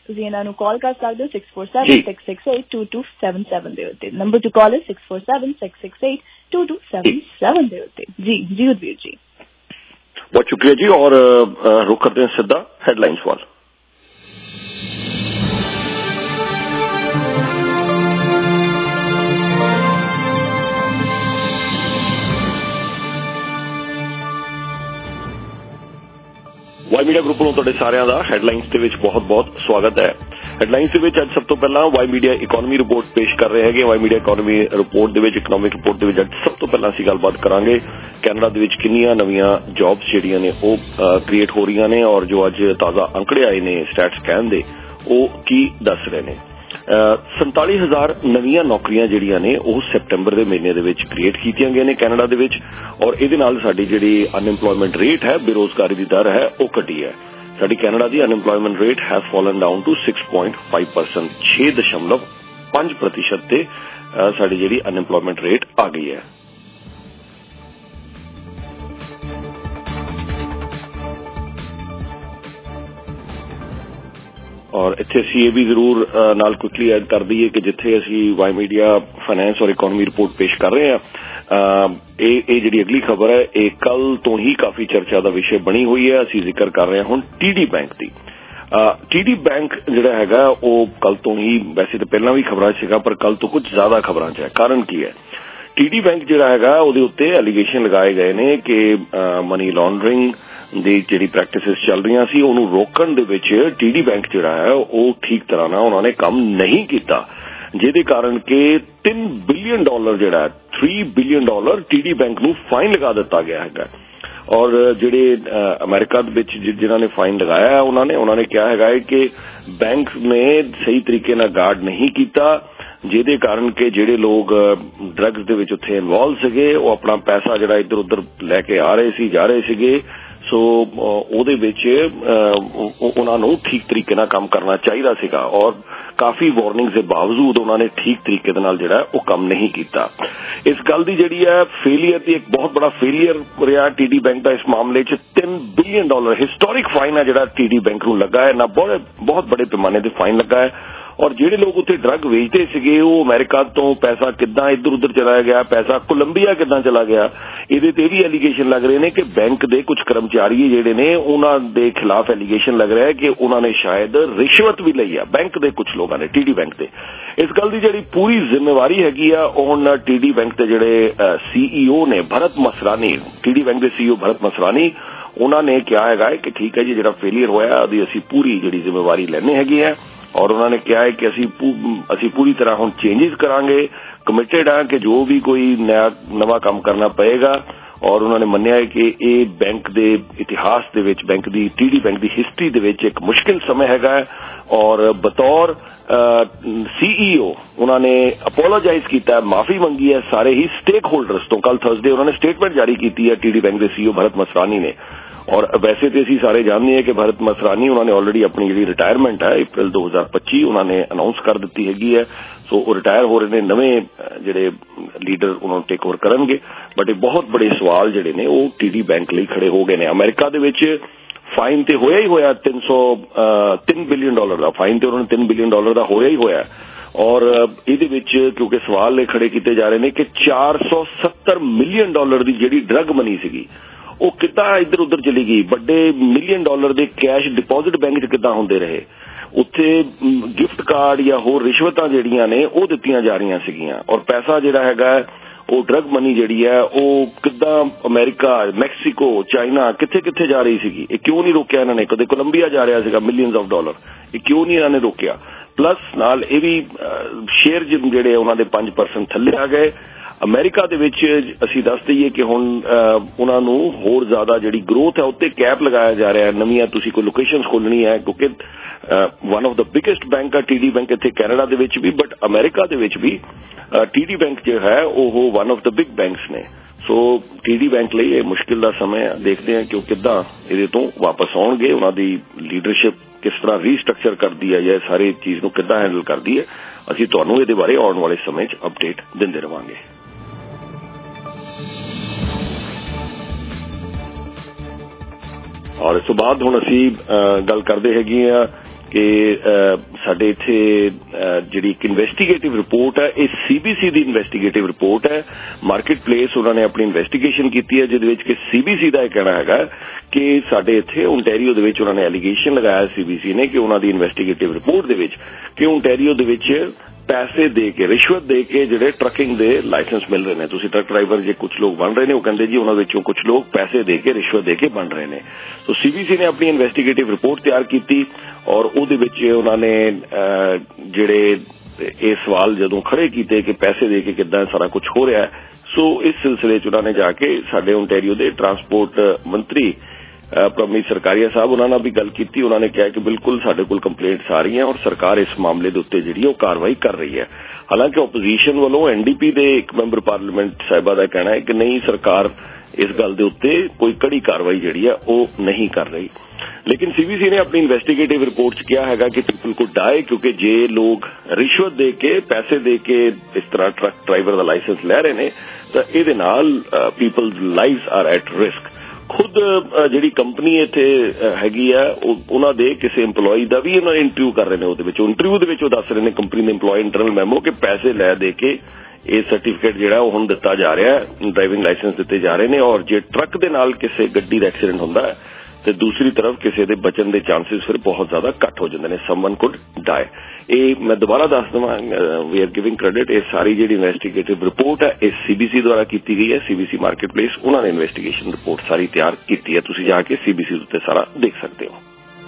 ਤੁਸੀਂ ਇਹਨਾਂ ਨੂੰ ਕਾਲ ਕਰ ਸਕਦੇ ਹੋ six four seven six six eight two two seven seven ਦੇ ਉੱਤੇ। ਨੰਬਰ ਟੂ ਕਾਲ ਹੈ six four seven six six eight two two seven seven ਦੇ ਉੱਤੇ। ਜੀ ਜੀ ਉਦਵੀਰ ਜੀ ਬਹੁਤ ਸ਼ੁਕਰੀਆ ਜੀ। ਔਰ ਰੁਕ ਕਰਦੇ ਹਾਂ ਸਿੱਧਾ ਹੈਡਲਾਈਨਸ ਵੱਲ। ਵਾਈ ਮੀਡੀਆ ਗਰੁੱਪ ਨੂੰ ਤੁਹਾਡੇ ਸਾਰਿਆਂ ਦਾ ਹੈਡਲਾਈਨਸ ਦੇ ਵਿੱਚ ਬਹੁਤ ਬਹੁਤ ਸਵਾਗਤ ਹੈ। ਹੈਡਲਾਈਨਸ ਦੇ ਵਿੱਚ ਅੱਜ ਸਭ ਤੋਂ ਪਹਿਲਾਂ ਵਾਈ ਮੀਡੀਆ ਇਕਨੋਮੀ ਰਿਪੋਰਟ ਪੇਸ਼ ਕਰ ਰਹੇ ਹੈਗੇ। ਵਾਈ ਮੀਡੀਆ ਇਕਨੋਮੀ ਰਿਪੋਰਟ ਦੇ ਵਿੱਚ ਇਕਨੋਮਿਕ ਰਿਪੋਰਟ ਦੇ ਵਿੱਚ ਅੱਜ ਸਭ ਤੋਂ ਪਹਿਲਾਂ ਅਸੀਂ ਗੱਲਬਾਤ ਕਰਾਂਗੇ ਕੈਨੇਡਾ ਦੇ ਵਿੱਚ ਕਿੰਨੀਆਂ ਨਵੀਆਂ ਜੌਬਸ ਜਿਹੜੀਆਂ ਨੇ ਉਹ ਕ੍ਰੀਏਟ ਹੋ ਰਹੀਆਂ ਨੇ, ਔਰ ਜੋ ਅੱਜ ਤਾਜ਼ਾ ਅੰਕੜੇ ਆਏ ਨੇ ਸਟੈਟਸ ਕਹਿਣ ਦੇ ਉਹ ਕੀ ਦੱਸ ਰਹੇ ਨੇ। ਸੰਤਾਲੀ ਹਜ਼ਾਰ ਨਵੀਆਂ ਨੌਕਰੀਆਂ ਜਿਹੜੀਆਂ ਨੇ ਉਹ ਸੈਪਟੈਂਬਰ ਦੇ ਮਹੀਨੇ ਦੇ ਵਿੱਚ ਕ੍ਰੀਏਟ ਕੀਤੀਆਂ ਗਈਆਂ ਨੇ ਕੈਨੇਡਾ ਦੇ ਵਿੱਚ, ਔਰ ਇਹਦੇ ਨਾਲ ਸਾਡੀ ਜਿਹੜੀ ਅਨਐਮਪਲੋਇਮੈਂਟ ਰੇਟ ਹੈ, ਬੇਰੋਜ਼ਗਾਰੀ ਦੀ ਦਰ ਹੈ, ਉਹ ਘਟੀ ਹੈ। ਸਾਡੀ ਕੈਨੇਡਾ ਦੀ unemployment rate has fallen down to six point five percent ਛੇ ਦਸ਼ਮਲਵ ਪੰਜ ਪ੍ਰਤੀਸ਼ਤ ਤੇ ਸਾਡੀ ਜਿਹੜੀ ਅਨਐਮਪਲੋਇਮੈਂਟ ਰੇਟ ਆ ਗਈ ਹੈ। ਔਰ ਇੱਥੇ ਅਸੀਂ ਇਹ ਵੀ ਜ਼ਰੂਰ ਨਾਲ ਕੁਇਕਲੀ ਐਡ ਕਰ ਦਈਏ ਕਿ ਜਿੱਥੇ ਅਸੀਂ ਵਾਈ ਮੀਡੀਆ ਫਾਈਨੈਂਸ ਔਰ ਇਕਨੋਮੀ ਰਿਪੋਰਟ ਪੇਸ਼ ਕਰ ਰਹੇ ਹਾਂ, ਇਹ ਇਹ ਜਿਹੜੀ ਅਗਲੀ ਖਬਰ ਹੈ ਇਹ ਕੱਲ ਤੋਂ ਹੀ ਕਾਫੀ ਚਰਚਾ ਦਾ ਵਿਸ਼ੇ ਬਣੀ ਹੋਈ ਹੈ। ਅਸੀਂ ਜ਼ਿਕਰ ਕਰ ਰਹੇ ਹਾਂ ਹੁਣ ਟੀਡੀ ਬੈਂਕ ਦੀ। ਟੀਡੀ ਬੈਂਕ ਜਿਹੜਾ ਹੈਗਾ ਉਹ ਕੱਲ ਤੋਂ ਹੀ, ਵੈਸੇ ਤਾਂ ਪਹਿਲਾਂ ਵੀ ਖਬਰਾਂ ਸੀਗਾ ਪਰ ਕੱਲ ਤੋਂ ਕੁਝ ਜ਼ਿਆਦਾ ਖਬਰਾਂ 'ਚ ਹੈ। ਕਾਰਨ ਕੀ ਹੈ? ਟੀਡੀ ਬੈਂਕ ਜਿਹੜਾ ਹੈਗਾ ਉਹਦੇ ਉੱਤੇ ਐਲੀਗੇਸ਼ਨ ਲਗਾਏ ਗਏ ਨੇ ਕਿ ਮਨੀ ਲਾਂਡਰਿੰਗ ਦੀ ਜਿਹੜੀ ਪ੍ਰੈਕਟਿਸਿਸ ਚੱਲ ਰਹੀਆਂ ਸੀ ਉਹਨੂੰ ਰੋਕਣ ਦੇ ਵਿੱਚ ਟੀਡੀ ਬੈਂਕ ਜਿਹੜਾ ਹੈ ਉਹ ਠੀਕ ਤਰ੍ਹਾਂ ਨਾਲ ਉਹਨਾਂ ਨੇ ਕੰਮ ਨਹੀਂ ਕੀਤਾ, ਜਿਹਦੇ ਕਾਰਨ ਕਿ ਤਿੰਨ ਬਿਲੀਅਨ ਡਾਲਰ ਜਿਹੜਾ three billion dollar TD bank ਨੂੰ ਫਾਈਨ ਲਗਾ ਦਿੱਤਾ ਗਿਆ ਹੈਗਾ। ਔਰ ਜਿਹੜੇ ਅਮਰੀਕਾ ਦੇ ਵਿੱਚ ਜਿਨ੍ਹਾਂ ਨੇ ਫਾਈਨ ਲਗਾਇਆ ਉਹਨਾਂ ਨੇ ਉਹਨਾਂ ਨੇ ਕਿਹਾ ਹੈਗਾ ਕਿ ਬੈਂਕ ਨੇ ਸਹੀ ਤਰੀਕੇ ਨਾਲ ਗਾਰਡ ਨਹੀਂ ਕੀਤਾ, ਜਿਹਦੇ ਕਾਰਨ ਕਿ ਜਿਹੜੇ ਲੋਕ ਡਰੱਗਸ ਦੇ ਵਿੱਚ ਉੱਥੇ ਇਨਵੋਲਵ ਸੀਗੇ ਉਹ ਆਪਣਾ ਪੈਸਾ ਜਿਹੜਾ ਇੱਧਰ ਉੱਧਰ ਲੈ ਕੇ ਆ ਰਹੇ ਸੀ ਜਾ ਰਹੇ ਸੀਗੇ। ਸੋ ਉਹਦੇ ਵਿੱਚ ਉਹਨਾਂ ਨੂੰ ਠੀਕ ਤਰੀਕੇ ਨਾਲ ਕੰਮ ਕਰਨਾ ਚਾਹੀਦਾ ਸੀਗਾ, ਔਰ ਕਾਫੀ ਵਾਰਨਿੰਗਸ ਦੇ ਬਾਵਜੂਦ ਉਹਨਾਂ ਨੇ ਠੀਕ ਤਰੀਕੇ ਦੇ ਨਾਲ ਜਿਹੜਾ ਉਹ ਕੰਮ ਨਹੀਂ ਕੀਤਾ। ਇਸ ਗੱਲ ਦੀ ਜਿਹੜੀ ਹੈ ਫੇਲੀਅਰ ਦੀ ਇੱਕ ਬਹੁਤ ਬੜਾ ਫੇਲੀਅਰ ਰਿਹਾ ਟੀਡੀ ਬੈਂਕ ਦਾ। ਇਸ ਮਾਮਲੇ 'ਚ ਤਿੰਨ ਬਿਲੀਅਨ ਡਾਲਰ ਹਿਸਟੋਰਿਕ ਫਾਈਨ ਹੈ ਜਿਹੜਾ ਟੀਡੀ ਬੈਂਕ ਨੂੰ ਲੱਗਾ ਹੈ, ਨਾ ਬਹੁਤ ਬਹੁਤ ਬੜੇ ਪੈਮਾਨੇ ਦੇ ਫਾਈਨ ਲੱਗਾ ਹੈ। ਔਰ ਜਿਹੜੇ ਲੋਕ ਉੱਥੇ ਡਰੱਗ ਵੇਚਦੇ ਸੀਗੇ ਉਹ ਅਮਰੀਕਾ ਤੋਂ ਪੈਸਾ ਕਿੱਦਾਂ ਇੱਧਰ ਉੱਧਰ ਚਲਾ ਗਿਆ, ਪੈਸਾ ਕੋਲੰਬੀਆ ਕਿੱਦਾਂ ਚਲਾ ਗਿਆ, ਇਹਦੇ ਤੇ ਵੀ ਐਲੀਗੇਸ਼ਨ ਲੱਗ ਰਹੇ ਨੇ ਕਿ ਬੈਂਕ ਦੇ ਕੁਝ ਕਰਮਚਾਰੀ ਜਿਹੜੇ ਨੇ ਉਹਨਾਂ ਦੇ ਖਿਲਾਫ ਐਲੀਗੇਸ਼ਨ ਲੱਗ ਰਿਹਾ ਹੈ ਕਿ ਉਹਨਾਂ ਨੇ ਸ਼ਾਇਦ ਰਿਸ਼ਵਤ ਵੀ ਲਈ ਆ ਬੈਂਕ ਦੇ ਕੁਝ ਲੋਕਾਂ ਨੇ, ਟੀਡੀ ਬੈਂਕ ਦੇ। ਇਸ ਗੱਲ ਦੀ ਜਿਹੜੀ ਪੂਰੀ ਜ਼ਿੰਮੇਵਾਰੀ ਹੈਗੀ ਆ ਉਹ ਹੁਣ ਟੀਡੀ ਬੈਂਕ ਦੇ ਜਿਹੜੇ ਸੀਈਓ ਨੇ ਭਰਤ ਮਸਰਾਨੀ, ਟੀਡੀ ਬੈਂਕ ਦੇ ਸੀਈਓ ਭਰਤ ਮਸਰਾਨੀ, ਉਹਨਾਂ ਨੇ ਕਿਹਾ ਹੈਗਾ ਕਿ ਠੀਕ ਹੈ ਜੀ ਜਿਹੜਾ ਫੇਲੀਅਰ ਹੋਇਆ ਉਹਦੀ ਅਸੀਂ ਪੂਰੀ ਜਿਹੜੀ ਜ਼ਿੰਮੇਵਾਰੀ ਲੈਣੀ ਹੈਗੀ ਹੈ, ਔਰ ਉਹਨਾਂ ਨੇ ਕਿਹਾ ਹੈ ਕਿ ਅਸੀਂ ਅਸੀਂ ਪੂਰੀ ਤਰ੍ਹਾਂ ਹੁਣ ਚੇਂਜਿਸ ਕਰਾਂਗੇ, ਕਮਿਟਡ ਹਾਂ ਕਿ ਜੋ ਵੀ ਕੋਈ ਨया ਨਵਾਂ ਕੰਮ ਕਰਨਾ ਪਏਗਾ। ਔਰ ਉਹਨਾਂ ਨੇ ਮੰਨਿਆ ਹੈ ਕਿ ਇਹ ਬੈਂਕ ਦੇ ਇਤਿਹਾਸ ਦੇ ਵਿੱਚ, ਬੈਂਕ ਦੀ ਟੀਡੀ ਬੈਂਕ ਦੀ ਹਿਸਟਰੀ ਦੇ ਵਿੱਚ ਇੱਕ ਮੁਸ਼ਕਿਲ ਸਮੇਂ ਹੈਗਾ, ਔਰ ਬਤੌਰ ਸੀਈਓ ਉਹਨਾਂ ਨੇ ਅਪੋਲੋਜਾਈਜ਼ ਕੀਤਾ, ਮਾਫੀ ਮੰਗੀ ਹੈ ਸਾਰੇ ਹੀ ਸਟੇਕ ਹੋਲਡਰਸ ਤੋਂ। ਕੱਲ ਥਰਸਡੇ ਉਹਨਾਂ ਨੇ ਸਟੇਟਮੈਂਟ ਜਾਰੀ ਕੀਤੀ ਹੈ ਟੀਡੀ ਬੈਂਕ ਦੇ ਸੀਈਓ ਭਰਤ ਮਸਰਾਨੀ ਨੇ। ਔਰ ਵੈਸੇ ਤੇ ਅਸੀਂ ਸਾਰੇ ਜਾਣਦੇ ਹਾਂ ਕਿ ਭਰਤ ਮਸਰਾਨੀ ਉਹਨਾਂ ਨੇ ਆਲਰੇਡੀ ਆਪਣੀ ਜਿਹੜੀ ਰਿਟਾਇਰਮੈਂਟ ਹੈ ਅਪ੍ਰੈਲ ਦੋ ਹਜ਼ਾਰ ਪੱਚੀ ਉਹਨਾਂ ਨੇ ਅਨਾਉਂਸ ਕਰ ਦਿੱਤੀ ਹੈਗੀ ਹੈ। ਸੋ ਉਹ ਰਿਟਾਇਰ ਹੋ ਰਹੇ ਨੇ, ਨਵੇਂ ਜਿਹੜੇ ਲੀਡਰ ਉਹਨਾਂ ਨੂੰ ਟੇਕ ਓਵਰ ਕਰਨਗੇ। ਬਟ ਇਹ ਬਹੁਤ ਬੜੇ ਸਵਾਲ ਜਿਹੜੇ ਨੇ ਉਹ ਟੀਡੀ ਬੈਂਕ ਲਈ ਖੜੇ ਹੋ ਗਏ ਨੇ। ਅਮਰੀਕਾ ਦੇ ਵਿੱਚ ਫਾਈਨ ਤੇ ਹੋਇਆ ਹੀ ਹੋਇਆ ਤਿੰਨ ਸੌ ਤਿੰਨ ਬਿਲੀਅਨ ਡਾਲਰ ਦਾ ਫਾਈਨ, ਤੇ ਉਹਨਾਂ ਨੇ ਤਿੰਨ ਬਿਲੀਅਨ ਡਾਲਰ ਦਾ ਹੋਇਆ ਹੀ ਹੋਇਆ। ਔਰ ਇਹਦੇ ਵਿੱਚ ਕਿਉਂਕਿ ਸਵਾਲ ਇਹ ਖੜੇ ਕੀਤੇ ਜਾ ਰਹੇ ਨੇ ਕਿ ਚਾਰ ਸੌ ਸੱਤਰ ਮਿਲੀਅਨ ਡਾਲਰ ਦੀ ਜਿਹੜੀ ਡਰੱਗ ਮਨੀ ਸੀਗੀ ਉਹ ਕਿੱਦਾਂ ਇੱਧਰ ਉੱਧਰ ਚਲੀ ਗਈ, ਵੱਡੇ ਮਿਲੀਅਨ ਡਾਲਰ ਦੇ ਕੈਸ਼ ਡਿਪੋਜ਼ਿਟ ਬੈਂਕ 'ਚ ਕਿੱਦਾਂ ਹੁੰਦੇ ਰਹੇ, ਉੱਥੇ ਗਿਫਟ ਕਾਰਡ ਜਾਂ ਹੋਰ ਰਿਸ਼ਵਤਾਂ ਜਿਹੜੀਆਂ ਨੇ ਉਹ ਦਿੱਤੀਆਂ ਜਾ ਰਹੀਆਂ ਸੀਗੀਆਂ, ਔਰ ਪੈਸਾ ਜਿਹੜਾ ਹੈਗਾ ਉਹ ਡਰੱਗ ਮਨੀ ਜਿਹੜੀ ਹੈ ਉਹ ਕਿੱਦਾਂ ਅਮਰੀਕਾ, ਮੈਕਸੀਕੋ, ਚਾਈਨਾ ਕਿੱਥੇ ਕਿੱਥੇ ਜਾ ਰਹੀ ਸੀਗੀ। ਇਹ ਕਿਉਂ ਨਹੀਂ ਰੋਕਿਆ ਇਹਨਾਂ ਨੇ? ਕਦੇ ਕੋਲੰਬੀਆ ਜਾ ਰਿਹਾ ਸੀਗਾ ਮਿਲੀਅਨਸ ਆਫ ਡਾਲਰ, ਇਹ ਕਿਉਂ ਨਹੀਂ ਇਹਨਾਂ ਨੇ ਰੋਕਿਆ? ਪਲੱਸ ਨਾਲ ਇਹ ਵੀ ਸ਼ੇਅਰ ਜਿਹੜੇ ਉਹਨਾਂ ਦੇ ਪੰਜ ਪਰਸੈਂਟ ਥੱਲੇ ਆ ਗਏ। ਅਮਰੀਕਾ ਦੇ ਵਿੱਚ ਅਸੀਂ ਦੱਸ ਦਈਏ ਕਿ ਹੁਣ ਉਹਨਾਂ ਨੂੰ ਹੋਰ ਜ਼ਿਆਦਾ ਜਿਹੜੀ ਗਰੋਥ ਹੈ ਉੱਤੇ ਕੈਪ ਲਗਾਇਆ ਜਾ ਰਿਹਾ ਹੈ। ਨਵੀਆਂ ਤੁਸੀਂ ਕੋਈ ਲੋਕੇਸ਼ਨਸ ਖੋਲਣੀ ਹੈ ਕਿਉਂਕਿ one of the biggest bank ਹੈ ਟੀਡੀ ਬੈਂਕ ਇੱਥੇ ਕੈਨੇਡਾ ਦੇ ਵਿੱਚ ਵੀ, ਬਟ ਅਮਰੀਕਾ ਦੇ ਵਿੱਚ ਵੀ ਟੀਡੀ ਬੈਂਕ ਜੋ ਹੈ ਉਹ one of the big banks ਨੇ। ਸੋ ਟੀਡੀ ਬੈਂਕ ਲਈ ਇਹ ਮੁਸ਼ਕਿਲ ਦਾ ਸਮਾਂ ਹੈ। ਦੇਖਦੇ ਹਾਂ ਕਿ ਉਹ ਕਿੱਦਾਂ ਇਹਦੇ ਤੋਂ ਵਾਪਸ ਆਉਣਗੇ, ਉਹਨਾਂ ਦੀ ਲੀਡਰਸ਼ਿਪ ਕਿਸ ਤਰ੍ਹਾਂ ਰੀਸਟਰਕਚਰ ਕਰਦੀ ਹੈ ਜਾਂ ਸਾਰੀ ਚੀਜ਼ ਨੂੰ ਕਿੱਦਾਂ ਹੈਂਡਲ ਕਰਦੀ ਹੈ। ਅਸੀਂ ਤੁਹਾਨੂੰ ਇਹਦੇ ਬਾਰੇ ਆਉਣ ਵਾਲੇ ਸਮੇਂ 'ਚ ਅਪਡੇਟ ਦਿੰਦੇ ਰਵਾਂਗੇ। ਔਰ ਇਸ ਤੋਂ ਬਾਅਦ ਹੁਣ ਅਸੀਂ ਗੱਲ ਕਰਦੇ ਹੈਗੇ ਆ ਕਿ ਸਾਡੇ ਇੱਥੇ ਜਿਹੜੀ ਇੱਕ ਇਨਵੈਸਟੀਗੇਟਿਵ ਰਿਪੋਰਟ ਹੈ ਇਹ ਸੀਬੀਸੀ ਦੀ ਇਨਵੈਸਟੀਗੇਟਿਵ ਰਿਪੋਰਟ ਹੈ। ਮਾਰਕੀਟ ਪਲੇਸ ਉਹਨਾਂ ਨੇ ਆਪਣੀ ਇਨਵੈਸਟੀਗੇਸ਼ਨ ਕੀਤੀ ਹੈ ਜਿਹਦੇ ਵਿੱਚ ਕਿ ਸੀਬੀਸੀ ਦਾ ਇਹ ਕਹਿਣਾ ਹੈਗਾ ਕਿ ਸਾਡੇ ਇੱਥੇ ਓਨਟਾਰੀਓ ਦੇ ਵਿੱਚ ਉਹਨਾਂ ਨੇ ਐਲੀਗੇਸ਼ਨ ਲਗਾਇਆ ਸੀਬੀਸੀ ਨੇ ਕਿ ਉਹਨਾਂ ਦੀ ਇਨਵੈਸਟੀਗੇਟਿਵ ਰਿਪੋਰਟ ਦੇ ਵਿੱਚ ਕਿ ਓਨਟਾਰੀਓ ਦੇ ਵਿੱਚ ਪੈਸੇ ਦੇ ਕੇ ਰਿਸ਼ਵਤ ਦੇ ਕੇ ਜਿਹੜੇ ਟਰੱਕਿੰਗ ਦੇ ਲਾਇਸੈਂਸ ਮਿਲ ਰਹੇ ਨੇ। ਤੁਸੀਂ ਟਰੱਕ ਡਰਾਈਵਰ ਜੇ ਕੁਝ ਲੋਕ ਬਣ ਰਹੇ ਨੇ ਉਹ ਕਹਿੰਦੇ ਜੀ ਉਹਨਾਂ ਵਿੱਚੋਂ ਕੁਝ ਲੋਕ ਪੈਸੇ ਦੇ ਕੇ ਰਿਸ਼ਵਤ ਦੇ ਕੇ ਬਣ ਰਹੇ ਨੇ। ਸੋ ਸੀਬੀਸੀ ਨੇ ਆਪਣੀ ਇਨਵੈਸਟੀਗੇਟਿਵ ਰਿਪੋਰਟ ਤਿਆਰ ਕੀਤੀ ਔਰ ਉਹਦੇ ਵਿੱਚ ਉਹਨਾਂ ਨੇ ਜਿਹੜੇ ਇਹ ਸਵਾਲ ਜਦੋਂ ਖੜੇ ਕੀਤੇ ਕਿ ਪੈਸੇ ਦੇ ਕੇ ਕਿੱਦਾਂ ਸਾਰਾ ਕੁਝ ਹੋ ਰਿਹਾ, ਸੋ ਇਸ ਸਿਲਸਿਲੇ 'ਚ ਉਹਨਾਂ ਨੇ ਜਾ ਕੇ ਸਾਡੇ ਓਨਟਾਰੀਓ ਦੇ ਟਰਾਂਸਪੋਰਟ ਮੰਤਰੀ ਪ੍ਰਮਨੀਤ ਸਰਕਾਰੀਆ ਸਾਹਿਬ ਉਹਨਾਂ ਨਾਲ ਵੀ ਗੱਲ ਕੀਤੀ। ਉਹਨਾਂ ਨੇ ਕਿਹਾ ਕਿ ਬਿਲਕੁਲ ਸਾਡੇ ਕੋਲ ਕੰਪਲੇਂਟਸ ਆ ਰਹੀਆਂ ਔਰ ਸਰਕਾਰ ਇਸ ਮਾਮਲੇ ਦੇ ਉੱਤੇ ਜਿਹੜੀ ਉਹ ਕਾਰਵਾਈ ਕਰ ਰਹੀ ਹੈ। ਹਾਲਾਂਕਿ ਓਪੋਜੀਸ਼ਨ ਵੱਲੋਂ ਐਨਡੀਪੀ ਦੇ ਇੱਕ ਮੈਂਬਰ ਪਾਰਲੀਮੈਂਟ ਸਾਹਿਬਾ ਦਾ ਕਹਿਣਾ ਹੈ ਕਿ ਨਹੀਂ, ਸਰਕਾਰ ਇਸ ਗੱਲ ਦੇ ਉੱਤੇ ਕੋਈ ਕੜੀ ਕਾਰਵਾਈ ਜਿਹੜੀ ਹੈ ਉਹ ਨਹੀਂ ਕਰ ਰਹੀ। ਲੇਕਿਨ ਸੀਬੀਸੀ ਨੇ ਆਪਣੀ ਇਨਵੈਸਟੀਗੇਟਿਵ ਰਿਪੋਰਟ 'ਚ ਕਿਹਾ ਹੈਗਾ ਕਿ ਪੀਪਲ ਕੁਡ ਡਾਈ, ਕਿਉਂਕਿ ਜੇ ਲੋਕ ਰਿਸ਼ਵਤ ਦੇ ਕੇ ਪੈਸੇ ਦੇ ਕੇ ਇਸ ਤਰ੍ਹਾਂ ਟਰੱਕ ਡਰਾਈਵਰ ਦਾ ਲਾਇਸੈਂਸ ਲੈ ਰਹੇ ਨੇ ਤਾਂ ਇਹਦੇ ਨਾਲ people's lives are at risk. ਖੁਦ ਜਿਹੜੀ ਕੰਪਨੀ ਇੱਥੇ ਹੈਗੀ ਆ ਉਹਨਾਂ ਦੇ ਕਿਸੇ ਇੰਪਲੋਈ ਦਾ ਵੀ ਉਹਨਾਂ ਇੰਟਰਵਿਊ ਕਰ ਰਹੇ ਨੇ। ਉਹਦੇ ਵਿੱਚ ਇੰਟਰਵਿਊ ਦੇ ਵਿੱਚ ਉਹ ਦੱਸ ਰਹੇ ਨੇ ਕੰਪਨੀ ਦੇ ਇੰਪਲੋਈ ਇੰਟਰਨਲ ਮੈਮੋ ਕਿ ਪੈਸੇ ਲੈ ਦੇ ਕੇ ਇਹ ਸਰਟੀਫਿਕੇਟ ਜਿਹੜਾ ਉਹ ਹੁਣ ਦਿੱਤਾ ਜਾ ਰਿਹਾ, ਡਰਾਈਵਿੰਗ ਲਾਇਸੈਂਸ ਦਿੱਤੇ ਜਾ ਰਹੇ ਨੇ। ਔਰ ਜੇ ਟਰੱਕ ਦੇ ਨਾਲ ਕਿਸੇ ਗੱਡੀ ਦਾ ਐਕਸੀਡੈਂਟ ਹੁੰਦਾ ਹੈ ਤੇ ਦੂਸਰੀ ਤਰਫ ਕਿਸੇ ਦੇ ਬਚਣ ਦੇ ਚਾਂਸਸ ਫਿਰ ਬਹੁਤ ਜ਼ਿਆਦਾ ਘੱਟ ਹੋ ਜਾਂਦੇ ਨੇ। Someone could die. ਇਹ ਮੈਂ ਦੁਬਾਰਾ ਦੱਸ ਦਵਾਂ, ਵੀ ਆਰ ਗਿਵਿੰਗ ਕ੍ਰੈਡਿਟ, ਇਹ ਸਾਰੀ ਜਿਹੜੀ ਇਨਵੈਸਟੀਗੇਟਿਵ ਰਿਪੋਰਟ ਹੈ ਇਹ ਸੀਬੀਸੀ ਦੁਆਰਾ ਕੀਤੀ ਗਈ ਹੈ। ਸੀਬੀਸੀ ਮਾਰਕੀਟ ਪਲੇਸ ਉਹਨਾਂ ਨੇ ਇਨਵੈਸਟੀਗੇਸ਼ਨ ਰਿਪੋਰਟ ਸਾਰੀ ਤਿਆਰ ਕੀਤੀ ਹੈ। ਤੁਸੀਂ ਜਾ ਕੇ ਸੀਬੀਸੀ ਉੱਤੇ ਸਾਰਾ ਦੇਖ ਸਕਦੇ ਹੋ।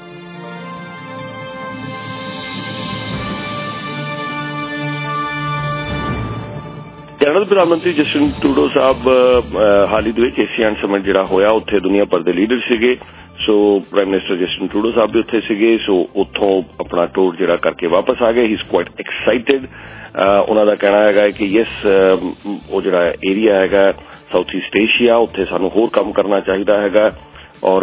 ਕੈਨੇਡਾ ਦੇ ਪ੍ਰਧਾਨ ਮੰਤਰੀ ਜਸਟਿਨ ਟਰੂਡੋ ਸਾਹਿਬ ਹਾਲ ਹੀ ਦੇ ਵਿੱਚ ਏਸ਼ੀਆਨ ਸਮਿਟ ਜਿਹੜਾ ਹੋਇਆ ਉੱਥੇ ਦੁਨੀਆ ਭਰ ਦੇ ਲੀਡਰ ਸੀਗੇ। So prime minister Justin Trudeau ਸਾਹਿਬ ਵੀ ਉੱਥੇ ਸੀਗੇ। ਸੋ ਉੱਥੋਂ ਆਪਣਾ ਟੂਰ ਜਿਹੜਾ ਕਰਕੇ ਵਾਪਸ ਆ ਗਏ। He is quite excited. ਉਹਨਾਂ ਦਾ ਕਹਿਣਾ ਹੈਗਾ ਕਿ ਯੈਸ, ਉਹ ਜਿਹੜਾ ਏਰੀਆ ਹੈਗਾ ਸਾਊਥ ਈਸਟ ਏਸ਼ੀਆ, ਉੱਥੇ ਸਾਨੂੰ ਹੋਰ ਕੰਮ ਕਰਨਾ ਚਾਹੀਦਾ ਹੈਗਾ।